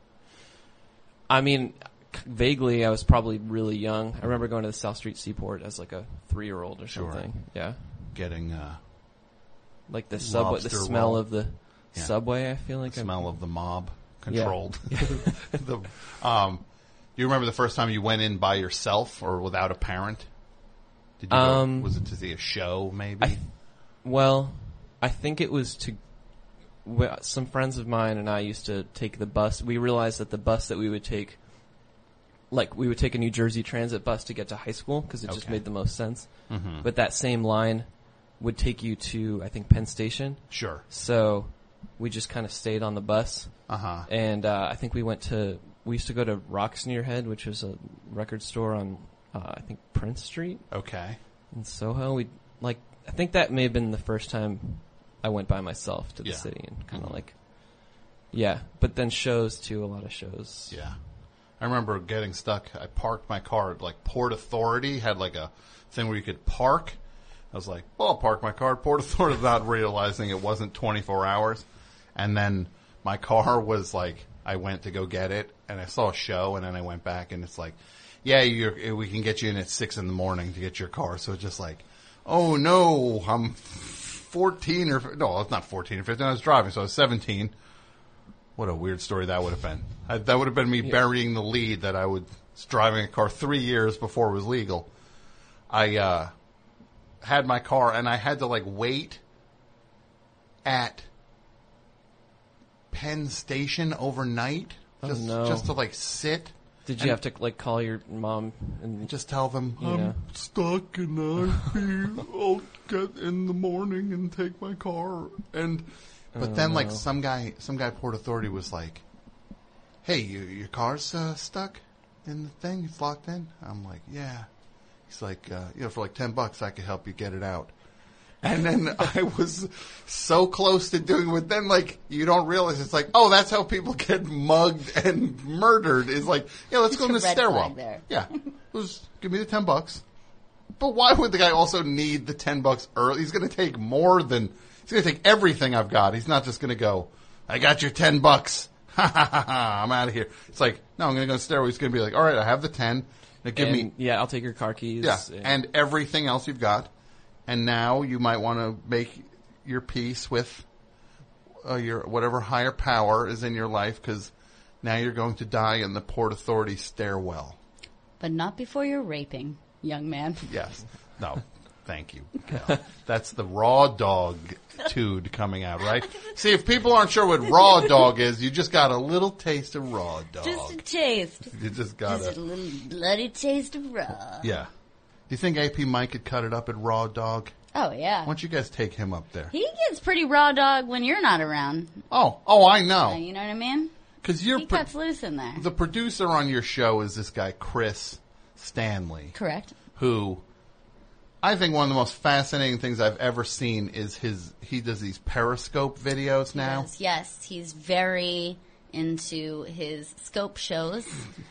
[SPEAKER 14] I mean, vaguely, I was probably really young. I remember going to the South Street Seaport as like a 3-year-old or something. Yeah.
[SPEAKER 3] Getting
[SPEAKER 14] like the subway, the smell of the subway, I feel like.
[SPEAKER 3] The smell of the mob controlled. Yeah. Do you remember the first time you went in by yourself or without a parent? Did you go, was it to see a show, maybe?
[SPEAKER 14] I think it was some friends of mine and I used to take the bus. We realized that the bus that we would take, like we would take a New Jersey Transit bus to get to high school because it just made the most sense. Mm-hmm. But that same line would take you to, I think, Penn Station.
[SPEAKER 3] Sure.
[SPEAKER 14] So we just kind of stayed on the bus.
[SPEAKER 3] Uh-huh.
[SPEAKER 14] And I think we used to go to Rocks in Your Head, which was a record store on, I think, Prince Street.
[SPEAKER 3] Okay.
[SPEAKER 14] In Soho. I think that may have been the first time I went by myself to the city and kind of but then shows too, a lot of shows.
[SPEAKER 3] Yeah. I remember getting stuck. I parked my car at like Port Authority, had like a thing where you could park. I was like, well, I'll park my car at Port Authority, not realizing it wasn't 24 hours. And then my car was like, I went to go get it, and I saw a show, and then I went back, and it's like, yeah, we can get you in at 6 a.m. to get your car. So it's just like, oh no, I'm 14 or, no, it's not 14 or 15. I was driving, so I was 17. What a weird story that would have been. That would have been me burying the lead that I was driving a car 3 years before it was legal. I had my car, and I had to like wait at Penn Station overnight just to like sit.
[SPEAKER 14] Did you have to like call your mom and
[SPEAKER 3] just tell them I'm stuck and I'll get in the morning and take my car? But then like some guy at Port Authority was like, "Hey, your car's stuck in the thing. It's locked in." I'm like, "Yeah." He's like, for like $10, I could help you get it out. And then I was so close to doing it, but then like you don't realize it's like, oh, that's how people get mugged and murdered. Is like, yeah, let's go in the stairwell. Yeah, give me the $10. But why would the guy also need the $10 early? He's going to take more than he's going to take everything I've got. He's not just going to go, I got your $10. Ha ha ha ha! I'm out of here. It's like, no, I'm going to go to the stairwell. He's going to be like, all right, I have the 10. Now give me
[SPEAKER 14] I'll take your car keys.
[SPEAKER 3] Yeah, and everything else you've got. And now you might want to make your peace with your whatever higher power is in your life, because now you're going to die in the Port Authority stairwell.
[SPEAKER 13] But not before you're raping, young man.
[SPEAKER 3] Yes. No. Thank you, Cal. That's the raw dog tude coming out, right? See, if people aren't sure what raw dog is, you just got a little taste of raw dog.
[SPEAKER 13] Just a taste.
[SPEAKER 3] You just got
[SPEAKER 13] a little bloody taste of raw.
[SPEAKER 3] Yeah. Do you think AP Mike could cut it up at Raw Dog?
[SPEAKER 13] Oh, yeah.
[SPEAKER 3] Why don't you guys take him up there?
[SPEAKER 13] He gets pretty raw dog when you're not around.
[SPEAKER 3] Oh, I know.
[SPEAKER 13] You know what I mean?
[SPEAKER 3] Because
[SPEAKER 13] he cuts loose in there.
[SPEAKER 3] The producer on your show is this guy, Chris Stanley.
[SPEAKER 13] Correct.
[SPEAKER 3] Who I think one of the most fascinating things I've ever seen is he does these Periscope videos now.
[SPEAKER 13] Yes, he's very into his scope shows.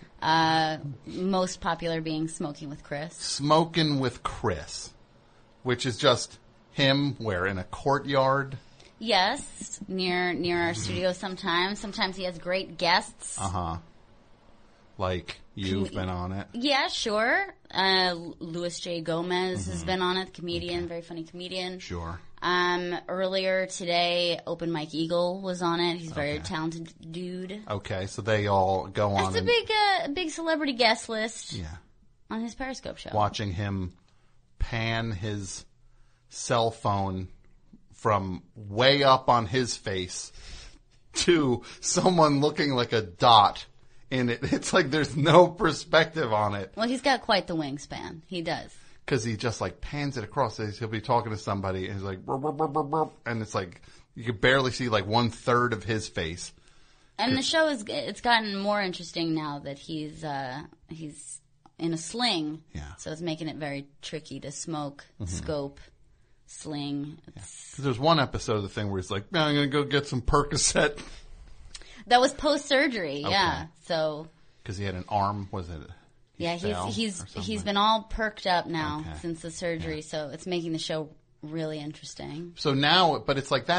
[SPEAKER 13] Most popular being Smoking with Chris.
[SPEAKER 3] Smoking with Chris, which is just him where in a courtyard.
[SPEAKER 13] Yes, near our studio sometimes. Sometimes he has great guests.
[SPEAKER 3] Like you've been on it.
[SPEAKER 13] Yeah, sure. Louis J. Gomez has been on it. Comedian, very funny comedian.
[SPEAKER 3] Sure.
[SPEAKER 13] Earlier today, Open Mike Eagle was on it. He's a very talented dude.
[SPEAKER 3] Okay, so they all go on.
[SPEAKER 13] It's a big celebrity guest list.
[SPEAKER 3] Yeah.
[SPEAKER 13] On his Periscope show.
[SPEAKER 3] Watching him pan his cell phone from way up on his face to someone looking like a dot in it. It's like there's no perspective on it.
[SPEAKER 13] Well, he's got quite the wingspan. He does.
[SPEAKER 3] Because he just like pans it across. He'll be talking to somebody and he's like, burp, burp, burp, burp, burp, and it's like you can barely see like 1/3 of his face.
[SPEAKER 13] And the show it's gotten more interesting now that he's in a sling.
[SPEAKER 3] Yeah.
[SPEAKER 13] So it's making it very tricky to smoke, scope, sling.
[SPEAKER 3] Because there's one episode of the thing where he's like, "Man, I'm going to go get some Percocet."
[SPEAKER 13] That was post surgery. Yeah. So.
[SPEAKER 3] Because he had an arm, was it?
[SPEAKER 13] Yeah, he's been all perked up now since the surgery, so it's making the show really interesting.
[SPEAKER 3] So now, but it's like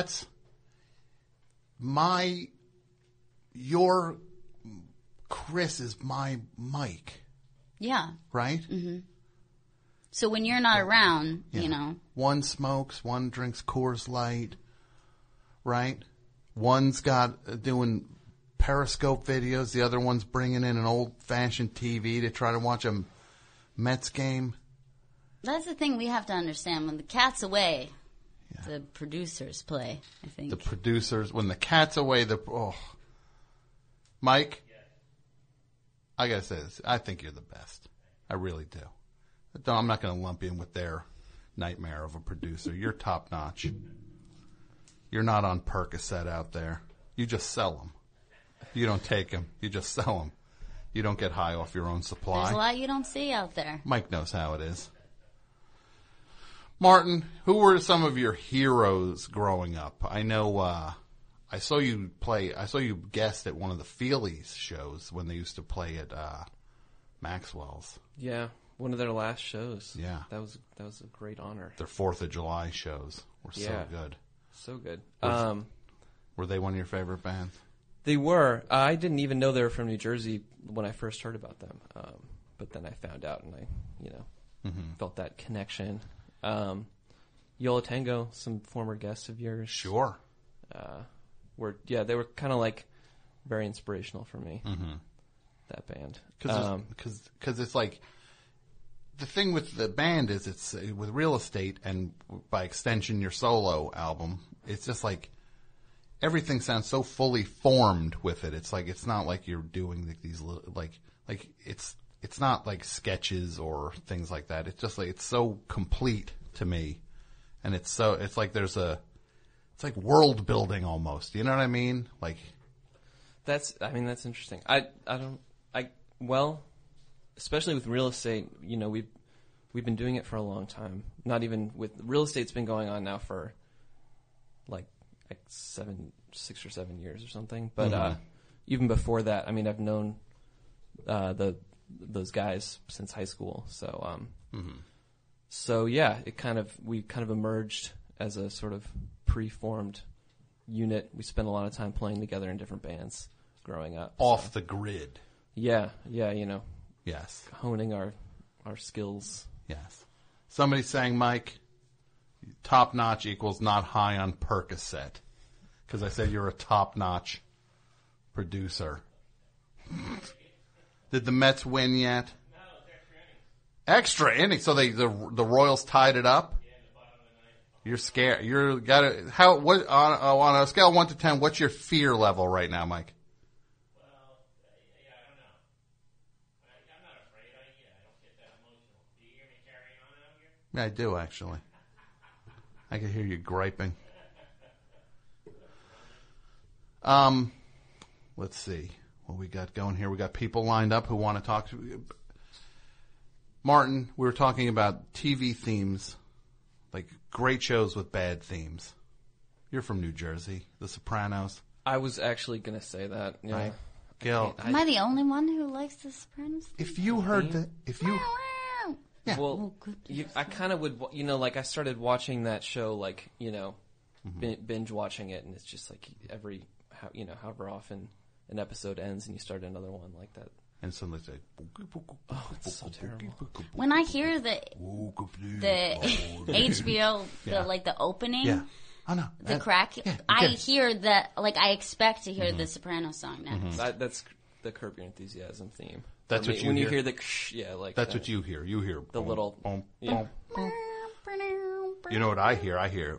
[SPEAKER 3] your Chris is my Mike.
[SPEAKER 13] Yeah.
[SPEAKER 3] Right?
[SPEAKER 13] Mm-hmm. So when you're not around, you know.
[SPEAKER 3] One smokes, one drinks Coors Light, right? One's got doing Periscope videos. The other one's bringing in an old-fashioned TV to try to watch a Mets game.
[SPEAKER 13] That's the thing we have to understand. When the cat's away, the producers play, I think.
[SPEAKER 3] The producers, when the cat's away, Mike, I got to say this. I think you're the best. I really do. I'm not going to lump you in with their nightmare of a producer. You're top-notch. You're not on Percocet out there. You just sell them. You don't take them. You just sell them. You don't get high off your own supply.
[SPEAKER 13] There's a lot you don't see out there.
[SPEAKER 3] Mike knows how it is. Martin, who were some of your heroes growing up? I know I saw you guest at one of the Feelies shows when they used to play at Maxwell's.
[SPEAKER 14] Yeah, one of their last shows.
[SPEAKER 3] Yeah.
[SPEAKER 14] That was a great honor.
[SPEAKER 3] Their 4th of July shows were so good.
[SPEAKER 14] So good.
[SPEAKER 3] Were they one of your favorite bands?
[SPEAKER 14] They were. I didn't even know they were from New Jersey when I first heard about them. But then I found out, and I, felt that connection. Yola Tango, some former guests of yours.
[SPEAKER 3] Sure.
[SPEAKER 14] They were kind of like very inspirational for me. That band.
[SPEAKER 3] Because it's like, the thing with the band is it's with Real Estate and by extension your solo album, it's just like everything sounds so fully formed with it. It's like, it's not like you're doing these little, like it's not like sketches or things like that. It's just like, it's so complete to me. And it's like it's like world building almost. You know what I mean? Like,
[SPEAKER 14] that's interesting. Especially with Real Estate, we've been doing it for a long time. Not even with Real Estate's been going on now for like 6 or 7 years or something. But even before that, I've known those guys since high school. So we kind of emerged as a sort of preformed unit. We spent a lot of time playing together in different bands growing up.
[SPEAKER 3] Off the grid.
[SPEAKER 14] Yeah,
[SPEAKER 3] Yes.
[SPEAKER 14] Honing our skills.
[SPEAKER 3] Yes. Somebody's saying, Mike, top notch equals not high on Percocet. Because I said you're a top notch producer. Did the Mets win yet?
[SPEAKER 17] No, it's extra innings.
[SPEAKER 3] Extra innings. So the Royals tied it up?
[SPEAKER 17] Yeah, in the bottom of the 9th.
[SPEAKER 3] You're scared. On a scale of 1 to 10, what's your fear level right now, Mike?
[SPEAKER 17] Well, I don't know. I'm not afraid. I don't get that emotional. Do you hear me carrying on out here?
[SPEAKER 3] Yeah, I do, actually. I can hear you griping. Let's see what we got going here. We got people lined up who want to talk to you. Martin, we were talking about TV themes, like great shows with bad themes. You're from New Jersey, The Sopranos.
[SPEAKER 14] I was actually going to say that. Yeah.
[SPEAKER 3] Right. Gil,
[SPEAKER 13] Am I the only one who likes The Sopranos?
[SPEAKER 3] if you heard the, yeah.
[SPEAKER 14] Well, I kind of would, I started watching that show, binge watching it, and it's just like however often an episode ends and you start another one like that.
[SPEAKER 3] And suddenly say,
[SPEAKER 14] it's so terrible.
[SPEAKER 13] When I hear the HBO, the opening,
[SPEAKER 3] yeah. Oh, no.
[SPEAKER 13] the crack, I hear that, I expect to hear the Sopranos song next.
[SPEAKER 14] That's the Curb Your Enthusiasm theme.
[SPEAKER 3] That's what you
[SPEAKER 14] when
[SPEAKER 3] hear.
[SPEAKER 14] You hear the
[SPEAKER 3] that's what you hear. You hear
[SPEAKER 14] the little
[SPEAKER 3] boom, boom. You know what I hear? I hear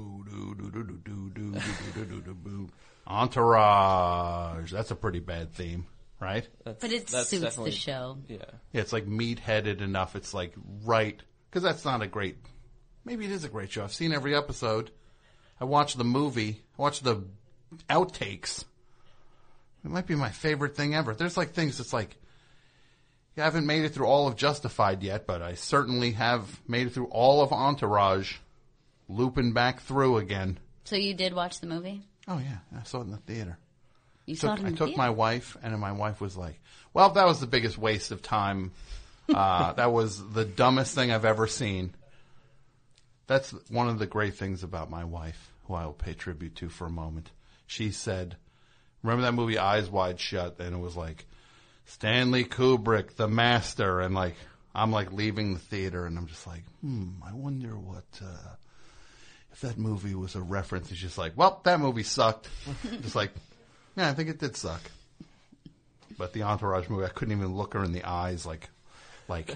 [SPEAKER 3] Entourage. That's a pretty bad theme, right?
[SPEAKER 13] But it suits the show.
[SPEAKER 14] Yeah,
[SPEAKER 3] it's like meat-headed enough. It's like right, because that's not a great. Maybe it is a great show. I've seen every episode. I watched the movie. I watched the outtakes. It might be my favorite thing ever. There's things that's like. I haven't made it through all of Justified yet, but I certainly have made it through all of Entourage, looping back through again.
[SPEAKER 13] So you did watch the movie?
[SPEAKER 3] Oh, yeah. I saw it in the theater.
[SPEAKER 13] You saw it in the theater?
[SPEAKER 3] I took my wife, and my wife was like, well, that was the biggest waste of time. That was the dumbest thing I've ever seen. That's one of the great things about my wife, who I will pay tribute to for a moment. She said, remember that movie Eyes Wide Shut? And it was like, Stanley Kubrick, the master, and I'm leaving the theater, and I'm just like, I wonder what if that movie was a reference. It's just like, well, that movie sucked. Just like, yeah, I think it did suck. But the Entourage movie, I couldn't even look her in the eyes, I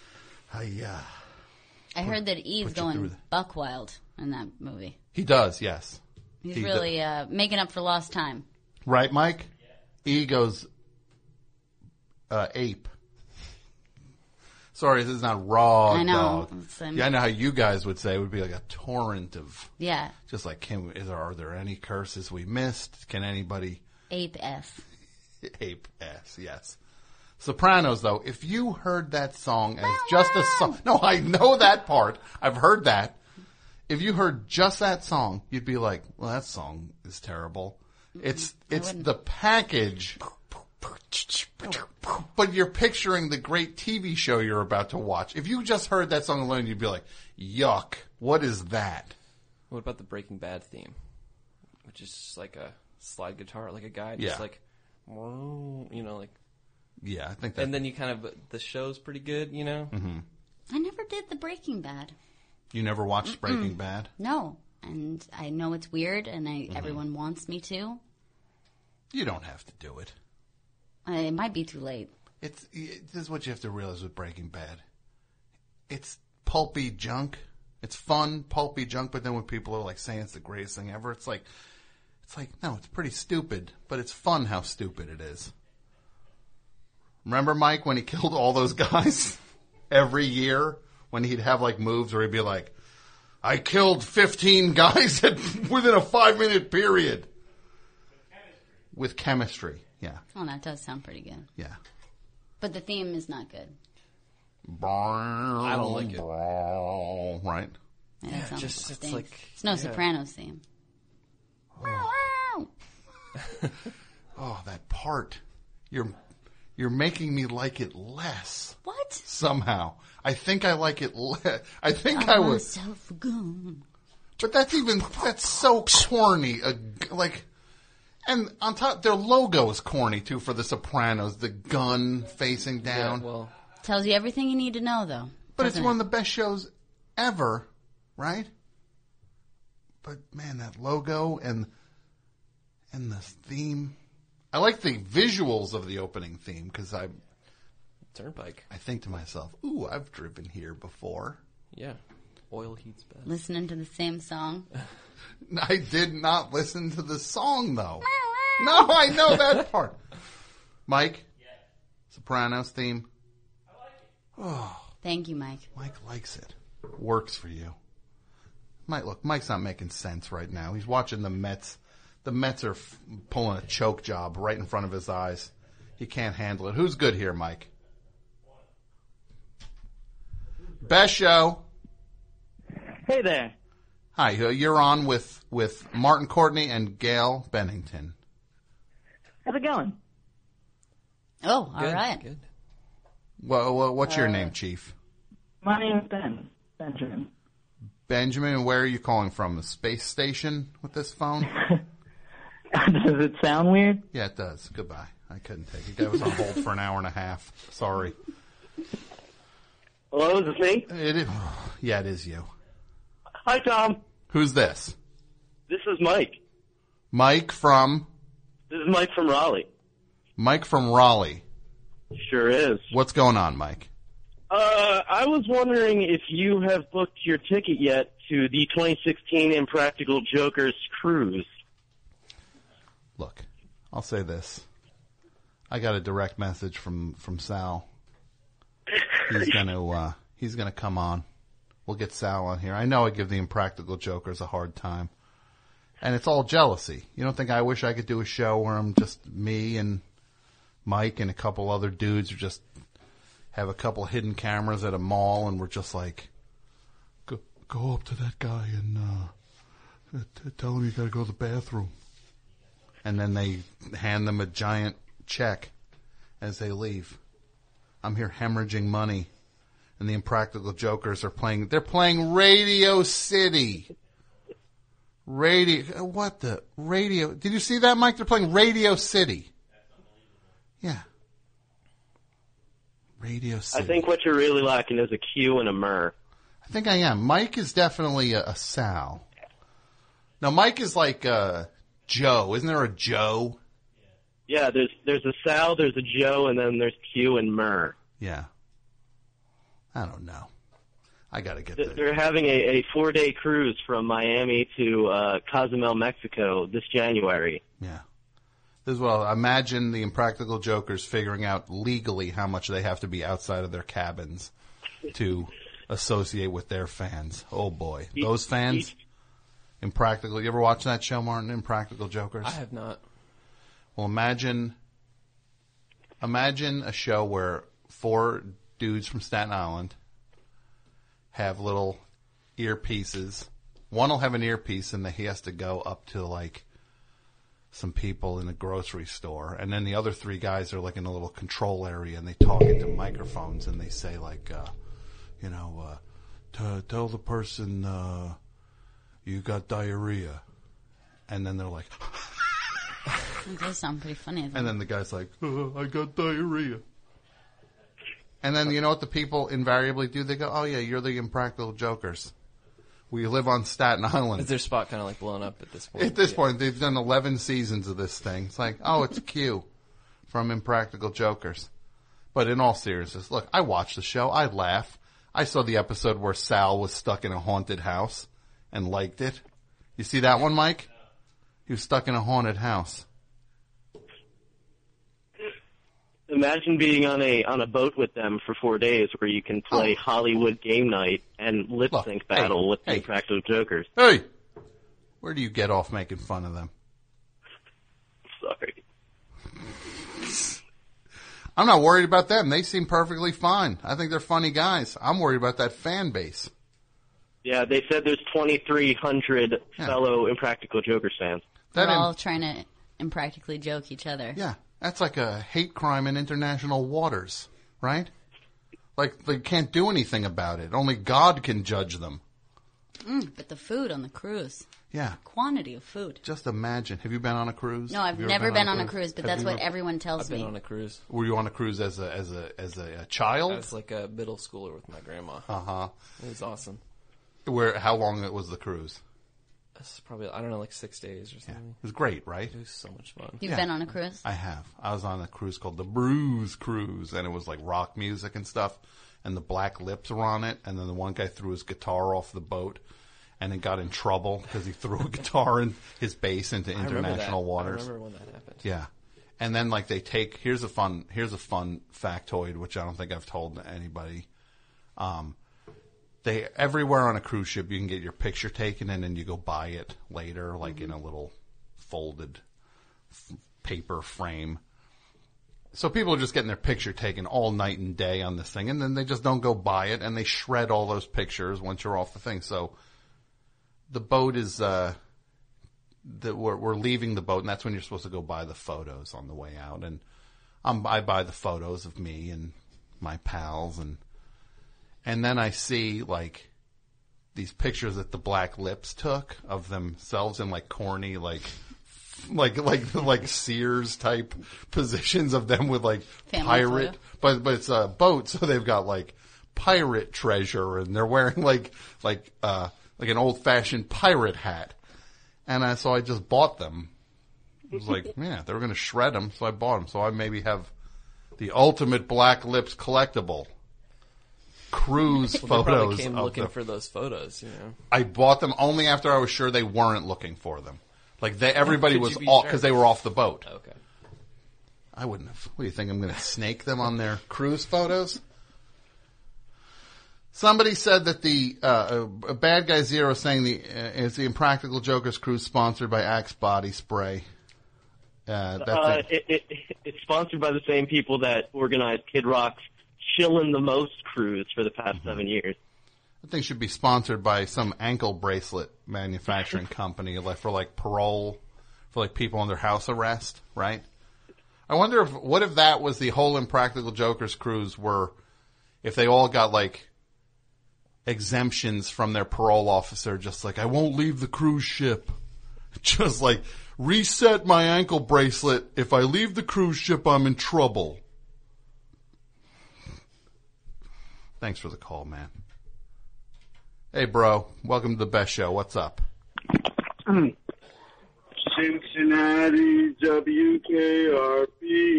[SPEAKER 13] heard that Eve's going buck wild in that movie.
[SPEAKER 3] He does, yes.
[SPEAKER 13] He's really making up for lost time.
[SPEAKER 3] Right, Mike? Yeah. E goes ape. Sorry, this is not raw
[SPEAKER 13] I know.
[SPEAKER 3] dog. I know how you guys would say it would be like a torrent of.
[SPEAKER 13] Yeah.
[SPEAKER 3] Just like, are there any curses we missed? Can anybody?
[SPEAKER 13] Ape S.
[SPEAKER 3] Ape S, yes. Sopranos, though, if you heard that song as just a song. No, I know that part. I've heard that. If you heard just that song, you'd be like, well, that song is terrible. It's the package. But you're picturing the great TV show you're about to watch. If you just heard that song alone, you'd be like, yuck, what is that?
[SPEAKER 14] What about the Breaking Bad theme? Which is just like a slide guitar, like a guy
[SPEAKER 3] Yeah.
[SPEAKER 14] just like, like.
[SPEAKER 3] Yeah, I think that.
[SPEAKER 14] And then you kind of, the show's pretty good,
[SPEAKER 3] Mm-hmm.
[SPEAKER 13] I never did the Breaking Bad.
[SPEAKER 3] You never watched Breaking Bad?
[SPEAKER 13] No. And I know it's weird, and everyone wants me to.
[SPEAKER 3] You don't have to do it.
[SPEAKER 13] It might be too late.
[SPEAKER 3] This is what you have to realize with Breaking Bad. It's pulpy junk. It's fun, pulpy junk, but then when people are like saying it's the greatest thing ever, it's like, no, it's pretty stupid, but it's fun how stupid it is. Remember, Mike, when he killed all those guys every year? When he'd have like moves where he'd be like, I killed 15 guys within a 5-minute period. With chemistry, yeah.
[SPEAKER 13] Oh, that does sound pretty good.
[SPEAKER 3] Yeah.
[SPEAKER 13] But the theme is not good.
[SPEAKER 3] I
[SPEAKER 14] don't like it.
[SPEAKER 3] Right?
[SPEAKER 13] Yeah, it sounds
[SPEAKER 14] just, it's
[SPEAKER 13] stinks.
[SPEAKER 14] like...
[SPEAKER 13] It's no Sopranos theme.
[SPEAKER 3] Oh, that part. You're making me like it less.
[SPEAKER 13] What?
[SPEAKER 3] Somehow. I think I like it less. I think I would. But that's so corny. And on top, their logo is corny too for the Sopranos. The gun facing down.
[SPEAKER 14] Yeah, well,
[SPEAKER 13] Tells you everything you need to know, though.
[SPEAKER 3] but it's one of the best shows ever, right? But man, that logo and the theme. I like the visuals of the opening theme because
[SPEAKER 14] Turnpike.
[SPEAKER 3] I think to myself, ooh, I've driven here before.
[SPEAKER 14] Yeah. Oil heats best.
[SPEAKER 13] Listening to the same song.
[SPEAKER 3] I did not listen to the song, though. No, I know that part. Mike? Yeah. Sopranos theme?
[SPEAKER 17] I like it.
[SPEAKER 3] Oh,
[SPEAKER 13] Thank you, Mike.
[SPEAKER 3] Mike likes it. Works for you. Mike's not making sense right now. He's watching the Mets. The Mets are pulling a choke job right in front of his eyes. He can't handle it. Who's good here, Mike? Best show.
[SPEAKER 18] Hey there.
[SPEAKER 3] Hi, you're on with Martin Courtney and Gail Bennington.
[SPEAKER 18] How's it going?
[SPEAKER 13] Oh, all right.
[SPEAKER 14] Good.
[SPEAKER 3] Well, what's your name, Chief?
[SPEAKER 18] My name is Benjamin.
[SPEAKER 3] Benjamin, and where are you calling from? The space station with this phone?
[SPEAKER 18] Does it sound weird?
[SPEAKER 3] Yeah, it does. Goodbye. I couldn't take it. I was on hold for an hour and a half. Sorry.
[SPEAKER 18] Hello, is it me?
[SPEAKER 3] Yeah, it is you.
[SPEAKER 18] Hi, Tom.
[SPEAKER 3] Who's this?
[SPEAKER 18] This is Mike.
[SPEAKER 3] Mike from?
[SPEAKER 18] This is Mike from Raleigh.
[SPEAKER 3] Mike from Raleigh.
[SPEAKER 18] Sure is.
[SPEAKER 3] What's going on, Mike?
[SPEAKER 18] I was wondering if you have booked your ticket yet to the 2016 Impractical Jokers cruise.
[SPEAKER 3] Look, I'll say this. I got a direct message from Sal. He's gonna come on. We'll get Sal on here. I know I give the Impractical Jokers a hard time. And it's all jealousy. You don't think I wish I could do a show where I'm just me and Mike and a couple other dudes who just have a couple hidden cameras at a mall and we're just like, go up to that guy and tell him you gotta go to the bathroom. And then they hand them a giant check as they leave. I'm here hemorrhaging money. And the Impractical Jokers are playing Radio City. What the radio? Did you see that, Mike? They're playing Radio City. Yeah. Radio City.
[SPEAKER 18] I think what you're really lacking is a Q and a Murr.
[SPEAKER 3] I think I am. Mike is definitely a Sal. Now, Mike is like Joe. Isn't there a Joe?
[SPEAKER 18] Yeah, there's a Sal, there's a Joe, and then there's Q and Murr.
[SPEAKER 3] Yeah. I don't know. I got to get there.
[SPEAKER 18] They're having a 4-day cruise from Miami to Cozumel, Mexico this January.
[SPEAKER 3] Yeah. Imagine the Impractical Jokers figuring out legally how much they have to be outside of their cabins to associate with their fans. Oh, boy. Those fans? Impractical. You ever watch that show, Martin? Impractical Jokers?
[SPEAKER 14] I have not.
[SPEAKER 3] Well, imagine a show where 4 dudes from Staten Island have little earpieces. One will have an earpiece and he has to go up to like some people in a grocery store, and then the other three guys are like in a little control area, and they talk into microphones, and they say like, tell the person you got diarrhea, and then they're like,
[SPEAKER 13] It does sound pretty funny.
[SPEAKER 3] and then the guy's like, I got diarrhea. And then you know what the people invariably do? They go, oh yeah, you're the Impractical Jokers. We live on Staten Island.
[SPEAKER 14] Is their spot kind of like blown up at this point?
[SPEAKER 3] At this point, they've done 11 seasons of this thing. It's like, oh, it's Q from Impractical Jokers. But in all seriousness, look, I watched the show. I laugh. I saw the episode where Sal was stuck in a haunted house and liked it. You see that one, Mike? He was stuck in a haunted house.
[SPEAKER 18] Imagine being on a boat with them for 4 days where you can play Hollywood Game Night and lip sync battle with the Impractical Jokers.
[SPEAKER 3] Hey! Where do you get off making fun of them?
[SPEAKER 18] Sorry.
[SPEAKER 3] I'm not worried about them. They seem perfectly fine. I think they're funny guys. I'm worried about that fan base.
[SPEAKER 18] Yeah, they said there's 2,300 fellow Impractical Jokers fans.
[SPEAKER 13] They're all trying to impractically joke each other.
[SPEAKER 3] Yeah, that's like a hate crime in international waters, right? Like, they can't do anything about it. Only God can judge them.
[SPEAKER 13] But the food on the cruise.
[SPEAKER 3] Yeah.
[SPEAKER 13] Quantity of food.
[SPEAKER 3] Just imagine. Have you been on a cruise?
[SPEAKER 13] No, I've never been on a cruise, but that's what everyone tells me.
[SPEAKER 14] I've been on a cruise.
[SPEAKER 3] Were you on a cruise as a child?
[SPEAKER 14] I was like a middle schooler with my grandma.
[SPEAKER 3] Uh-huh.
[SPEAKER 14] It was awesome.
[SPEAKER 3] How long was the cruise?
[SPEAKER 14] It's probably, I don't know, like 6 days or something.
[SPEAKER 3] It was great, right?
[SPEAKER 14] It was so much fun.
[SPEAKER 13] You've been on a cruise?
[SPEAKER 3] I have. I was on a cruise called the Bruise Cruise, and it was like rock music and stuff, and the Black Lips were on it, and then the one guy threw his guitar off the boat, and then got in trouble because he threw a guitar and his bass into international waters.
[SPEAKER 14] I remember when that happened.
[SPEAKER 3] Yeah. And then like they take, here's a fun factoid, which I don't think I've told anybody. They everywhere on a cruise ship you can get your picture taken and then you go buy it later, like in a little folded paper frame. So people are just getting their picture taken all night and day on this thing, and then they just don't go buy it, and they shred all those pictures once you're off the thing. So the boat is we're leaving the boat, and that's when you're supposed to go buy the photos on the way out. And I buy the photos of me and my pals, and then I see like these pictures that the Black Lips took of themselves in like corny like Sears type positions of them with like
[SPEAKER 13] Family
[SPEAKER 3] pirate, but it's a boat, so they've got like pirate treasure, and they're wearing like an old fashioned pirate hat, and so I just bought them. It was like, yeah, they were going to shred them, so I bought them. So I maybe have the ultimate Black Lips collectible. Cruise
[SPEAKER 14] Well, they probably
[SPEAKER 3] photos
[SPEAKER 14] came
[SPEAKER 3] of
[SPEAKER 14] looking
[SPEAKER 3] them.
[SPEAKER 14] for those photos, you know.
[SPEAKER 3] I bought them only after I was sure they weren't looking for them. Like everybody
[SPEAKER 14] Could
[SPEAKER 3] was
[SPEAKER 14] you be
[SPEAKER 3] off
[SPEAKER 14] sure?
[SPEAKER 3] because they were off the boat.
[SPEAKER 14] Okay.
[SPEAKER 3] I wouldn't have. What do you think? I'm going to snake them on their cruise photos? Somebody said that the Bad Guy Zero saying is the Impractical Jokers cruise sponsored by Axe Body Spray.
[SPEAKER 18] It's sponsored by the same people that organized Kid Rock's Chillin' the Most cruise for the past 7 years.
[SPEAKER 3] I think should be sponsored by some ankle bracelet manufacturing company, like for like parole, for like people under house arrest, right? I wonder what if that was the whole Impractical Jokers cruise, where if they all got like exemptions from their parole officer, just like, I won't leave the cruise ship, just like reset my ankle bracelet. If I leave the cruise ship, I'm in trouble. Thanks for the call, man. Hey, bro. Welcome to the best show. What's up?
[SPEAKER 19] Cincinnati, WKRP.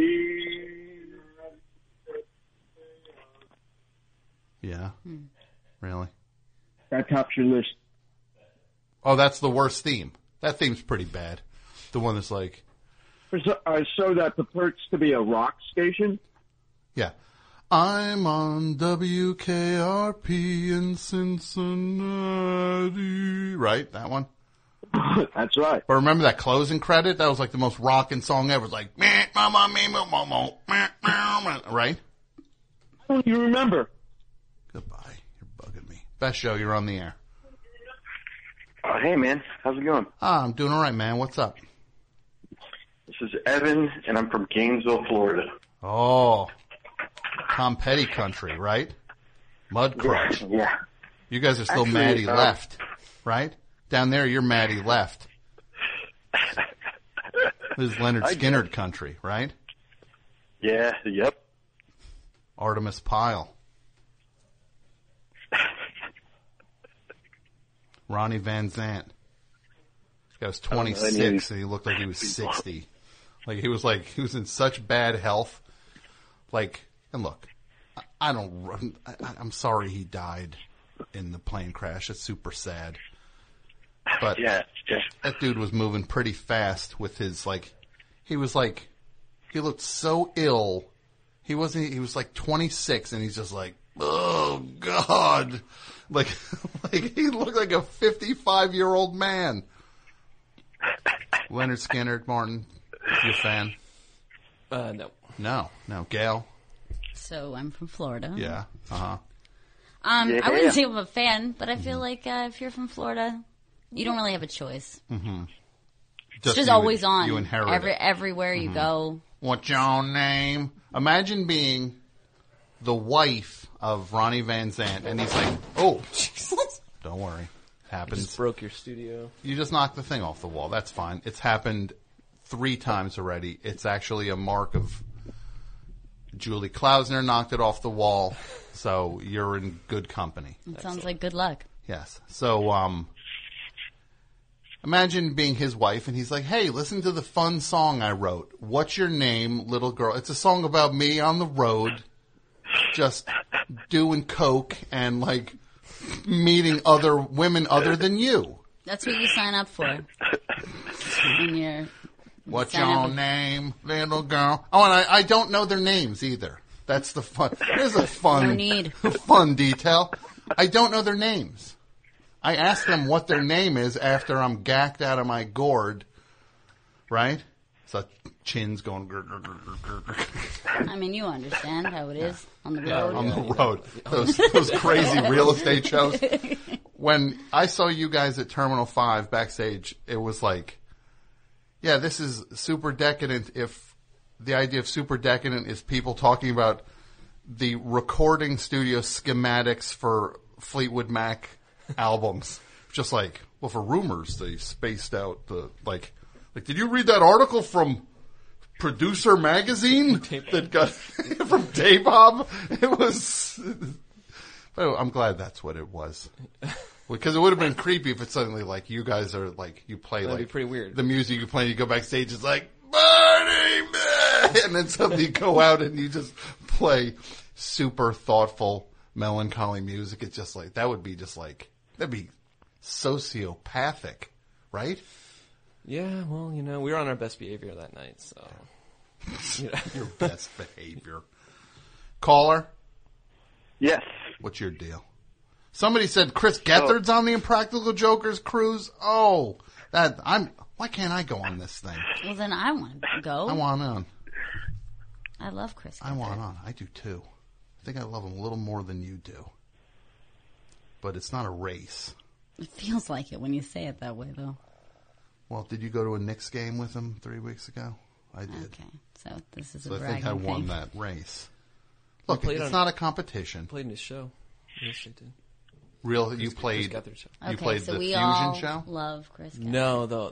[SPEAKER 3] Yeah. Really?
[SPEAKER 19] That tops your list.
[SPEAKER 3] Oh, that's the worst theme. That theme's pretty bad. The one that's like...
[SPEAKER 19] So that purports to be a rock station?
[SPEAKER 3] Yeah. I'm on WKRP in Cincinnati. Right? That one?
[SPEAKER 19] That's right.
[SPEAKER 3] But remember that closing credit? That was like the most rocking song ever. It was like, meh, mama, me, mama, meh, meh, right?
[SPEAKER 19] How do you remember?
[SPEAKER 3] Goodbye. You're bugging me. Best show. You're on the air.
[SPEAKER 9] Hey, man. How's it going?
[SPEAKER 3] I'm doing all right, man. What's up?
[SPEAKER 9] This is Evan, and I'm from Gainesville, Florida.
[SPEAKER 3] Oh, Tom Petty country, right? Mud Crush.
[SPEAKER 9] Yeah.
[SPEAKER 3] You guys are still
[SPEAKER 9] Actually,
[SPEAKER 3] Maddie left, right? Down there, you're Maddie left. This is Leonard Skinner country, right?
[SPEAKER 9] Yeah, yep.
[SPEAKER 3] Artemis Pyle. Ronnie Van Zant. This guy was 26 and he looked like he was 60. He was in such bad health. And look, I'm sorry he died in the plane crash. It's super sad. But that dude was moving pretty fast with his, he looked so ill. He was 26 and he's just oh God. He looked like a 55-year-old man. Leonard Skinner, Martin, you a fan?
[SPEAKER 14] No.
[SPEAKER 3] No. Gail?
[SPEAKER 13] So I'm from Florida.
[SPEAKER 3] Yeah. Uh-huh.
[SPEAKER 13] I wouldn't say I'm a fan, but I feel like if you're from Florida, you don't really have a choice.
[SPEAKER 3] Mm-hmm.
[SPEAKER 13] It's just always on.
[SPEAKER 3] You inherit it.
[SPEAKER 13] Everywhere you go.
[SPEAKER 3] What's your name? Imagine being the wife of Ronnie Van Zant, and he's like, oh, don't worry. Happens.
[SPEAKER 14] You just broke your studio.
[SPEAKER 3] You just knocked the thing off the wall. That's fine. It's happened 3 times already. It's actually a mark of Julie Klausner knocked it off the wall, so you're in good company.
[SPEAKER 13] It sounds like good luck.
[SPEAKER 3] Yes. So, imagine being his wife, and he's like, hey, listen to the fun song I wrote. What's your name, little girl? It's a song about me on the road, just doing coke and, meeting other women other than you.
[SPEAKER 13] That's what you sign up for.
[SPEAKER 3] What's your name, little girl? Oh, and I don't know their names either. That's the fun. There's a fun detail. I don't know their names. I ask them what their name is after I'm gacked out of my gourd, right? So chin's going. Grr, grr, grr, grr, grr.
[SPEAKER 13] I mean, you understand how it is on the road.
[SPEAKER 3] Yeah, on the road. Those crazy real estate shows. When I saw you guys at Terminal 5 backstage, it was this is super decadent. If the idea of super decadent is people talking about the recording studio schematics for Fleetwood Mac albums, just for Rumors, they spaced out the did you read that article from Producer Magazine that got from Daybob? It was. I'm glad that's what it was. Because it would have been creepy if it's suddenly you guys are you play
[SPEAKER 14] That'd be pretty weird.
[SPEAKER 3] The music you play and you go backstage, it's Burning Man! And then suddenly you go out and you just play super thoughtful, melancholy music. It's just that would be that'd be sociopathic, right?
[SPEAKER 14] Yeah, well, we were on our best behavior that night, so.
[SPEAKER 3] Your best behavior. Caller?
[SPEAKER 9] Yes.
[SPEAKER 3] What's your deal? Somebody said Chris Gethard's on the Impractical Jokers cruise. Oh, why can't I go on this thing?
[SPEAKER 13] Well, then I want to go.
[SPEAKER 3] I want on.
[SPEAKER 13] I love Chris Gethard.
[SPEAKER 3] I want on. I do too. I think I love him a little more than you do. But it's not a race.
[SPEAKER 13] It feels like it when you say it that way, though.
[SPEAKER 3] Well, did you go to a Knicks game with him 3 weeks ago? I did.
[SPEAKER 13] Okay, so this is
[SPEAKER 3] so
[SPEAKER 13] a bragging
[SPEAKER 3] I think I won
[SPEAKER 13] thing.
[SPEAKER 3] that race. Look, it's not a competition.
[SPEAKER 14] Played in his show. Yes, I did.
[SPEAKER 3] You played. You played
[SPEAKER 13] so
[SPEAKER 3] the
[SPEAKER 13] we
[SPEAKER 3] Fusion
[SPEAKER 13] all
[SPEAKER 3] show.
[SPEAKER 13] Love Chris Gethard.
[SPEAKER 14] No, the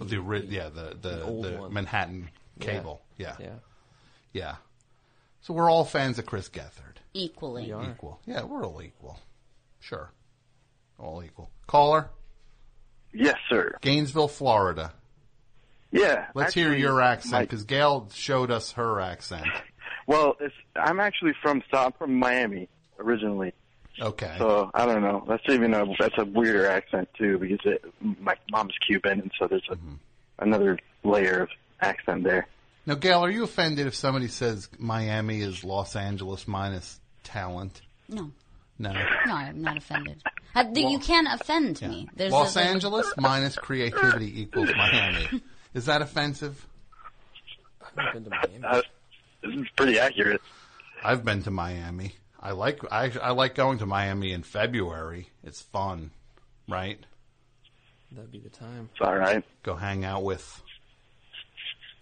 [SPEAKER 3] the
[SPEAKER 14] one.
[SPEAKER 3] Manhattan cable. Yeah.
[SPEAKER 14] Yeah.
[SPEAKER 3] So we're all fans of Chris Gethard.
[SPEAKER 13] Equally.
[SPEAKER 14] We are.
[SPEAKER 3] Equal. Yeah, we're all equal. Sure. All equal. Caller?
[SPEAKER 9] Yes, sir.
[SPEAKER 3] Gainesville, Florida.
[SPEAKER 9] Yeah.
[SPEAKER 3] Let's hear your accent, because Gail showed us her accent.
[SPEAKER 9] Well, I'm actually from Miami originally.
[SPEAKER 3] Okay.
[SPEAKER 9] So I don't know. That's a weirder accent too, because my mom's Cuban, and so there's another layer of accent there.
[SPEAKER 3] Now, Gail, are you offended if somebody says Miami is Los Angeles minus talent?
[SPEAKER 13] No.
[SPEAKER 3] No.
[SPEAKER 13] No, I'm not offended. You can't offend me. There's
[SPEAKER 3] Los Angeles minus creativity equals Miami. Is that offensive?
[SPEAKER 14] I've never been to Miami.
[SPEAKER 9] This is pretty accurate.
[SPEAKER 3] I've been to Miami. I like going to Miami in February. It's fun, right?
[SPEAKER 14] That'd be the time.
[SPEAKER 9] It's all right.
[SPEAKER 3] Go hang out with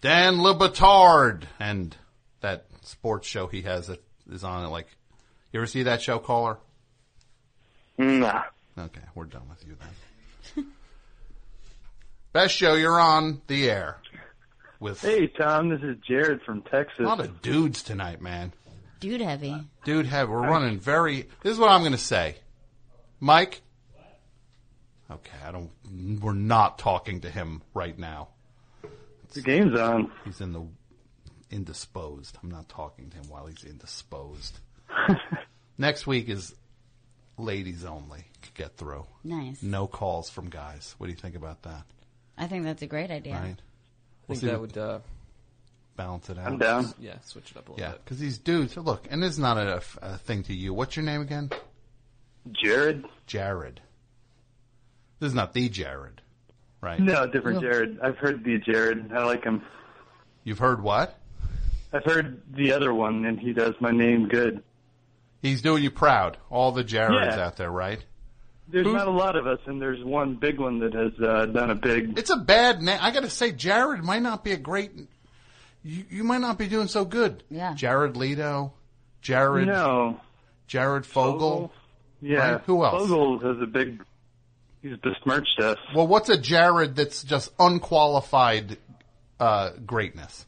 [SPEAKER 3] Dan Le Batard. And that sports show he has that is on it. Like, you ever see that show, caller?
[SPEAKER 9] Nah.
[SPEAKER 3] Okay, we're done with you then. Best show, you're on the air.
[SPEAKER 20] Hey, Tom, this is Jared from Texas.
[SPEAKER 3] A lot of dudes tonight, man.
[SPEAKER 13] Dude heavy.
[SPEAKER 3] Dude heavy. We're running very... This is what I'm going to say. Mike? Okay, we're not talking to him right now.
[SPEAKER 20] The game's on.
[SPEAKER 3] He's indisposed. I'm not talking to him while he's indisposed. Next week is ladies only. Get through.
[SPEAKER 13] Nice.
[SPEAKER 3] No calls from guys. What do you think about that?
[SPEAKER 13] I think that's a great idea.
[SPEAKER 3] Right?
[SPEAKER 14] I think that would
[SPEAKER 3] balance it out.
[SPEAKER 20] I'm down.
[SPEAKER 14] Yeah, switch it up a little
[SPEAKER 3] Yeah,
[SPEAKER 14] bit.
[SPEAKER 3] because these dudes, look, and this is not a thing to you. What's your name again?
[SPEAKER 20] Jared.
[SPEAKER 3] Jared. This is not the Jared, right?
[SPEAKER 20] No, different Jared. I've heard the Jared. I like him.
[SPEAKER 3] You've heard what?
[SPEAKER 20] I've heard the other one, and he does my name good.
[SPEAKER 3] He's doing you proud. All the Jareds
[SPEAKER 20] Yeah.
[SPEAKER 3] out there, right?
[SPEAKER 20] There's not a lot of us, and there's one big one that has done a big...
[SPEAKER 3] It's a bad name. I got to say, Jared might not be a great... You might not be doing so good.
[SPEAKER 13] Yeah.
[SPEAKER 3] Jared Leto. Jared...
[SPEAKER 20] No.
[SPEAKER 3] Jared Fogle.
[SPEAKER 20] Yeah.
[SPEAKER 3] Right? Who else?
[SPEAKER 20] Fogle has a big... He's besmirched us.
[SPEAKER 3] Well, what's a Jared that's just unqualified greatness?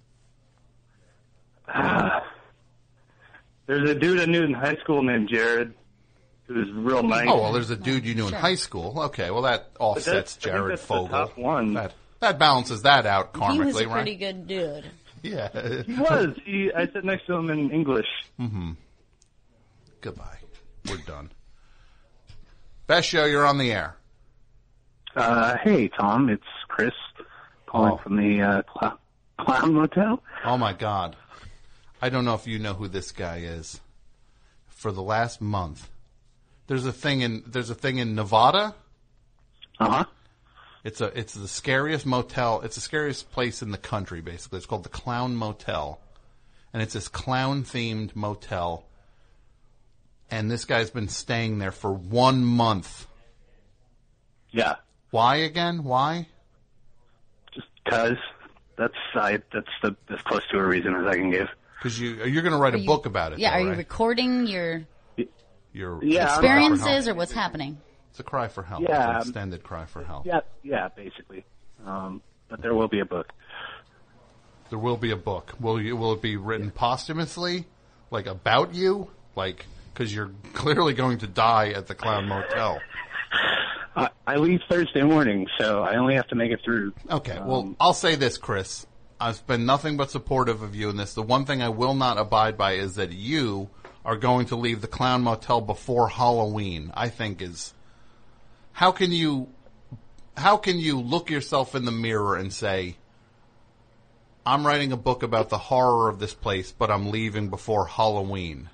[SPEAKER 20] There's a dude I knew in high school named Jared, who was real nice.
[SPEAKER 3] Oh, well, there's a dude you knew in high school. Okay, well, that offsets
[SPEAKER 20] I think
[SPEAKER 3] Jared
[SPEAKER 20] that's the
[SPEAKER 3] Fogle.
[SPEAKER 20] top one.
[SPEAKER 3] That balances that out karmically,
[SPEAKER 13] He was a
[SPEAKER 3] right?
[SPEAKER 13] pretty good dude.
[SPEAKER 3] Yeah.
[SPEAKER 20] He was. I sat next to him in English.
[SPEAKER 3] Mm-hmm. Goodbye. We're done. Best show, you're on the air.
[SPEAKER 6] Hey, Tom, it's Chris calling from the Clown Motel.
[SPEAKER 3] Oh, my God. I don't know if you know who this guy is. For the last month, there's a thing in Nevada.
[SPEAKER 6] Uh-huh.
[SPEAKER 3] It's the scariest motel. It's the scariest place in the country, basically. It's called the Clown Motel. And it's this clown-themed motel. And this guy's been staying there for 1 month.
[SPEAKER 6] Yeah.
[SPEAKER 3] Why again? Why?
[SPEAKER 6] Just because. That's as close to a reason as I can give.
[SPEAKER 3] Because you're going to write a book about it.
[SPEAKER 13] Yeah,
[SPEAKER 3] though,
[SPEAKER 13] are you
[SPEAKER 3] right?
[SPEAKER 13] recording your
[SPEAKER 6] experiences
[SPEAKER 13] or what's happening?
[SPEAKER 3] It's a cry for help.
[SPEAKER 6] Yeah.
[SPEAKER 3] It's an extended cry for help.
[SPEAKER 6] Yeah, basically. But there will be a book.
[SPEAKER 3] There will be a book. Will it be written posthumously, like about you, like because you're clearly going to die at the Clown Motel?
[SPEAKER 6] I leave Thursday morning, so I only have to make it through.
[SPEAKER 3] Okay. Well, I'll say this, Chris. I've been nothing but supportive of you in this. The one thing I will not abide by is that you are going to leave the Clown Motel before Halloween. I think is how can you look yourself in the mirror and say, I'm writing a book about the horror of this place, but I'm leaving before Halloween?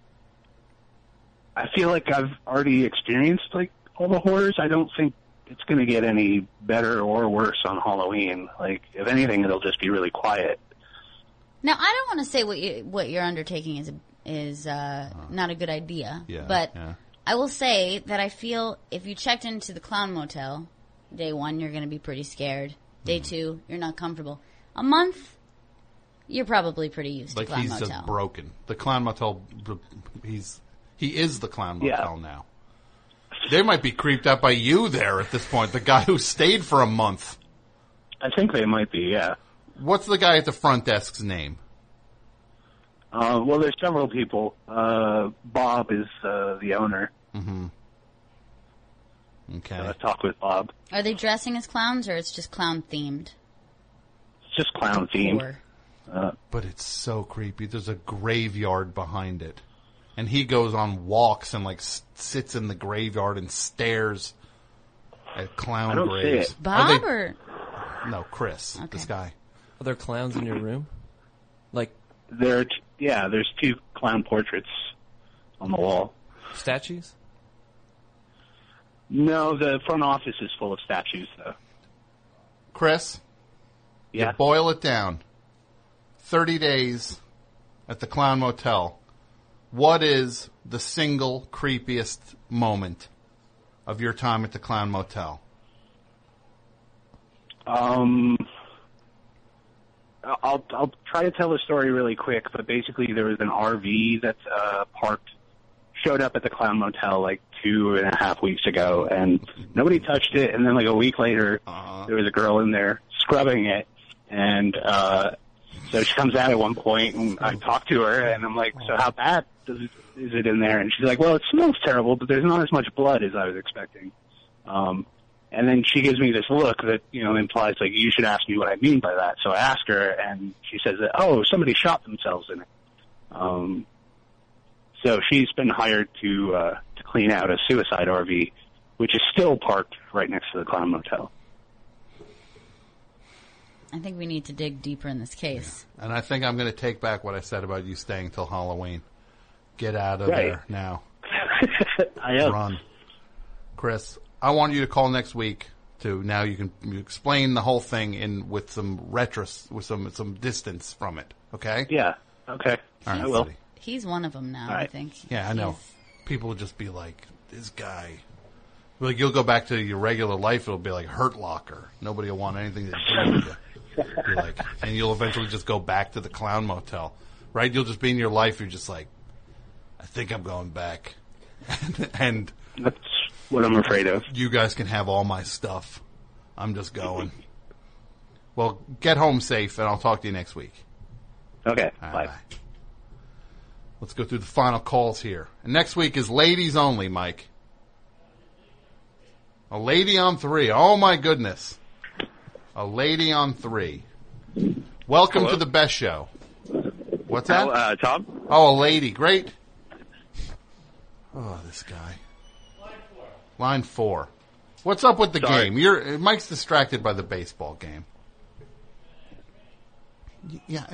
[SPEAKER 6] I feel like I've already experienced all the horrors. I don't think it's going to get any better or worse on Halloween. If anything, it'll just be really quiet.
[SPEAKER 13] Now, I don't want to say what you're undertaking is not a good idea, but I will say that I feel if you checked into the Clown Motel, day 1, you're going to be pretty scared. Day 2, you're not comfortable. A month, you're probably pretty used to Clown
[SPEAKER 3] he's
[SPEAKER 13] Motel.
[SPEAKER 3] just broken. The Clown Motel, he is the Clown Motel now. They might be creeped out by you there at this point, the guy who stayed for a month.
[SPEAKER 6] I think they might be, yeah.
[SPEAKER 3] What's the guy at the front desk's name?
[SPEAKER 6] Well, there's several people. Bob is the owner.
[SPEAKER 3] Mm-hmm. Okay.
[SPEAKER 6] So I talked with Bob.
[SPEAKER 13] Are they dressing as clowns, or it's just clown-themed?
[SPEAKER 6] It's just clown-themed.
[SPEAKER 3] But it's so creepy. There's a graveyard behind it. And he goes on walks and sits in the graveyard and stares at clown
[SPEAKER 6] I don't
[SPEAKER 3] graves.
[SPEAKER 6] see it.
[SPEAKER 13] Bob or?
[SPEAKER 3] No, Chris.
[SPEAKER 13] Okay.
[SPEAKER 3] This guy.
[SPEAKER 14] Are there clowns in your room?
[SPEAKER 6] There's 2 clown portraits on the wall.
[SPEAKER 14] Statues?
[SPEAKER 6] No, the front office is full of statues, though.
[SPEAKER 3] Chris?
[SPEAKER 6] Yeah?
[SPEAKER 3] You boil it down. 30 days at the Clown Motel. What is the single creepiest moment of your time at the Clown Motel?
[SPEAKER 6] I'll try to tell the story really quick, but basically there was an RV that's showed up at the Clown Motel like 2.5 weeks ago, and nobody touched it. And then like a week later, there was a girl in there scrubbing it, and so she comes out at one point, and I talk to her, and I'm like, so how bad is it in there? And she's like, well, it smells terrible, but there's not as much blood as I was expecting. And then she gives me this look that, implies like, you should ask me what I mean by that. So I ask her, and she says that, oh, somebody shot themselves in it. So she's been hired to clean out a suicide RV, which is still parked right next to the Clown Motel.
[SPEAKER 13] I think we need to dig deeper in this case.
[SPEAKER 3] Yeah. And I think I'm going to take back what I said about you staying till Halloween. Get out of there now.
[SPEAKER 6] I am.
[SPEAKER 3] Run. Chris, I want you to call next week now you can explain the whole thing with some with some distance from it. Okay?
[SPEAKER 6] Yeah. Okay.
[SPEAKER 3] All right,
[SPEAKER 6] I will.
[SPEAKER 3] buddy.
[SPEAKER 13] He's one of them now, I think.
[SPEAKER 3] Yeah, I know. People will just be like, this guy. Like, you'll go back to your regular life, it'll be like Hurt Locker. Nobody will want anything to do with you. You're like, and you'll eventually just go back to the Clown Motel. Right? You'll just be in your life, you're just like, I think I'm going back. and
[SPEAKER 6] that's what I'm afraid of.
[SPEAKER 3] You guys can have all my stuff. I'm just going. Well, get home safe, and I'll talk to you next week.
[SPEAKER 6] Okay,
[SPEAKER 3] bye. Let's go through the final calls here. And next week is ladies only, Mike. A lady on 3. Oh, my goodness. A lady on 3. Welcome to the best show. What's that?
[SPEAKER 21] Tom?
[SPEAKER 3] Oh, a lady. Great. Oh, this guy. Line 4. What's up with the game? Mike's distracted by the baseball game. Yeah,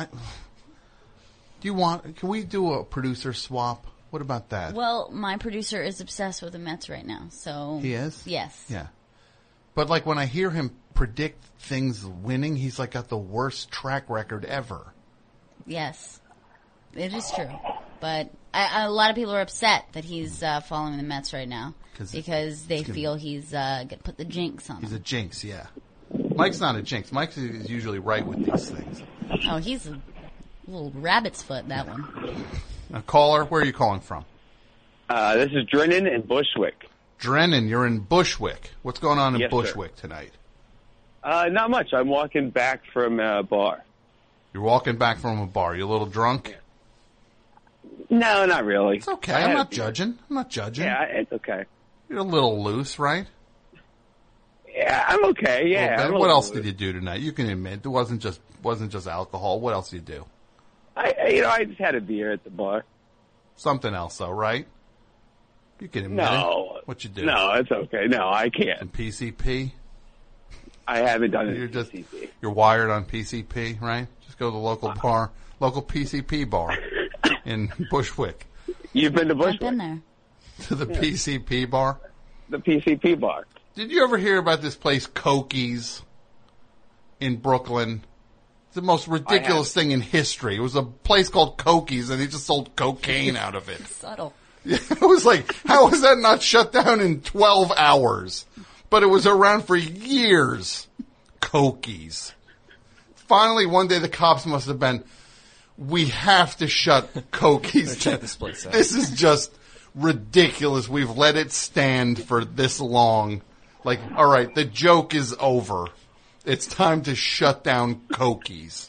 [SPEAKER 3] can we do a producer swap? What about that?
[SPEAKER 13] Well, my producer is obsessed with the Mets right now, so...
[SPEAKER 3] He is?
[SPEAKER 13] Yes.
[SPEAKER 3] Yeah. But, like, when I hear him predict things winning, he's, like, got the worst track record ever.
[SPEAKER 13] Yes. It is true. But a lot of people are upset that he's following the Mets right now because they feel he's going to put the jinx on him.
[SPEAKER 3] He's a jinx, yeah. Mike's not a jinx. Mike is usually right with these things.
[SPEAKER 13] Oh, he's a little rabbit's foot, that one.
[SPEAKER 3] Caller, where are you calling from?
[SPEAKER 21] This is Drennan in Bushwick.
[SPEAKER 3] Drennan, you're in Bushwick. What's going on in Bushwick tonight?
[SPEAKER 21] Not much. I'm walking back from a bar.
[SPEAKER 3] You're walking back from a bar. You a little drunk?
[SPEAKER 21] No, not really.
[SPEAKER 3] It's okay. I'm not judging.
[SPEAKER 21] Yeah, it's okay.
[SPEAKER 3] You're a little loose, right?
[SPEAKER 21] Yeah, I'm okay. Yeah.
[SPEAKER 3] What else did you do tonight? You can admit it wasn't just alcohol. What else did you do?
[SPEAKER 21] I just had a beer at the bar.
[SPEAKER 3] Something else, though, right? You can admit it. What you do?
[SPEAKER 21] No, it's okay. No, I can't.
[SPEAKER 3] Some PCP?
[SPEAKER 21] I haven't done it. PCP.
[SPEAKER 3] You're wired on PCP, right? Just go to the local bar, local PCP bar in Bushwick.
[SPEAKER 21] You've been to Bushwick?
[SPEAKER 13] I've been there.
[SPEAKER 3] To the PCP bar?
[SPEAKER 21] The PCP bar.
[SPEAKER 3] Did you ever hear about this place, Cokies, in Brooklyn? It's the most ridiculous thing in history. It was a place called Cokies, and they just sold cocaine out of it.
[SPEAKER 13] Subtle.
[SPEAKER 3] It was like, how was that not shut down in 12 hours? But it was around for years. Cokies. Finally, one day the cops must have been, we have to shut Cokies down. This is just ridiculous. We've let it stand for this long. Like, all right, the joke is over. It's time to shut down Cokies.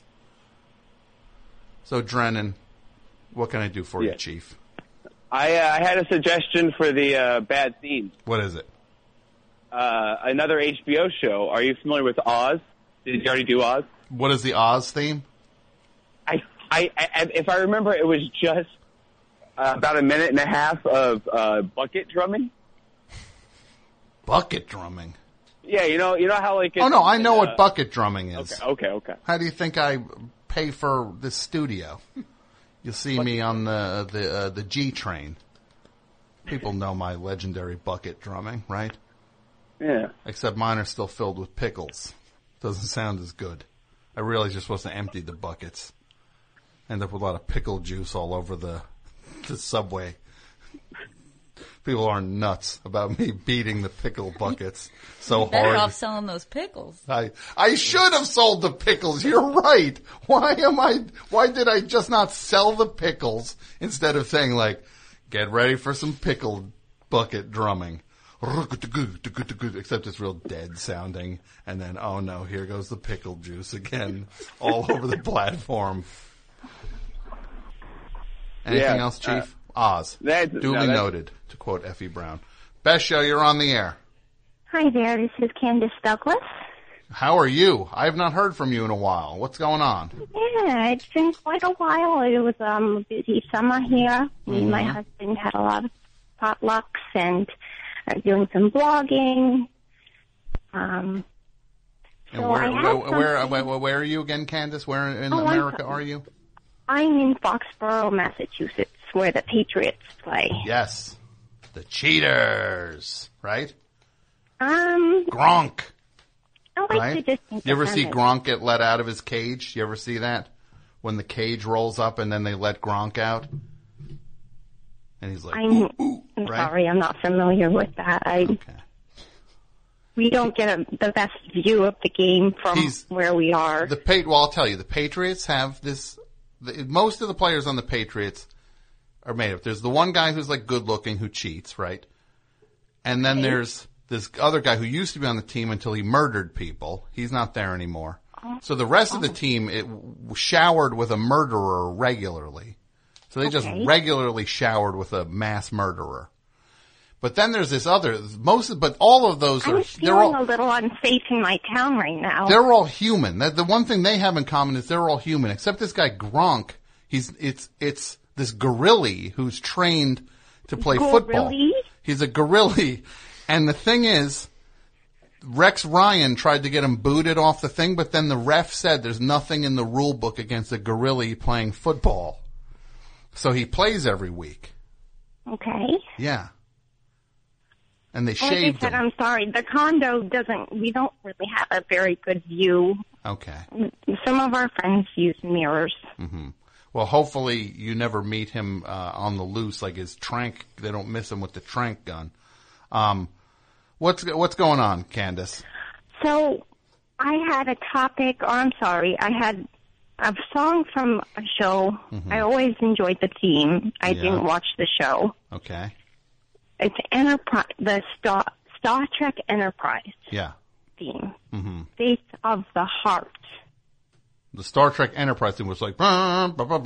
[SPEAKER 3] So, Drennan, what can I do for you, Chief?
[SPEAKER 21] I had a suggestion for the bad theme.
[SPEAKER 3] What is it?
[SPEAKER 21] Another HBO show. Are you familiar with Oz? Did you already do Oz?
[SPEAKER 3] What is the Oz theme?
[SPEAKER 21] If I remember, it was just about a minute and a half of bucket drumming.
[SPEAKER 3] Bucket drumming?
[SPEAKER 21] Yeah, you know how like.
[SPEAKER 3] Oh no, I know what bucket drumming is.
[SPEAKER 21] Okay.
[SPEAKER 3] How do you think I pay for this studio? You'll see me on the G train. People know my legendary bucket drumming, right?
[SPEAKER 21] Yeah.
[SPEAKER 3] Except mine are still filled with pickles. Doesn't sound as good. I realize you're supposed to empty the buckets. End up with a lot of pickle juice all over the subway. People aren't nuts about me beating the pickle buckets so
[SPEAKER 13] Better
[SPEAKER 3] hard.
[SPEAKER 13] off selling those pickles.
[SPEAKER 3] I should have sold the pickles. You're right. Why did I just not sell the pickles instead of saying like, get ready for some pickle bucket drumming. Except it's real dead sounding. And then, oh no, here goes the pickle juice again all over the platform. Anything else, Chief? Oz. Duly noted, to quote Effie Brown. Best show, you're on the air.
[SPEAKER 1] Hi there, this is Candace Douglas.
[SPEAKER 3] How are you? I have not heard from you in a while. What's going on?
[SPEAKER 1] Yeah, it's been quite a while. It was a busy summer here. Me and my husband had a lot of potlucks and doing some blogging.
[SPEAKER 3] And where are you again, Candace? Where in America are you?
[SPEAKER 1] I'm in Foxborough, Massachusetts, where the Patriots play.
[SPEAKER 3] Yes. The Cheaters, right?
[SPEAKER 1] I
[SPEAKER 3] Gronk.
[SPEAKER 1] like
[SPEAKER 3] Right?
[SPEAKER 1] to just think
[SPEAKER 3] You ever
[SPEAKER 1] of
[SPEAKER 3] see
[SPEAKER 1] them as-
[SPEAKER 3] Gronk get let out of his cage? You ever see that? When the cage rolls up and then they let Gronk out? And he's like,
[SPEAKER 1] I'm
[SPEAKER 3] right?
[SPEAKER 1] sorry, I'm not familiar with that. We don't get the best view of the game from where we are.
[SPEAKER 3] Well, I'll tell you, the Patriots have this. Most of the players on the Patriots are made up. There's the one guy who's like good looking who cheats, right? And then there's this other guy who used to be on the team until he murdered people. He's not there anymore. So the rest of the team showered with a murderer regularly. So they just regularly showered with a mass murderer. But then there's this other, but all of those are,
[SPEAKER 1] I'm feeling a little unsafe in my town right now.
[SPEAKER 3] they're all human. The one thing they have in common is they're all human, except this guy Gronk. It's this gorilla who's trained to play football. He's a gorilla. And the thing is, Rex Ryan tried to get him booted off the thing, but then the ref said there's nothing in the rule book against a gorilla playing football. So he plays every week.
[SPEAKER 1] Okay.
[SPEAKER 3] Yeah. And they
[SPEAKER 1] Like I
[SPEAKER 3] shaved
[SPEAKER 1] said,
[SPEAKER 3] him.
[SPEAKER 1] I'm sorry. The condo we don't really have a very good view.
[SPEAKER 3] Okay.
[SPEAKER 1] Some of our friends use mirrors.
[SPEAKER 3] Mm-hmm. Well, hopefully you never meet him on the loose, like his trank. They don't miss him with the trank gun. What's going on, Candace?
[SPEAKER 1] So I had a topic, I had a song from a show.
[SPEAKER 3] Mm-hmm.
[SPEAKER 1] I always enjoyed the theme. I didn't watch the show.
[SPEAKER 3] Okay.
[SPEAKER 1] It's the Star Trek Enterprise
[SPEAKER 3] Yeah.
[SPEAKER 1] theme.
[SPEAKER 3] Mm-hmm.
[SPEAKER 1] Faith of the Heart.
[SPEAKER 3] The Star Trek Enterprise thing was like, right?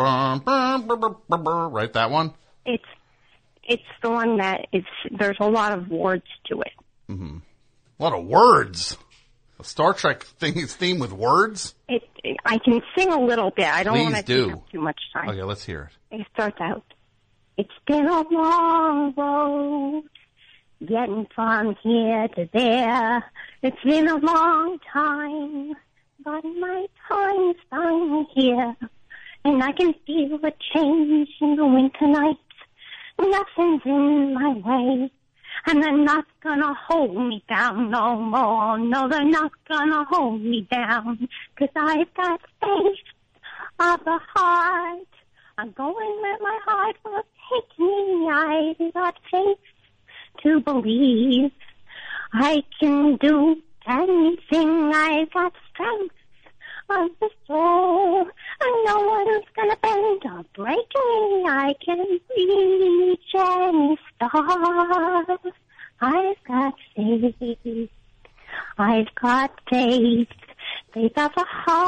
[SPEAKER 3] That one?
[SPEAKER 1] It's the one that there's a lot of words to it.
[SPEAKER 3] Mm-hmm. A lot of words. A Star Trek thing is themed with words?
[SPEAKER 1] I can sing a little bit. I don't
[SPEAKER 3] Please
[SPEAKER 1] want to
[SPEAKER 3] do.
[SPEAKER 1] take up too much time.
[SPEAKER 3] Okay, let's hear it.
[SPEAKER 1] It starts out, it's been a long road, getting from here to there. It's been a long time, but my time's finally here. And I can feel a change in the winter nights. Nothing's in my way. And they're not gonna hold me down no more. No, they're not gonna hold me down. 'Cause I've got faith of the heart. I'm going where my heart will take me. I've got faith to believe I can do anything. I've got strength of the soul. And no one's gonna bend or break me. I can reach any star. I've got faith. I've got faith. Faith of the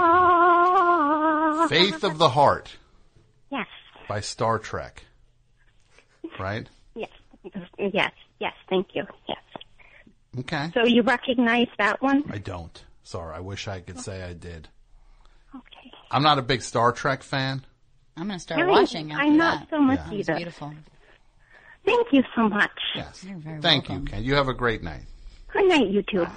[SPEAKER 1] heart.
[SPEAKER 3] Faith of the Heart.
[SPEAKER 1] Yes.
[SPEAKER 3] By Star Trek. Right?
[SPEAKER 1] Yes. Yes. Yes. Thank you. Yes.
[SPEAKER 3] Okay.
[SPEAKER 1] So you recognize that one?
[SPEAKER 3] I don't. Sorry, I wish I could say I did.
[SPEAKER 1] Okay.
[SPEAKER 3] I'm not a big Star Trek fan.
[SPEAKER 13] I'm going to start watching after
[SPEAKER 1] I'm
[SPEAKER 13] that.
[SPEAKER 1] not so much
[SPEAKER 13] It's
[SPEAKER 1] either.
[SPEAKER 13] beautiful.
[SPEAKER 1] Thank you so much.
[SPEAKER 3] Yes.
[SPEAKER 13] You're very
[SPEAKER 3] Thank
[SPEAKER 13] welcome.
[SPEAKER 3] you, Ken. You have a great night.
[SPEAKER 1] Good night, you two.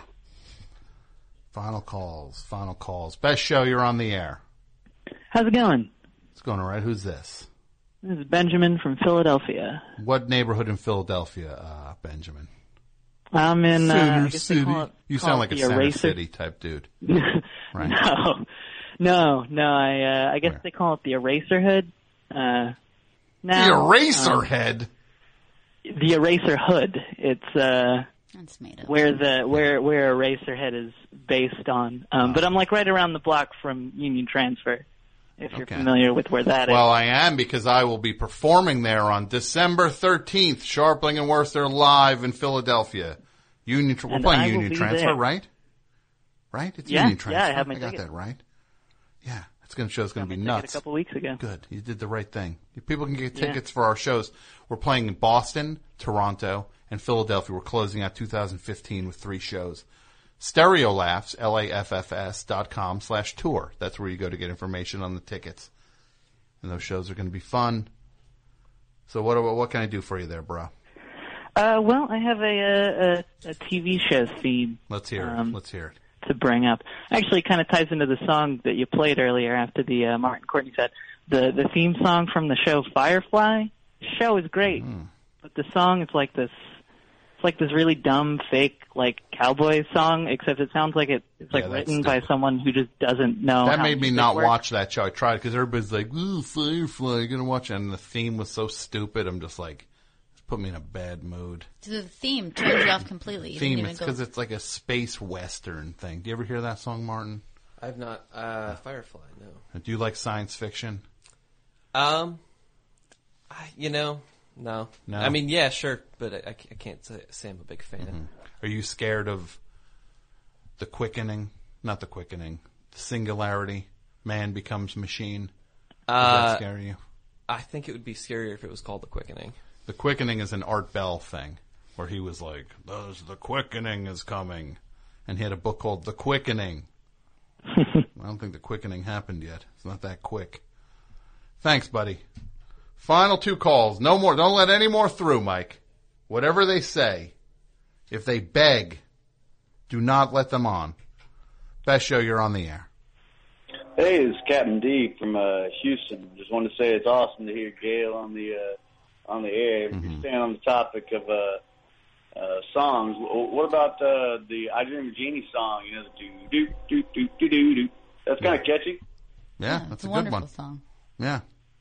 [SPEAKER 3] Final calls. Best show, you're on the air.
[SPEAKER 22] How's it going?
[SPEAKER 3] It's going all right. Who's this?
[SPEAKER 22] This is Benjamin from Philadelphia.
[SPEAKER 3] What neighborhood in Philadelphia, Benjamin?
[SPEAKER 22] I'm in
[SPEAKER 3] Center
[SPEAKER 22] I guess they
[SPEAKER 3] City.
[SPEAKER 22] call it,
[SPEAKER 3] You
[SPEAKER 22] call
[SPEAKER 3] sound
[SPEAKER 22] it
[SPEAKER 3] like a
[SPEAKER 22] the
[SPEAKER 3] Center
[SPEAKER 22] eraser.
[SPEAKER 3] City type dude. Right.
[SPEAKER 22] No. I guess they call it the Eraserhead.
[SPEAKER 3] The Eraserhead?
[SPEAKER 22] the Eraserhood. It's
[SPEAKER 13] That's made up.
[SPEAKER 22] where Eraserhead is based on. But I'm like right around the block from Union Transfer, if you're familiar with where that is.
[SPEAKER 3] Well, I am, because I will be performing there on December 13th, Sharpling and Worcester live in Philadelphia. We're playing Union Transfer,
[SPEAKER 22] there.
[SPEAKER 3] right? Right? It's
[SPEAKER 22] Yeah,
[SPEAKER 3] Union Transfer.
[SPEAKER 22] yeah, I have my
[SPEAKER 3] got
[SPEAKER 22] ticket.
[SPEAKER 3] that right. Yeah, it's going to show. It's going to be
[SPEAKER 22] I got
[SPEAKER 3] nuts.
[SPEAKER 22] a couple weeks ago.
[SPEAKER 3] Good, you did the right thing. People can get
[SPEAKER 22] Yeah.
[SPEAKER 3] tickets for our shows. We're playing in Boston, Toronto, and Philadelphia. We're closing out 2015 with 3 shows. Stereolaughs, LAFFS.com/tour. That's where you go to get information on the tickets. And those shows are going to be fun. So what can I do for you there, bro?
[SPEAKER 22] Well, I have a TV show feed.
[SPEAKER 3] Let's hear it. Let's hear it.
[SPEAKER 22] To bring up. Actually, it kind of ties into the song that you played earlier after the Martin Courtney set. The theme song from the show Firefly. The show is great, but the song is like this. It's like this really dumb, fake, like cowboy song. Except it sounds like it's like written by someone who just doesn't know.
[SPEAKER 3] That
[SPEAKER 22] how
[SPEAKER 3] made me
[SPEAKER 22] music
[SPEAKER 3] not
[SPEAKER 22] works.
[SPEAKER 3] watch that show. I tried because everybody's like, "Ooh, Firefly, you're gonna watch it," and the theme was so stupid. I'm just like, it put me in a bad mood.
[SPEAKER 13] So the theme turned you off completely. You didn't
[SPEAKER 3] Theme,
[SPEAKER 13] even
[SPEAKER 3] it's
[SPEAKER 13] go.
[SPEAKER 3] because it's like a space western thing. Do you ever hear that song, Martin?
[SPEAKER 14] I've not. Firefly, no.
[SPEAKER 3] Do you like science fiction?
[SPEAKER 14] No.
[SPEAKER 3] No?
[SPEAKER 14] I mean, yeah, sure, but I can't say I'm a big fan.
[SPEAKER 3] Mm-hmm. Are you scared of the quickening? Not the quickening. The singularity. Man becomes machine. Does that scare you?
[SPEAKER 14] I think it would be scarier if it was called The Quickening.
[SPEAKER 3] The Quickening is an Art Bell thing, where he was like, the quickening is coming. And he had a book called The Quickening. I don't think The Quickening happened yet. It's not that quick. Thanks, buddy. Final 2 calls. No more. Don't let any more through, Mike. Whatever they say, if they beg, do not let them on. Best show, you're on the air.
[SPEAKER 2] Hey, it's Captain D from Houston. Just wanted to say it's awesome to hear Gail on the air. If you're staying on the topic of songs, what about the I Dream of Jeannie song? You know, the do do do do do do. That's kind of catchy.
[SPEAKER 3] Yeah, that's
[SPEAKER 13] it's a
[SPEAKER 3] good
[SPEAKER 13] wonderful
[SPEAKER 3] one.
[SPEAKER 13] song.
[SPEAKER 3] Yeah.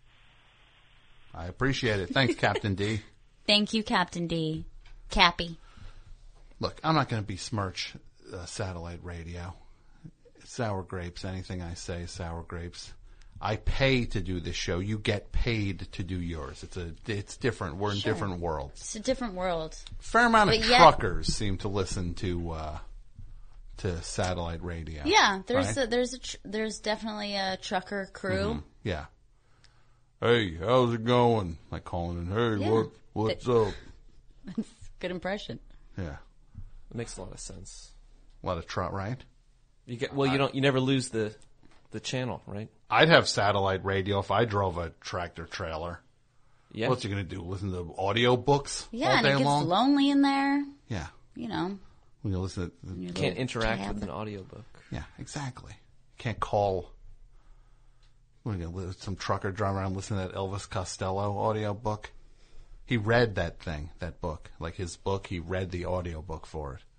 [SPEAKER 3] I appreciate it. Thanks, Captain D.
[SPEAKER 13] Thank you, Captain D. Cappy.
[SPEAKER 3] Look, I'm not going to besmirch satellite radio. Sour grapes. Anything I say is sour grapes. I pay to do this show. You get paid to do yours. It's different. We're in different worlds.
[SPEAKER 13] It's a different world.
[SPEAKER 3] Fair amount of
[SPEAKER 13] But yet-
[SPEAKER 3] truckers seem to listen to satellite radio.
[SPEAKER 13] Yeah, there's
[SPEAKER 3] right?
[SPEAKER 13] there's definitely a trucker crew.
[SPEAKER 3] Mhm. Yeah. Hey, how's it going? Like calling in. Hey,
[SPEAKER 13] Yeah.
[SPEAKER 3] what's up?
[SPEAKER 13] Good impression.
[SPEAKER 3] Yeah.
[SPEAKER 14] It makes a lot of sense.
[SPEAKER 3] A lot of truck, right?
[SPEAKER 14] You never lose the channel, right?
[SPEAKER 3] I'd have satellite radio if I drove a tractor trailer.
[SPEAKER 14] Yeah.
[SPEAKER 3] What's you going to do? Listen to audio books
[SPEAKER 13] Yeah,
[SPEAKER 3] all
[SPEAKER 13] and
[SPEAKER 3] day
[SPEAKER 13] it gets
[SPEAKER 3] long?
[SPEAKER 13] lonely in there.
[SPEAKER 3] Yeah.
[SPEAKER 13] You know.
[SPEAKER 3] When you listen to
[SPEAKER 13] Your
[SPEAKER 14] Can't
[SPEAKER 13] little
[SPEAKER 14] interact
[SPEAKER 13] tab.
[SPEAKER 14] with an audiobook.
[SPEAKER 3] Yeah, exactly. Can't call. What are you gonna some trucker drive around listening to that Elvis Costello audio book? He read that book, like his book. He read the audio book for it.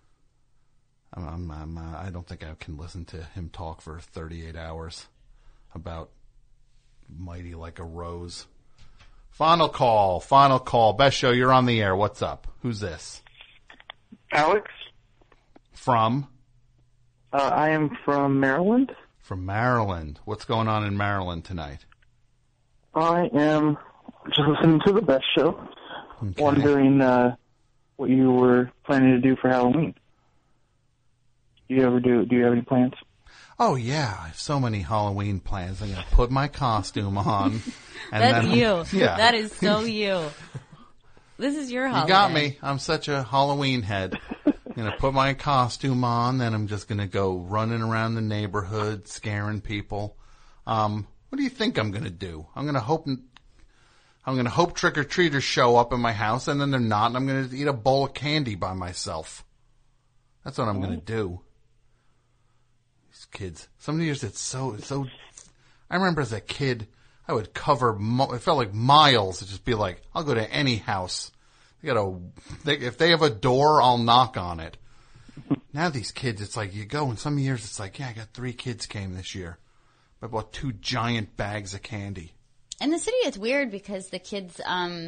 [SPEAKER 3] I don't think I can listen to him talk for 38 hours about Mighty Like a Rose. Final call. Best show, you're on the air. What's up? Who's this?
[SPEAKER 4] Alex?
[SPEAKER 3] From?
[SPEAKER 4] I am from Maryland.
[SPEAKER 3] From Maryland. What's going on in Maryland tonight?
[SPEAKER 4] I am just listening to the best show.
[SPEAKER 3] Okay.
[SPEAKER 4] Wondering what you were planning to do for Halloween. Do you have any plans?
[SPEAKER 3] Oh, yeah. I have so many Halloween plans. I'm going to put my costume on. And
[SPEAKER 13] That's
[SPEAKER 3] then,
[SPEAKER 13] you.
[SPEAKER 3] Yeah.
[SPEAKER 13] That is so you. This is your holiday.
[SPEAKER 3] You got me. I'm such a Halloween head. I'm going to put my costume on, then I'm just going to go running around the neighborhood, scaring people. What do you think I'm going to do? I'm going to hope trick-or-treaters show up in my house, and then they're not, and I'm going to eat a bowl of candy by myself. That's what I'm going to do. These kids. Some years it's so. I remember as a kid, I would cover. It felt like miles. It'd just be like, I'll go to any house. If they have a door, I'll knock on it. Now these kids, it's like you go, and some years it's like, yeah, I got 3 kids came this year. I bought 2 giant bags of candy.
[SPEAKER 13] In the city, it's weird because the kids,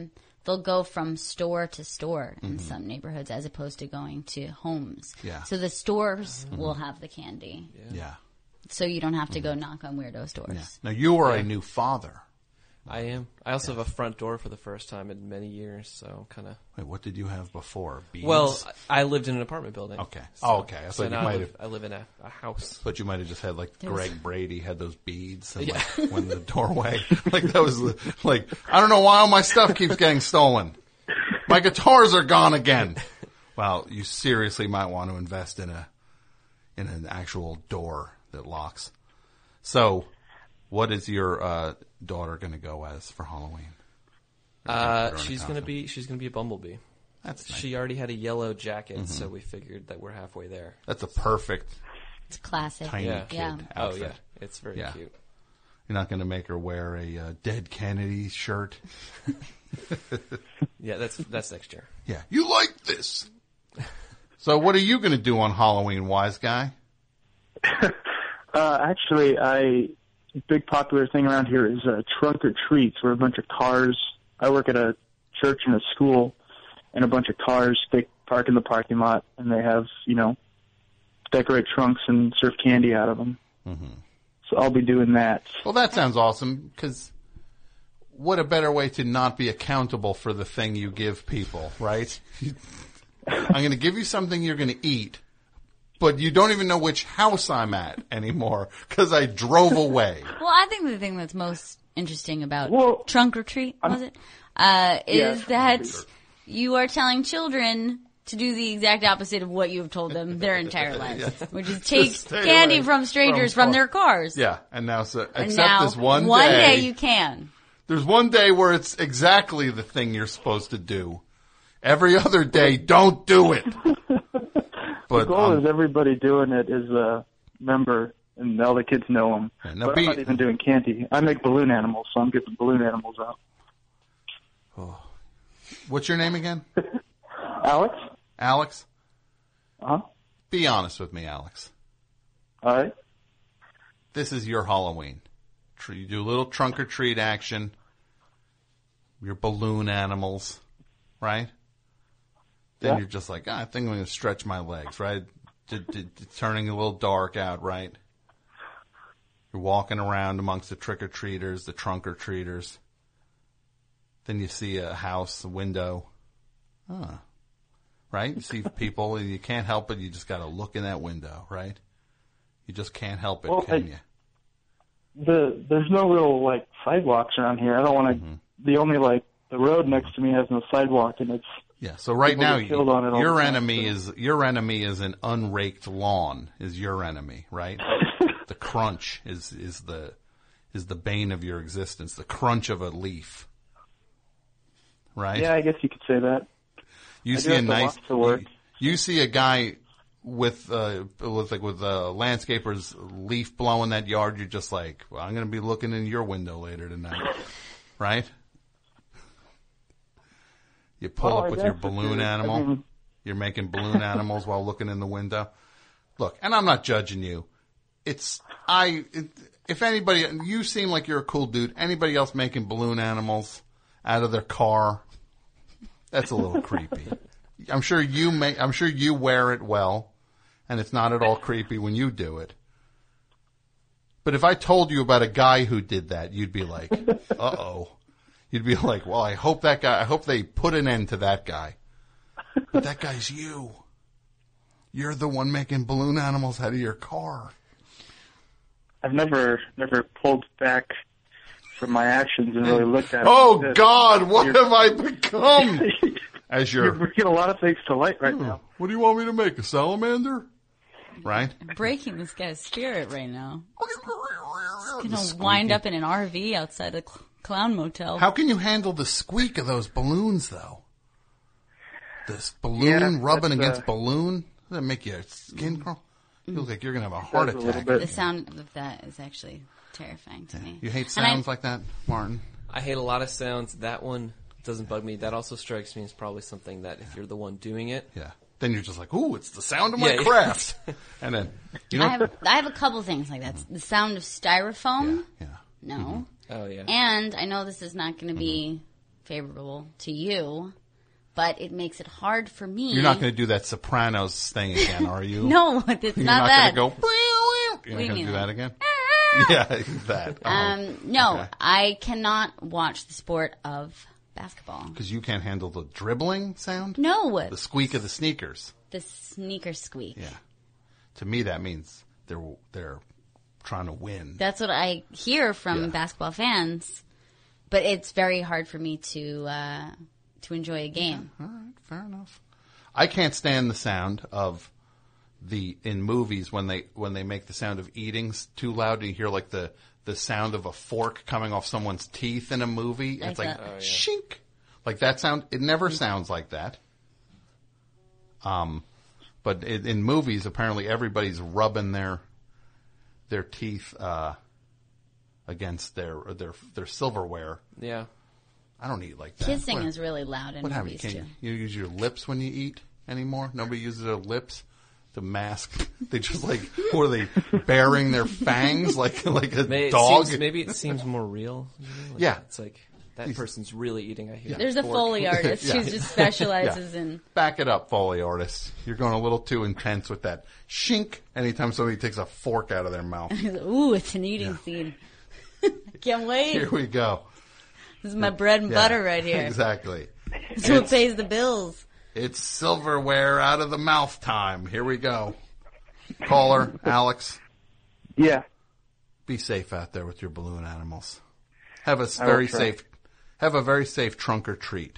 [SPEAKER 13] they'll go from store to store in some neighborhoods as opposed to going to homes.
[SPEAKER 3] Yeah.
[SPEAKER 13] So the stores will have the candy.
[SPEAKER 3] Yeah.
[SPEAKER 13] So you don't have to go knock on weirdo stores.
[SPEAKER 3] Yeah. Now, you are a new father.
[SPEAKER 14] I am. I also have a front door for the first time in many years, so kind of.
[SPEAKER 3] Wait, what did you have before? Bees?
[SPEAKER 14] Well, I lived in an apartment building.
[SPEAKER 3] Okay.
[SPEAKER 14] So,
[SPEAKER 3] okay. I
[SPEAKER 14] so
[SPEAKER 3] thought you
[SPEAKER 14] now
[SPEAKER 3] might have.
[SPEAKER 14] I live in a house.
[SPEAKER 3] But you might have just had like Greg Brady had those beads and
[SPEAKER 14] Yeah.
[SPEAKER 3] like when the doorway. Like that was like, I don't know why all my stuff keeps getting stolen. My guitars are gone again. Well, you seriously might want to invest in an actual door that locks. So, what is your daughter going to go as for Halloween?
[SPEAKER 14] She's gonna be a bumblebee.
[SPEAKER 3] That's nice.
[SPEAKER 14] She already had a yellow jacket, so we figured that we're halfway there.
[SPEAKER 3] That's a perfect.
[SPEAKER 13] It's classic.
[SPEAKER 3] Tiny kid outfit.
[SPEAKER 14] Oh yeah, it's very cute.
[SPEAKER 3] You're not going to make her wear a Dead Kennedy shirt.
[SPEAKER 14] Yeah, that's next year.
[SPEAKER 3] Yeah, you like this. So, what are you going to do on Halloween, wise guy?
[SPEAKER 4] Actually, big popular thing around here is trunk or treats, where a bunch of cars. I work at a church and a school, and a bunch of cars they park in the parking lot, and they have decorate trunks and serve candy out of them.
[SPEAKER 3] Mm-hmm.
[SPEAKER 4] So I'll be doing that.
[SPEAKER 3] Well, that sounds awesome, because what a better way to not be accountable for the thing you give people, right? I'm going to give you something you're going to eat, but you don't even know which house I'm at anymore because I drove away.
[SPEAKER 13] Well, I think the thing that's most interesting about trunk or treat, is that you are telling children to do the exact opposite of what you have told them their entire lives, which is take candy from strangers from their cars.
[SPEAKER 3] Yeah, and now except
[SPEAKER 13] now,
[SPEAKER 3] this one
[SPEAKER 13] day you can.
[SPEAKER 3] There's one day where it's exactly the thing you're supposed to do. Every other day, don't do it.
[SPEAKER 4] The goal is everybody doing it is a member, and all the kids know them.
[SPEAKER 3] Yeah,
[SPEAKER 4] but I'm not even doing candy. I make balloon animals, so I'm getting balloon animals out.
[SPEAKER 3] Oh. What's your name again?
[SPEAKER 4] Alex.
[SPEAKER 3] Alex?
[SPEAKER 4] Huh?
[SPEAKER 3] Be honest with me, Alex.
[SPEAKER 4] All right.
[SPEAKER 3] This is your Halloween. You do a little trunk or treat action. Your balloon animals, right? Then you're just like, I think I'm going to stretch my legs, right? It's turning a little dark out, right? You're walking around amongst the trick-or-treaters, the trunk-or-treaters. Then you see a house, a window. Right? You see people, and you can't help it. You just got to look in that window, right? You just can't help it, can you?
[SPEAKER 4] There's no real, sidewalks around here. I don't want to... The only, the road next to me has no sidewalk, and it's...
[SPEAKER 3] Yeah, so right now, your enemy
[SPEAKER 4] is
[SPEAKER 3] an unraked lawn, is your enemy, right? The crunch is the bane of your existence, the crunch of a leaf. Right?
[SPEAKER 4] Yeah, I guess you could say that.
[SPEAKER 3] You see a guy with a landscaper's leaf blowing that yard, you're just like, well, I'm going to be looking in your window later tonight. Right? You pull up with your balloon animal. You're making balloon animals while looking in the window. Look, and I'm not judging you. If anybody, you seem like you're a cool dude. Anybody else making balloon animals out of their car, that's a little creepy. I'm sure you wear it well, and it's not at all creepy when you do it. But if I told you about a guy who did that, you'd be like, uh-oh. You'd be like, well, I hope they put an end to that guy. But that guy's you. You're the one making balloon animals out of your car.
[SPEAKER 4] I've never pulled back from my actions and really looked at it.
[SPEAKER 3] Oh, God, what have I become?
[SPEAKER 4] You're bringing a lot of things to light right now.
[SPEAKER 3] What do you want me to make, a salamander? Right?
[SPEAKER 13] Breaking this guy's spirit right now. He's going to wind up in an RV outside a clown motel.
[SPEAKER 3] How can you handle the squeak of those balloons, though? This balloon rubbing against balloon? Does that make your skin crawl? Feels like you're going to have a heart attack.
[SPEAKER 13] The sound of that is actually terrifying to me.
[SPEAKER 3] You hate sounds like that, Martin?
[SPEAKER 14] I hate a lot of sounds. That one doesn't bug me. That also strikes me as probably something that if you're the one doing it.
[SPEAKER 3] Yeah. Then you're just like, ooh, it's the sound of my craft. And then,
[SPEAKER 13] I have a couple things like that. The sound of styrofoam.
[SPEAKER 3] Yeah.
[SPEAKER 13] No.
[SPEAKER 14] Mm-hmm. Oh, yeah.
[SPEAKER 13] And I know this is not going to be favorable to you, but it makes it hard for me.
[SPEAKER 3] You're not going to do that Sopranos thing again, are you?
[SPEAKER 13] No, it's
[SPEAKER 3] You're
[SPEAKER 13] not that.
[SPEAKER 3] You're not going to do that again? Yeah, that.
[SPEAKER 13] No,
[SPEAKER 3] okay.
[SPEAKER 13] I cannot watch the sport of basketball.
[SPEAKER 3] Because you can't handle the dribbling sound?
[SPEAKER 13] No.
[SPEAKER 3] The squeak of the sneakers.
[SPEAKER 13] The sneaker squeak.
[SPEAKER 3] Yeah. To me, that means they're trying to win.
[SPEAKER 13] That's what I hear from basketball fans, but it's very hard for me to enjoy a game.
[SPEAKER 3] Yeah, all right, fair enough. I can't stand the sound of in movies when they make the sound of eating too loud and you hear like the sound of a fork coming off someone's teeth in a movie.
[SPEAKER 13] Like
[SPEAKER 3] it's like
[SPEAKER 13] shink.
[SPEAKER 3] Like that sound. It never sounds like that. But in movies, apparently everybody's rubbing their teeth against their silverware.
[SPEAKER 14] Yeah.
[SPEAKER 3] I don't eat like that.
[SPEAKER 13] Kissing is really loud in movies too.
[SPEAKER 3] You use your lips when you eat anymore? Nobody uses their lips to mask. They just like, or are they baring their fangs like a dog?
[SPEAKER 14] Maybe it seems more real. You know?
[SPEAKER 3] Yeah.
[SPEAKER 14] It's like that person's really eating a huge
[SPEAKER 13] There's a
[SPEAKER 14] fork.
[SPEAKER 13] Foley artist who just specializes in...
[SPEAKER 3] Back it up, Foley artist. You're going a little too intense with that shink anytime somebody takes a fork out of their mouth.
[SPEAKER 13] Ooh, it's an eating scene. I can't wait.
[SPEAKER 3] Here we go.
[SPEAKER 13] This is my bread and butter right here.
[SPEAKER 3] Exactly.
[SPEAKER 13] It's what pays the bills.
[SPEAKER 3] It's silverware out of the mouth time. Here we go. Caller, Alex.
[SPEAKER 4] Yeah.
[SPEAKER 3] Be safe out there with your balloon animals. Have a very safe trunk or treat.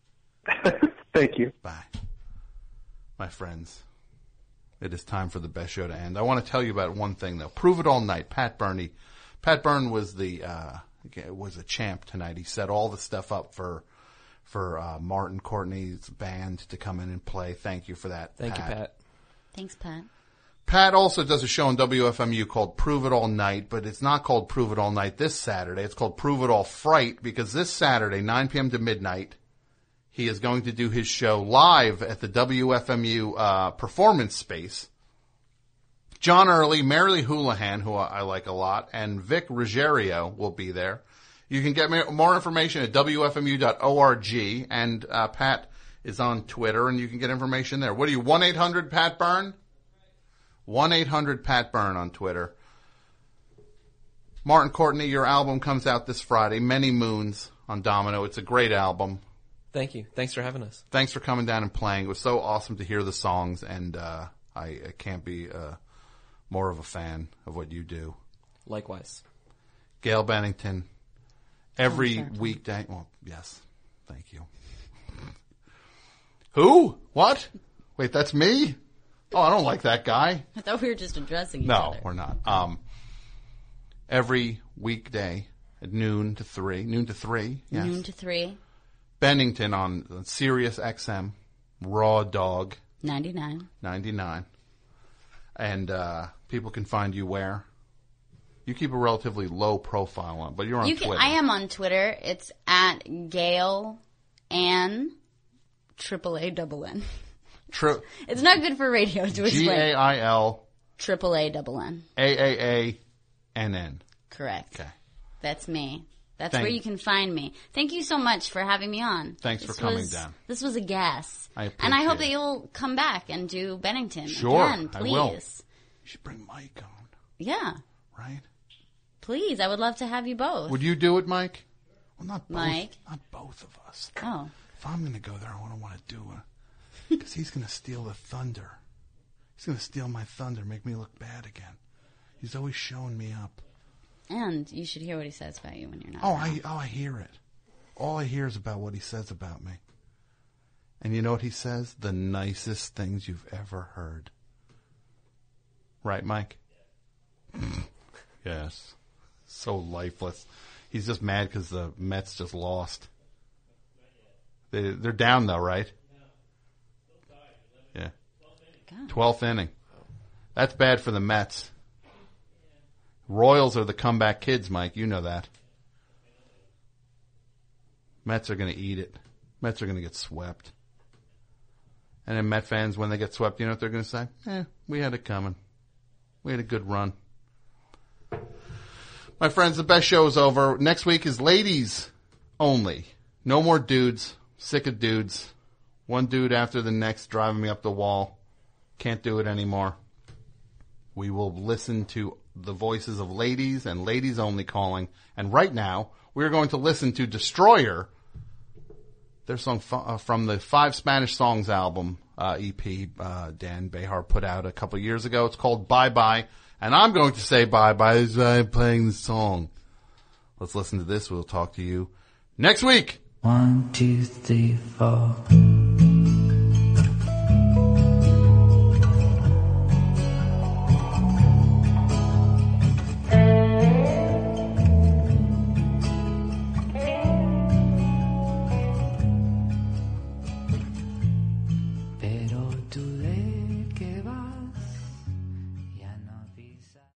[SPEAKER 4] Thank you.
[SPEAKER 3] Bye. My friends, it is time for the best show to end. I want to tell you about one thing though. Prove It All Night. Pat Byrne was was a champ tonight. He set all the stuff up for Martin Courtney's band to come in and play. Thank you for that.
[SPEAKER 14] Thank you, Pat.
[SPEAKER 13] Thanks, Pat.
[SPEAKER 3] Pat also does a show on WFMU called Prove It All Night, but it's not called Prove It All Night this Saturday. It's called Prove It All Fright because this Saturday, 9 p.m. to midnight, he is going to do his show live at the WFMU performance space. John Early, Marilee Houlihan, who I like a lot, and Vic Ruggiero will be there. You can get more information at WFMU.org, and Pat is on Twitter, and you can get information there. What are you, 1-800-PAT-BYRNE? 1-800-PAT-BYRNE on Twitter. Martin Courtney, your album comes out this Friday, Many Moons on Domino. It's a great album.
[SPEAKER 14] Thank you. Thanks for having us.
[SPEAKER 3] Thanks for coming down and playing. It was so awesome to hear the songs, and I can't be more of a fan of what you do.
[SPEAKER 14] Likewise.
[SPEAKER 3] Gail Bennington, every weekday. Well, yes. Thank you. Who? What? Wait, that's me? Oh, I don't like that guy.
[SPEAKER 13] I thought we were just addressing each other.
[SPEAKER 3] No, we're not. Every weekday at noon to 3. Yes.
[SPEAKER 13] Noon to 3.
[SPEAKER 3] Bennington on Sirius XM, Raw Dog.
[SPEAKER 13] 99.
[SPEAKER 3] And people can find you where? You keep a relatively low profile on, but you're on Twitter.
[SPEAKER 13] I am on Twitter. It's at Gail Ann AAANN. It's not good for radio to explain.
[SPEAKER 3] GAIL
[SPEAKER 13] AAANN.
[SPEAKER 3] AAANN.
[SPEAKER 13] Correct.
[SPEAKER 3] Okay.
[SPEAKER 13] That's me. That's where you can find me. Thank you so much for having me on.
[SPEAKER 3] Thanks for coming down.
[SPEAKER 13] This was a gas.
[SPEAKER 3] I appreciate
[SPEAKER 13] and I hope
[SPEAKER 3] it.
[SPEAKER 13] that you'll come back and do Bennington
[SPEAKER 3] I
[SPEAKER 13] again, please.
[SPEAKER 3] will. You should bring Mike on.
[SPEAKER 13] Yeah.
[SPEAKER 3] Right?
[SPEAKER 13] Please, I would love to have you both.
[SPEAKER 3] Would you do it, Mike? Well, not both.
[SPEAKER 13] Mike?
[SPEAKER 3] Not both of us.
[SPEAKER 13] Oh.
[SPEAKER 3] If I'm going to go there, I don't want to do it. Because he's going to steal the thunder. He's going to steal my thunder, make me look bad again. He's always showing me up.
[SPEAKER 13] And you should hear what he says about you when you're not.
[SPEAKER 3] I hear it. All I hear is about what he says about me. And you know what he says? The nicest things you've ever heard. Right, Mike? Yes. So lifeless. He's just mad because the Mets just lost. They're down though, right? Yeah. 12th inning. That's bad for the Mets. Royals are the comeback kids, Mike. You know that. Mets are going to eat it. Mets are going to get swept. And then Met fans, when they get swept, you know what they're going to say? We had it coming. We had a good run. My friends, the best show is over. Next week is ladies only. No more dudes. Sick of dudes. One dude after the next driving me up the wall. Can't do it anymore. We will listen to the voices of ladies and ladies only calling. And right now, we're going to listen to Destroyer, their song from the 5 Spanish Songs album, EP, Dan Behar put out a couple years ago. It's called Bye Bye. And I'm going to say bye bye as I'm playing the song. Let's listen to this. We'll talk to you next week.
[SPEAKER 15] 1, 2, 3, 4.